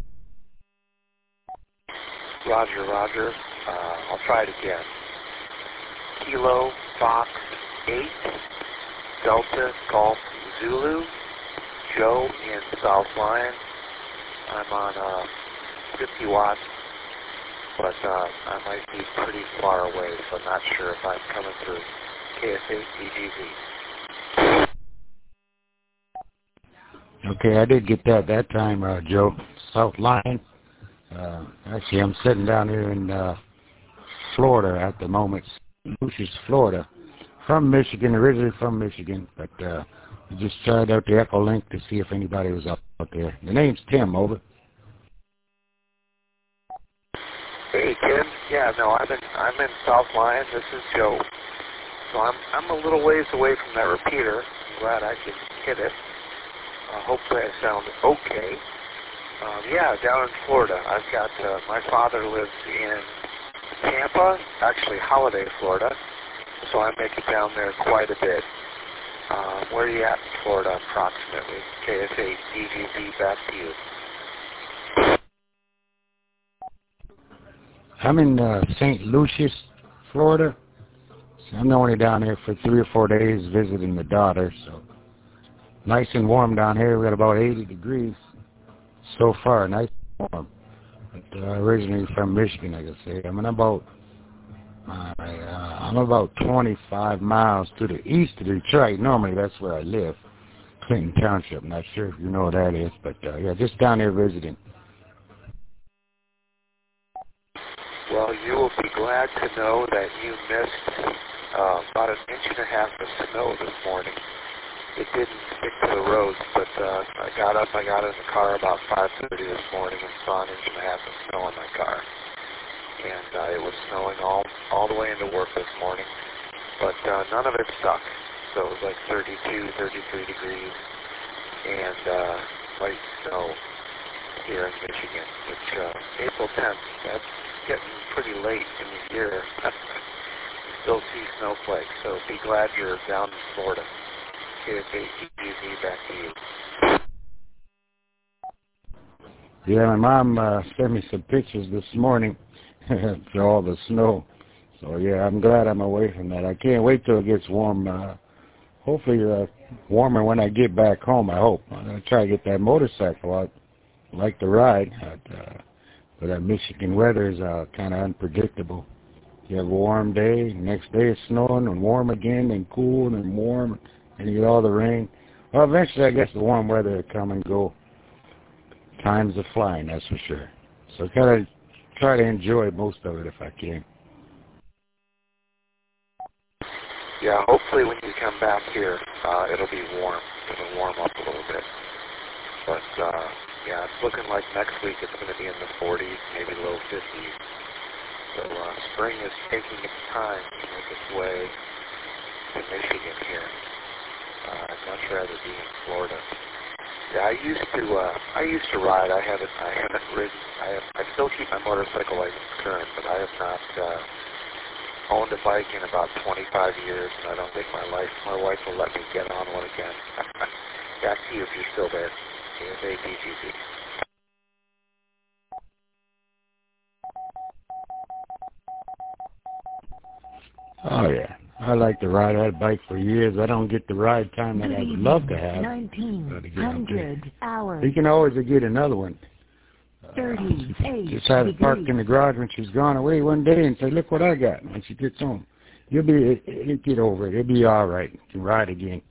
Roger, Roger. I'll try it again. Kilo Fox 8 Delta Golf Zulu. Joe in South Line. I'm on 50 watts, but I might be pretty far away, so I'm not sure if I'm coming through. KSA DGZ. Okay, I did get that time, Joe. South Line. Actually, I'm sitting down here in Florida at the moment, Lucius, Florida. From Michigan, originally from Michigan, but I just tried out the Echolink to see if anybody was up there. The name's Tim, over. Hey, Tim. Yeah, no, I'm in South Line. This is Joe. So I'm a little ways away from that repeater. I'm glad I can hit it. Hopefully I sound okay. Yeah, down in Florida. I've got, my father lives in Tampa, actually Holiday, Florida. So I make it down there quite a bit. Where are you at in Florida, approximately? KSA DGZ, back to you. I'm in St. Lucius, Florida. So I'm only down here for 3 or 4 days visiting the daughter. So nice and warm down here. We got about 80 degrees so far. Nice and warm. But originally from Michigan, I could say. I'm about 25 miles to the east of Detroit. Normally that's where I live, Clinton Township. Not sure if you know what that is, but yeah, just down there visiting. Well, you will be glad to know that you missed about 1.5 inches of snow this morning. It didn't stick to the roads, but I got in the car about 5:30 this morning and saw 1.5 inches of snow in my car. And it was snowing all the way into work this morning, but none of it stuck. So it was like 32, 33 degrees, and light snow here in Michigan, which April 10th, that's getting pretty late in the year. Still see snowflakes, so be glad you're down in Florida. KSA DGZ, back to you. Yeah, my mom sent me some pictures this morning for all the snow. So yeah, I'm glad I'm away from that. I can't wait till it gets warm. Hopefully warmer when I get back home, I hope. I'm going to try to get that motorcycle out. I like to ride, but that Michigan weather is kind of unpredictable. You have a warm day, next day it's snowing, and warm again, and cool, and warm, and you get all the rain. Well, eventually I guess the warm weather will come and go. Times are flying, that's for sure. So kind of try to enjoy most of it if I can. Yeah, hopefully when you come back here, it'll be warm. It'll warm up a little bit. But, yeah, it's looking like next week it's going to be in the 40s, maybe low 50s. So spring is taking its time to make its way to Michigan here. I'd much rather be in Florida. Yeah, I used to ride. I haven't ridden. I still keep my motorcycle license current, but I have not owned a bike in about 25 years, and I don't think my wife will let me get on one again. Back to you if you're still there. KSA DGZ. Oh yeah, I like to ride that bike for years. I don't get the ride time that I would love to have. 1900 hours. You can always get another one. 38 Just have it parked in the garage when she's gone away one day and say, look what I got when she gets home. You'll get over it. It'll be all right. You can ride again.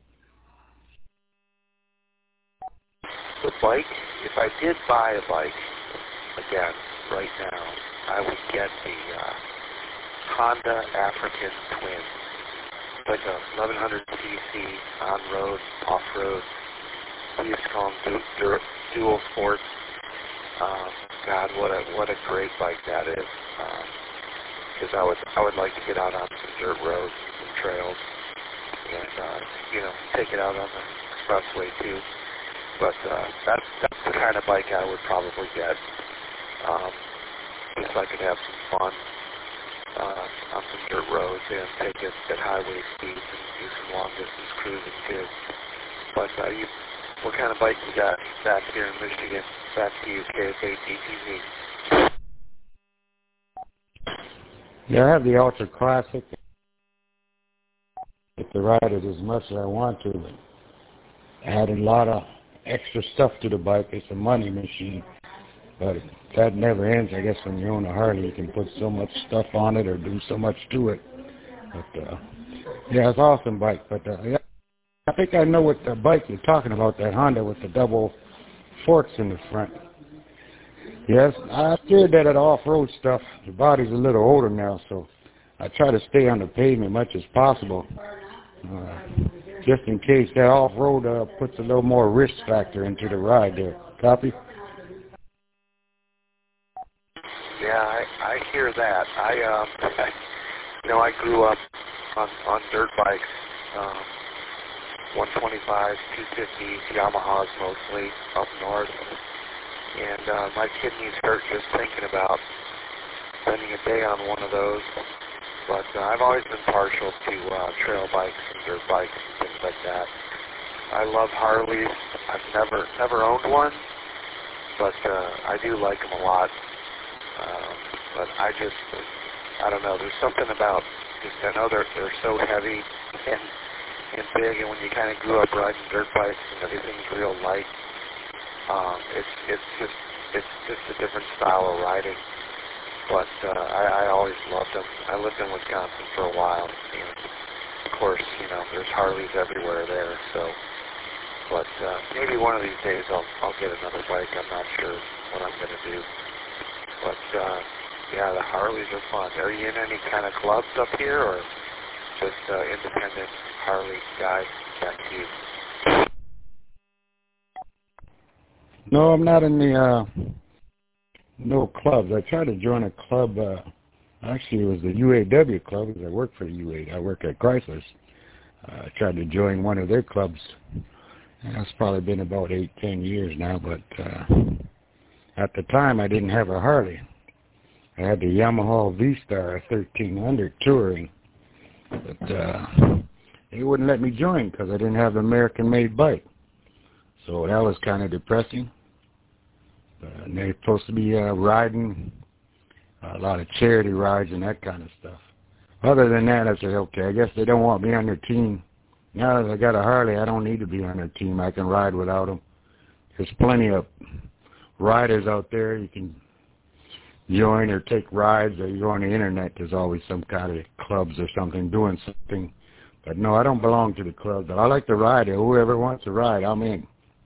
The bike, if I did buy a bike, again, right now, I would get the Honda African Twin. It's like a 1100cc on-road, off-road. We used to call them dual sports. God, what a great bike that is. Because I would like to get out on some dirt roads and some trails, and take it out on the expressway too. But that's the kind of bike I would probably get. Just so I could have some fun on some dirt roads and take it at highway speeds and do some long distance cruising too. But what kind of bike you got back here in Michigan? Back to you, KSA DTV. Yeah, I have the Ultra Classic. If the ride it as much as I want to, but I added a lot of extra stuff to the bike. It's a money machine, but that never ends. I guess when you own a Harley, you can put so much stuff on it or do so much to it. But yeah, it's an awesome bike. But yeah, I think I know what the bike you're talking about, that Honda with the double forks in the front. Yes, I steered that at off-road stuff. The body's a little older now, so I try to stay on the pavement as much as possible, just in case that off-road puts a little more risk factor into the ride there. Copy? Yeah, I hear that. I grew up on dirt bikes, 125s, 250s, Yamahas mostly up north. And my kidneys hurt just thinking about spending a day on one of those. But I've always been partial to trail bikes and dirt bikes and things like that. I love Harleys. I've never owned one, but I do like them a lot. But I don't know. There's something about just, I know they're so heavy and big, and when you kind of grew up riding dirt bikes and everything's real light. It's just a different style of riding, but I always loved them. I lived in Wisconsin for a while, and of course, there's Harleys everywhere there. So, but maybe one of these days I'll get another bike. I'm not sure what I'm going to do, but yeah, the Harleys are fun. Are you in any kind of clubs up here, or just independent Harley guys? Back to you. No, I'm not in the no clubs. I tried to join a club. Actually, it was the UAW club because I work for the UAW. I work at Chrysler's. I tried to join one of their clubs. And that's probably been about 8-10 years now. But at the time, I didn't have a Harley. I had the Yamaha V-Star 1300 touring. But they wouldn't let me join because I didn't have an American-made bike. So that was kind of depressing. And they're supposed to be riding a lot of charity rides and that kind of stuff. Other than that, I said, okay, I guess they don't want me on their team. Now that I got a Harley, I don't need to be on their team. I can ride without them. There's plenty of riders out there you can join or take rides, or you go on the internet. There's always some kind of clubs or something doing something. But no, I don't belong to the club. But I like to ride. Whoever wants to ride, I'm in.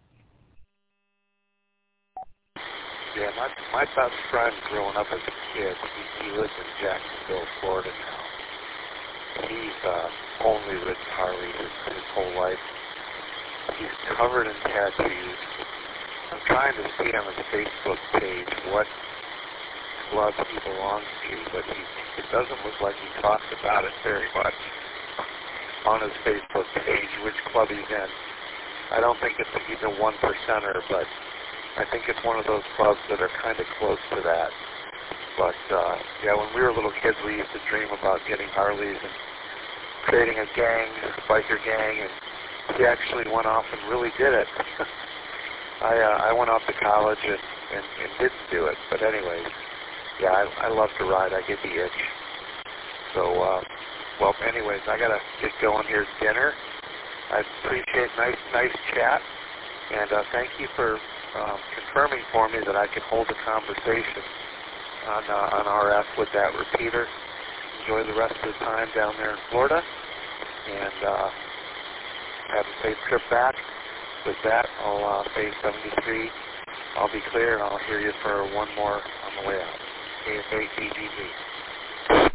Yeah, my best friend growing up as a kid, he lives in Jacksonville, Florida now. He's only ridden Harley his whole life. He's covered in tattoos. I'm trying to see on his Facebook page what club he belongs to, but it doesn't look like he talks about it very much on his Facebook page, which club he's in. I don't think he's a 1%er, but I think it's one of those clubs that are kind of close to that. But, yeah, when we were little kids, we used to dream about getting Harleys and creating a gang, a biker gang, and he actually went off and really did it. I went off to college and didn't do it. But anyways, yeah, I love to ride. I get the itch. So, well, anyways, I got to get going. Here's dinner. I appreciate nice chat. And thank you for confirming for me that I can hold a conversation on RF with that repeater. Enjoy the rest of the time down there in Florida, and have a safe trip back. With that, I'll say 73. I'll be clear, and I'll hear you for one more on the way out. KSA-TGV.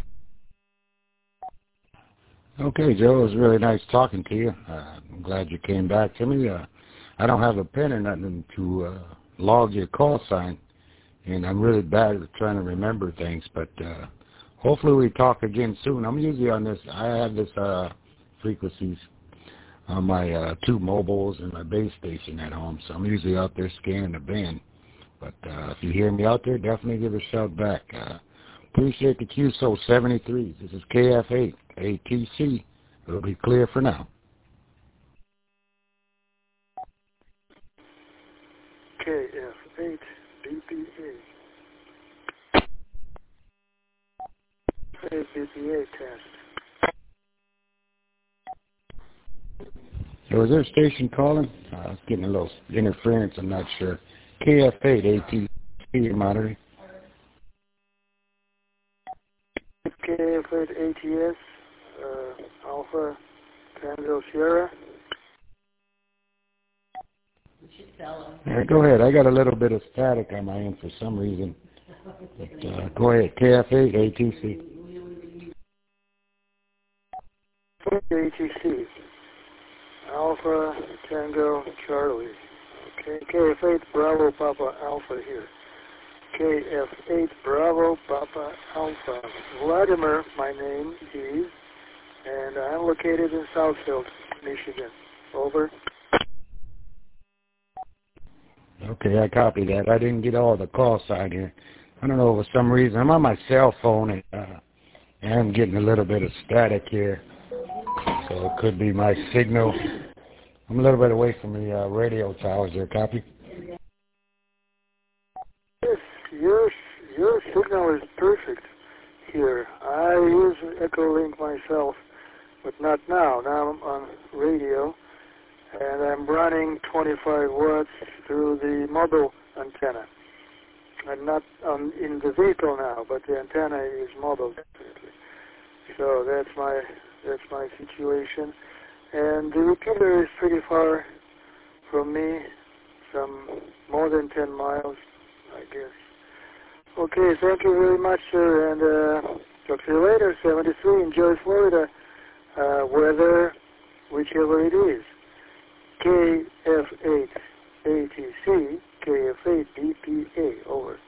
Okay, Joe, it was really nice talking to you. I'm glad you came back to me. I don't have a pen or nothing to log your call sign, and I'm really bad at trying to remember things, but hopefully we talk again soon. I'm usually on this, I have this frequencies on my two mobiles and my base station at home, so I'm usually out there scanning the band. But if you hear me out there, definitely give a shout back. Appreciate the QSO 73. This is KF8 ATC. It'll be clear for now. KF8 BPA. BPA test. So is there a station calling? It's getting a little interference, I'm not sure. KF8 ATC monitoring. KF8 ATS, Alpha Tango Sierra. All right, go ahead. I got a little bit of static on my end for some reason. But go ahead. KF8 ATC. ATC. Alpha Tango Charlie. Okay, KF8 Bravo Papa Alpha here. KF8 Bravo Papa Alpha. Vladimir, my name is, and I'm located in Southfield, Michigan. Over. Okay, I copy that. I didn't get all the call side here. I don't know, for some reason. I'm on my cell phone, and I'm getting a little bit of static here. So it could be my signal. I'm a little bit away from the radio towers there. Copy? Yes, your signal is perfect here. I use Echolink myself, but not now. Now I'm on radio, and I'm running 25 watts through the mobile antenna. I'm not in the vehicle now, but the antenna is mobile definitely. So that's my situation. And the repeater is pretty far from me, some more than 10 miles, I guess. Okay, thank you very much, sir, and talk to you later. 73, enjoy Florida weather, whichever it is. KF8 ATC, KF8 BPA, over.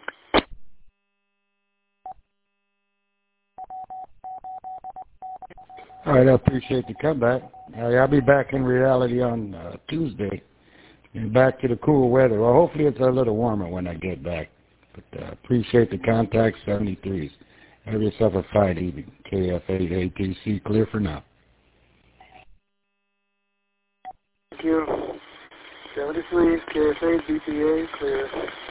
All right, I appreciate the comeback. I'll be back in reality on Tuesday and back to the cool weather. Well, hopefully it's a little warmer when I get back. But appreciate the contact, 73s. Have yourself a fine evening. KF8 ATC, clear for now. Thank you. 73, KF8 BPA, clear.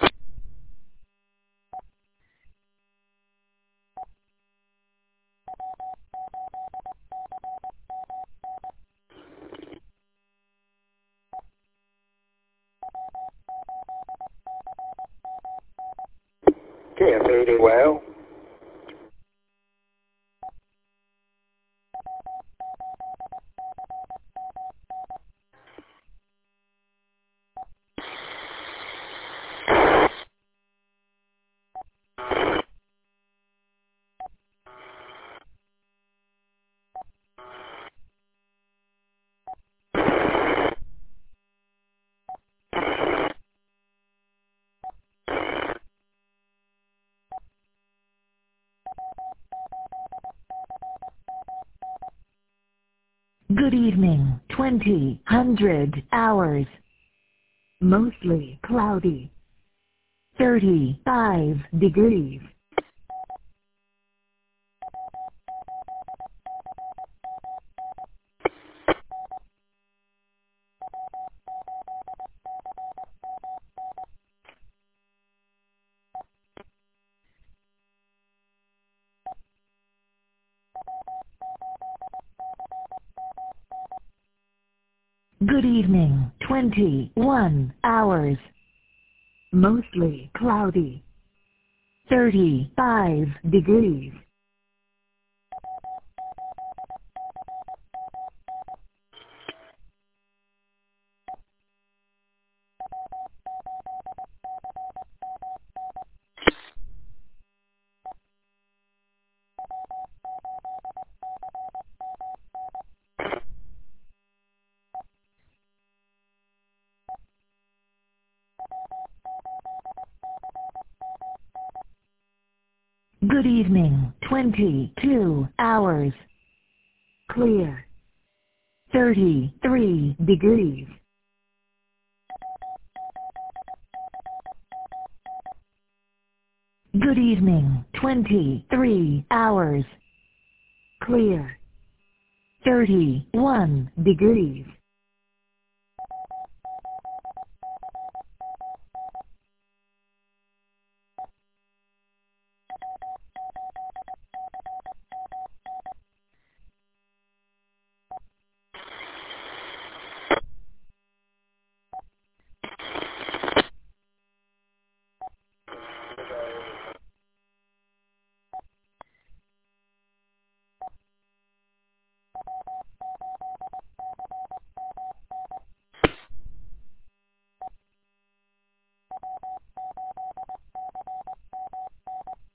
KF8 well. Good evening, 2000 hours. Mostly cloudy. 35 degrees. Good evening, 21 hours. Mostly cloudy. 35 degrees. Good evening, 22 hours. Clear. 33 degrees. Good evening, 23 hours. Clear. 31 degrees.